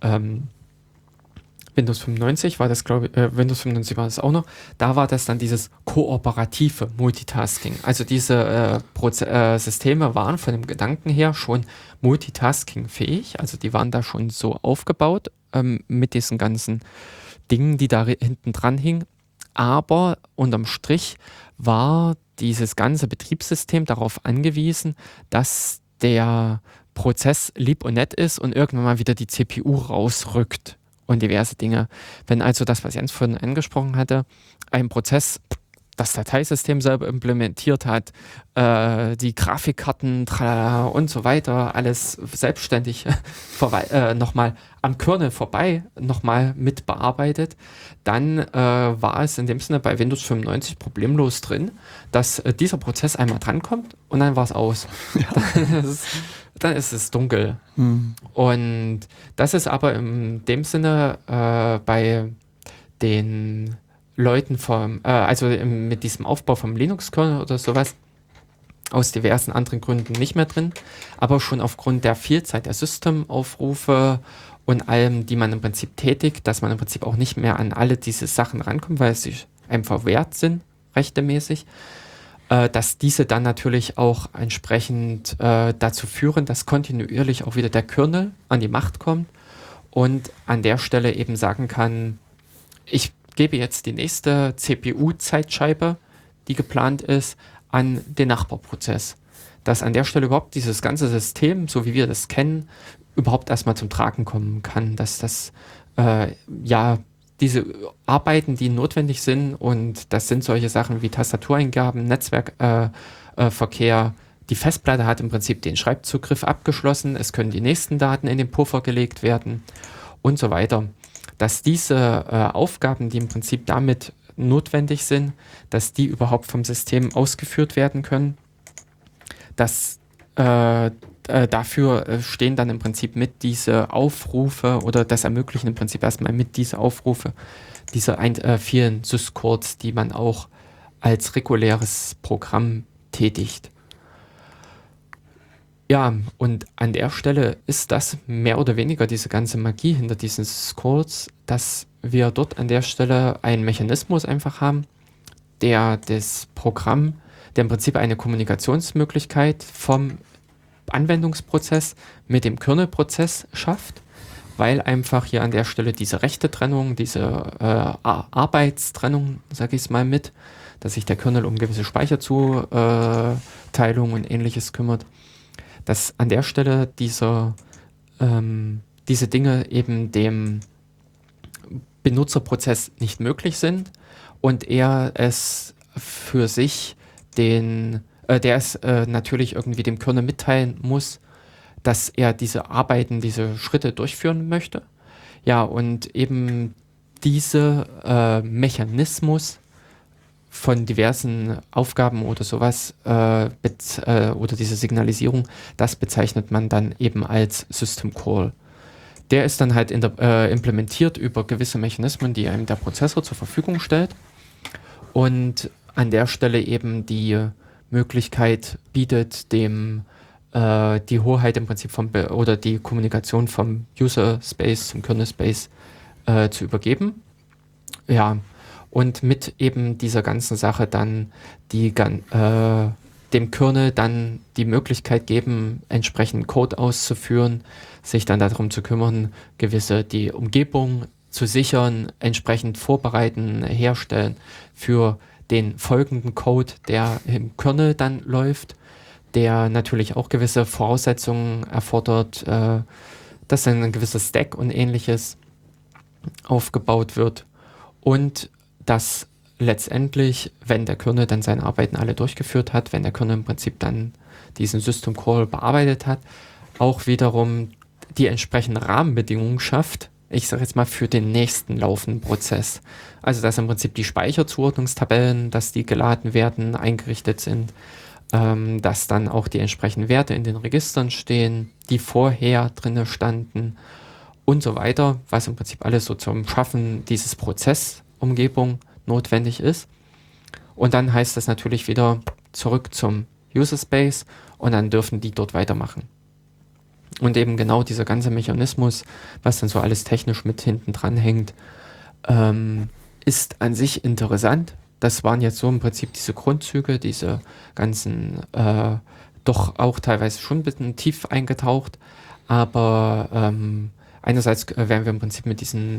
Windows 95 war das, glaube ich, Windows 95 war das auch noch. Da war das dann dieses kooperative Multitasking. Also diese Systeme waren von dem Gedanken her schon multitasking-fähig. Also die waren da schon so aufgebaut mit diesen ganzen Dingen, die da hinten dran hingen. Aber unterm Strich war dieses ganze Betriebssystem darauf angewiesen, dass der Prozess lieb und nett ist und irgendwann mal wieder die CPU rausrückt und diverse Dinge. Wenn also das, was Jens vorhin angesprochen hatte, ein Prozess das Dateisystem selber implementiert hat, die Grafikkarten tralala, und so weiter, alles selbstständig nochmal am Kernel vorbei nochmal mit bearbeitet, dann war es in dem Sinne bei Windows 95 problemlos drin, dass dieser Prozess einmal drankommt und dann war es aus. Ja. Dann ist es dunkel. Und das ist aber in dem Sinne bei den Leuten mit diesem Aufbau vom Linux-Kernel oder sowas aus diversen anderen Gründen nicht mehr drin, aber schon aufgrund der Vielzahl der Systemaufrufe und allem, die man im Prinzip tätigt, dass man im Prinzip auch nicht mehr an alle diese Sachen rankommt, weil sie einfach wert sind, rechtemäßig, dass diese dann natürlich auch entsprechend dazu führen, dass kontinuierlich auch wieder der Kernel an die Macht kommt und an der Stelle eben sagen kann, ich gebe jetzt die nächste CPU-Zeitscheibe, die geplant ist, an den Nachbarprozess. Dass an der Stelle überhaupt dieses ganze System, so wie wir das kennen, überhaupt erstmal zum Tragen kommen kann. Dass das, diese Arbeiten, die notwendig sind, und das sind solche Sachen wie Tastatureingaben, Netzwerkverkehr, die Festplatte hat im Prinzip den Schreibzugriff abgeschlossen, es können die nächsten Daten in den Puffer gelegt werden und so weiter. Dass diese Aufgaben, die im Prinzip damit notwendig sind, dass die überhaupt vom System ausgeführt werden können, dass dafür stehen dann im Prinzip mit diese Aufrufe oder das ermöglichen im Prinzip erstmal mit diese Aufrufe, diese vielen Syscalls, die man auch als reguläres Programm tätigt. Ja, und an der Stelle ist das mehr oder weniger diese ganze Magie hinter diesen Syscalls, dass wir dort an der Stelle einen Mechanismus einfach haben, der das Programm, der im Prinzip eine Kommunikationsmöglichkeit vom Anwendungsprozess mit dem Kernelprozess schafft, weil einfach hier an der Stelle diese Rechte-Trennung, diese Arbeitstrennung, sage ich es mal mit, dass sich der Kernel um gewisse Speicherzuteilung und ähnliches kümmert, dass an der Stelle diese Dinge eben dem Benutzerprozess nicht möglich sind und er es für sich der es natürlich irgendwie dem Kernel mitteilen muss, dass er diese Schritte durchführen möchte. Ja, und eben diese Mechanismus von diversen Aufgaben oder sowas oder diese Signalisierung, das bezeichnet man dann eben als System Call. Der ist dann halt implementiert über gewisse Mechanismen, die einem der Prozessor zur Verfügung stellt und an der Stelle eben die Möglichkeit bietet, dem die Hoheit im Prinzip oder die Kommunikation vom User Space zum Kernel Space zu übergeben. Ja, und mit eben dieser ganzen Sache dann dem Kernel dann die Möglichkeit geben, entsprechend Code auszuführen, sich dann darum zu kümmern, die Umgebung zu sichern, entsprechend vorbereiten, herstellen für den folgenden Code, der im Kernel dann läuft, der natürlich auch gewisse Voraussetzungen erfordert, dass dann ein gewisses Stack und ähnliches aufgebaut wird und dass letztendlich, wenn der Kernel dann seine Arbeiten alle durchgeführt hat, wenn der Kernel im Prinzip dann diesen System Call bearbeitet hat, auch wiederum die entsprechenden Rahmenbedingungen schafft, ich sage jetzt mal für den nächsten laufenden Prozess. Also dass im Prinzip die Speicherzuordnungstabellen, dass die geladen werden, eingerichtet sind, dass dann auch die entsprechenden Werte in den Registern stehen, die vorher drinne standen und so weiter, was im Prinzip alles so zum Schaffen dieses Prozessumgebung notwendig ist. Und dann heißt das natürlich wieder zurück zum User Space und dann dürfen die dort weitermachen. Und eben genau dieser ganze Mechanismus, was dann so alles technisch mit hinten dran hängt, ist an sich interessant. Das waren jetzt so im Prinzip diese Grundzüge, diese ganzen, doch auch teilweise schon ein bisschen tief eingetaucht, aber einerseits werden wir im Prinzip mit diesen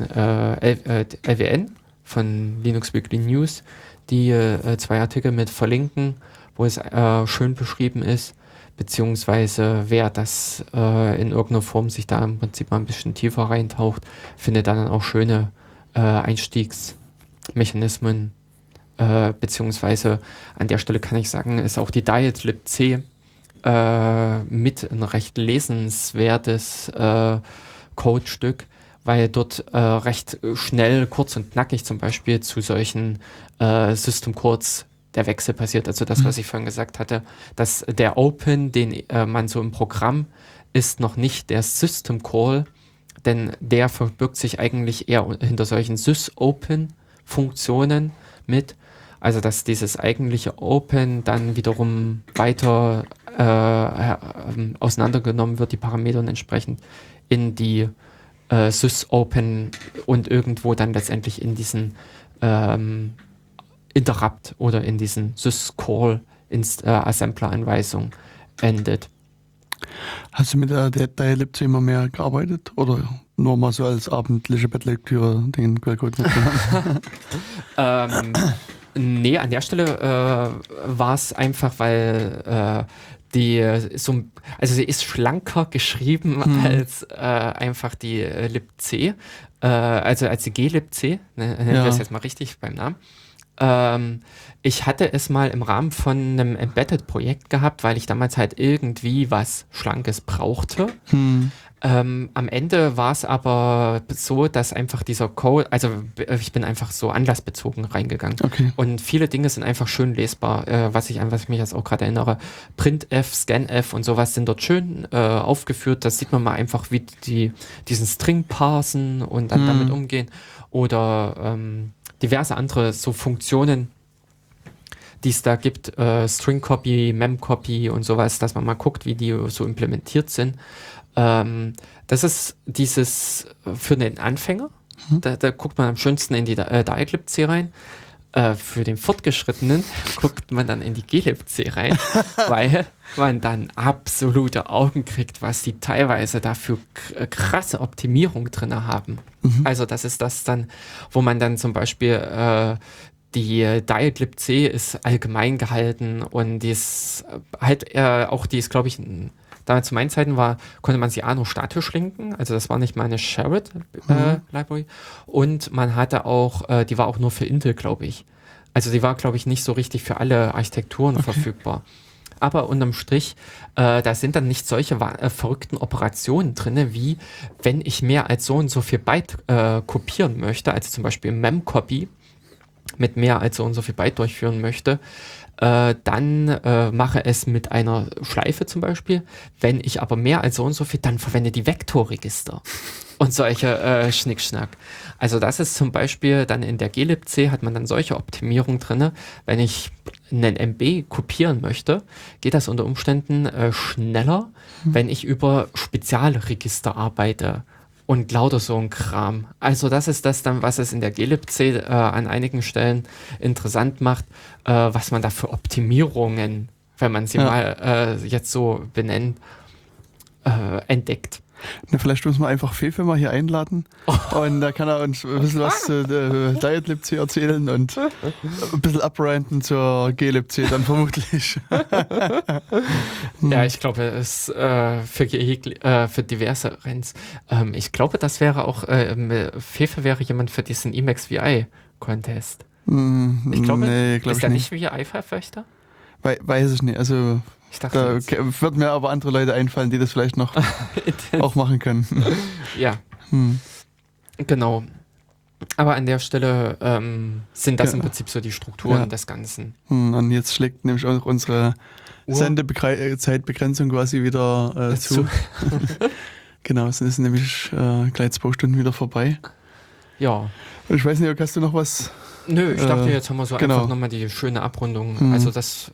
LWN von Linux Weekly News die 2 Artikel mit verlinken, wo es schön beschrieben ist, beziehungsweise wer das in irgendeiner Form sich da im Prinzip mal ein bisschen tiefer reintaucht, findet dann auch schöne Einstiegsmechanismen, beziehungsweise an der Stelle kann ich sagen, ist auch die Diet libc mit ein recht lesenswertes Codestück, weil dort recht schnell, kurz und knackig zum Beispiel zu solchen System Codes der Wechsel passiert. Also das, was ich vorhin gesagt hatte, dass der Open, den man so im Programm, ist noch nicht der System Call, denn der verbirgt sich eigentlich eher hinter solchen Sys-Open-Funktionen mit. Also dass dieses eigentliche Open dann wiederum weiter auseinandergenommen wird, die Parameter entsprechend in die Sys-Open und irgendwo dann letztendlich in diesen Interrupt oder in diesen Sys-Call Assembler-Anweisung endet. Hast du mit der DLibc immer mehr gearbeitet oder nur mal so als abendliche Bettlektüre den Quellcode mitgenommen? Nee, an der Stelle war es einfach, weil sie ist schlanker geschrieben als einfach die libc, also als die glibc, nennen wir es jetzt mal richtig beim Namen. Ich hatte es mal im Rahmen von einem Embedded-Projekt gehabt, weil ich damals halt irgendwie was Schlankes brauchte. Am Ende war es aber so, dass einfach dieser Code, also ich bin einfach so anlassbezogen reingegangen. Okay. Und viele Dinge sind einfach schön lesbar, was ich mich jetzt auch gerade erinnere. Printf, Scanf und sowas sind dort schön aufgeführt. Das sieht man mal einfach, wie diesen String parsen und dann damit umgehen. Oder diverse andere so Funktionen, die es da gibt, String Copy, Mem Copy und sowas, dass man mal guckt, wie die so implementiert sind. Das ist dieses für den Anfänger, da guckt man am schönsten in die glibc rein. Für den Fortgeschrittenen guckt man dann in die glibc rein, weil man dann absolute Augen kriegt, was die teilweise da für krasse Optimierung drin haben. Also das ist das dann, wo man dann zum Beispiel die glibc ist allgemein gehalten und die ist halt die ist, glaube ich, Damals zu meinen Zeiten konnte man sie nur statisch linken, also das war nicht mal eine Shared Library. Und man hatte auch, die war auch nur für Intel, glaube ich. Also die war, glaube ich, nicht so richtig für alle Architekturen verfügbar. Aber unterm Strich, da sind dann nicht solche verrückten Operationen drin, wie wenn ich mehr als so und so viel Byte kopieren möchte, also zum Beispiel Memcopy mit mehr als so und so viel Byte durchführen möchte, dann mache es mit einer Schleife zum Beispiel. Wenn ich aber mehr als so und so viel, dann verwende die Vektorregister und solche Schnickschnack. Also das ist zum Beispiel dann in der glibc hat man dann solche Optimierungen drin. Wenn ich einen MB kopieren möchte, geht das unter Umständen schneller, wenn ich über Spezialregister arbeite. Und lauter so ein Kram. Also das ist das dann, was es in der glibc an einigen Stellen interessant macht, was man da für Optimierungen, wenn man sie mal jetzt so benennt, entdeckt. Na, vielleicht müssen wir einfach Fefe mal hier einladen und da kann er uns ein bisschen was zu Diet-libc erzählen und ein bisschen abranten zur glibc dann vermutlich. Ja, ich glaube, es für diverse Rents. Ich glaube, das wäre auch, Fefe wäre jemand für diesen Emacs VI-Contest. Ich glaube, ist er nicht VI-Verfechter? Weiß ich nicht, also ich dachte da wird mir aber andere Leute einfallen, die das vielleicht noch auch machen können. Ja, genau. Aber an der Stelle sind das im Prinzip so die Strukturen des Ganzen. Und jetzt schlägt nämlich auch unsere Sendezeitbegrenzung quasi wieder zu. Genau, es ist nämlich gleich 2 Stunden wieder vorbei. Ja. Und ich weiß nicht, hast du noch was? Nö, ich dachte, jetzt haben wir so einfach nochmal die schöne Abrundung. Also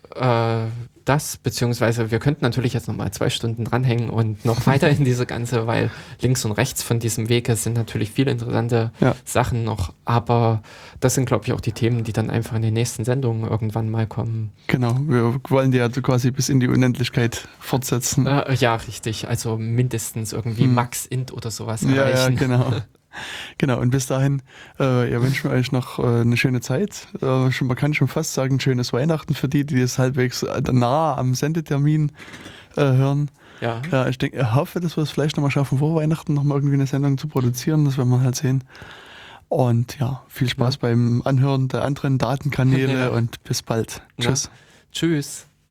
das, beziehungsweise wir könnten natürlich jetzt nochmal 2 Stunden dranhängen und noch weiter in diese ganze, weil links und rechts von diesem Weg sind natürlich viele interessante Sachen noch, aber das sind, glaube ich, auch die Themen, die dann einfach in den nächsten Sendungen irgendwann mal kommen. Genau, wir wollen die ja quasi bis in die Unendlichkeit fortsetzen. Ja, richtig, also mindestens irgendwie Max Int oder sowas erreichen. Ja, genau. Genau, und bis dahin wünschen wir euch noch eine schöne Zeit. Man kann schon fast sagen, ein schönes Weihnachten für die es halbwegs nah am Sendetermin hören. Ja. Ja, ich hoffe, dass wir es vielleicht nochmal schaffen, vor Weihnachten nochmal irgendwie eine Sendung zu produzieren. Das werden wir halt sehen. Und ja, viel Spaß beim Anhören der anderen Datenkanäle und bis bald. Tschüss. Tschüss.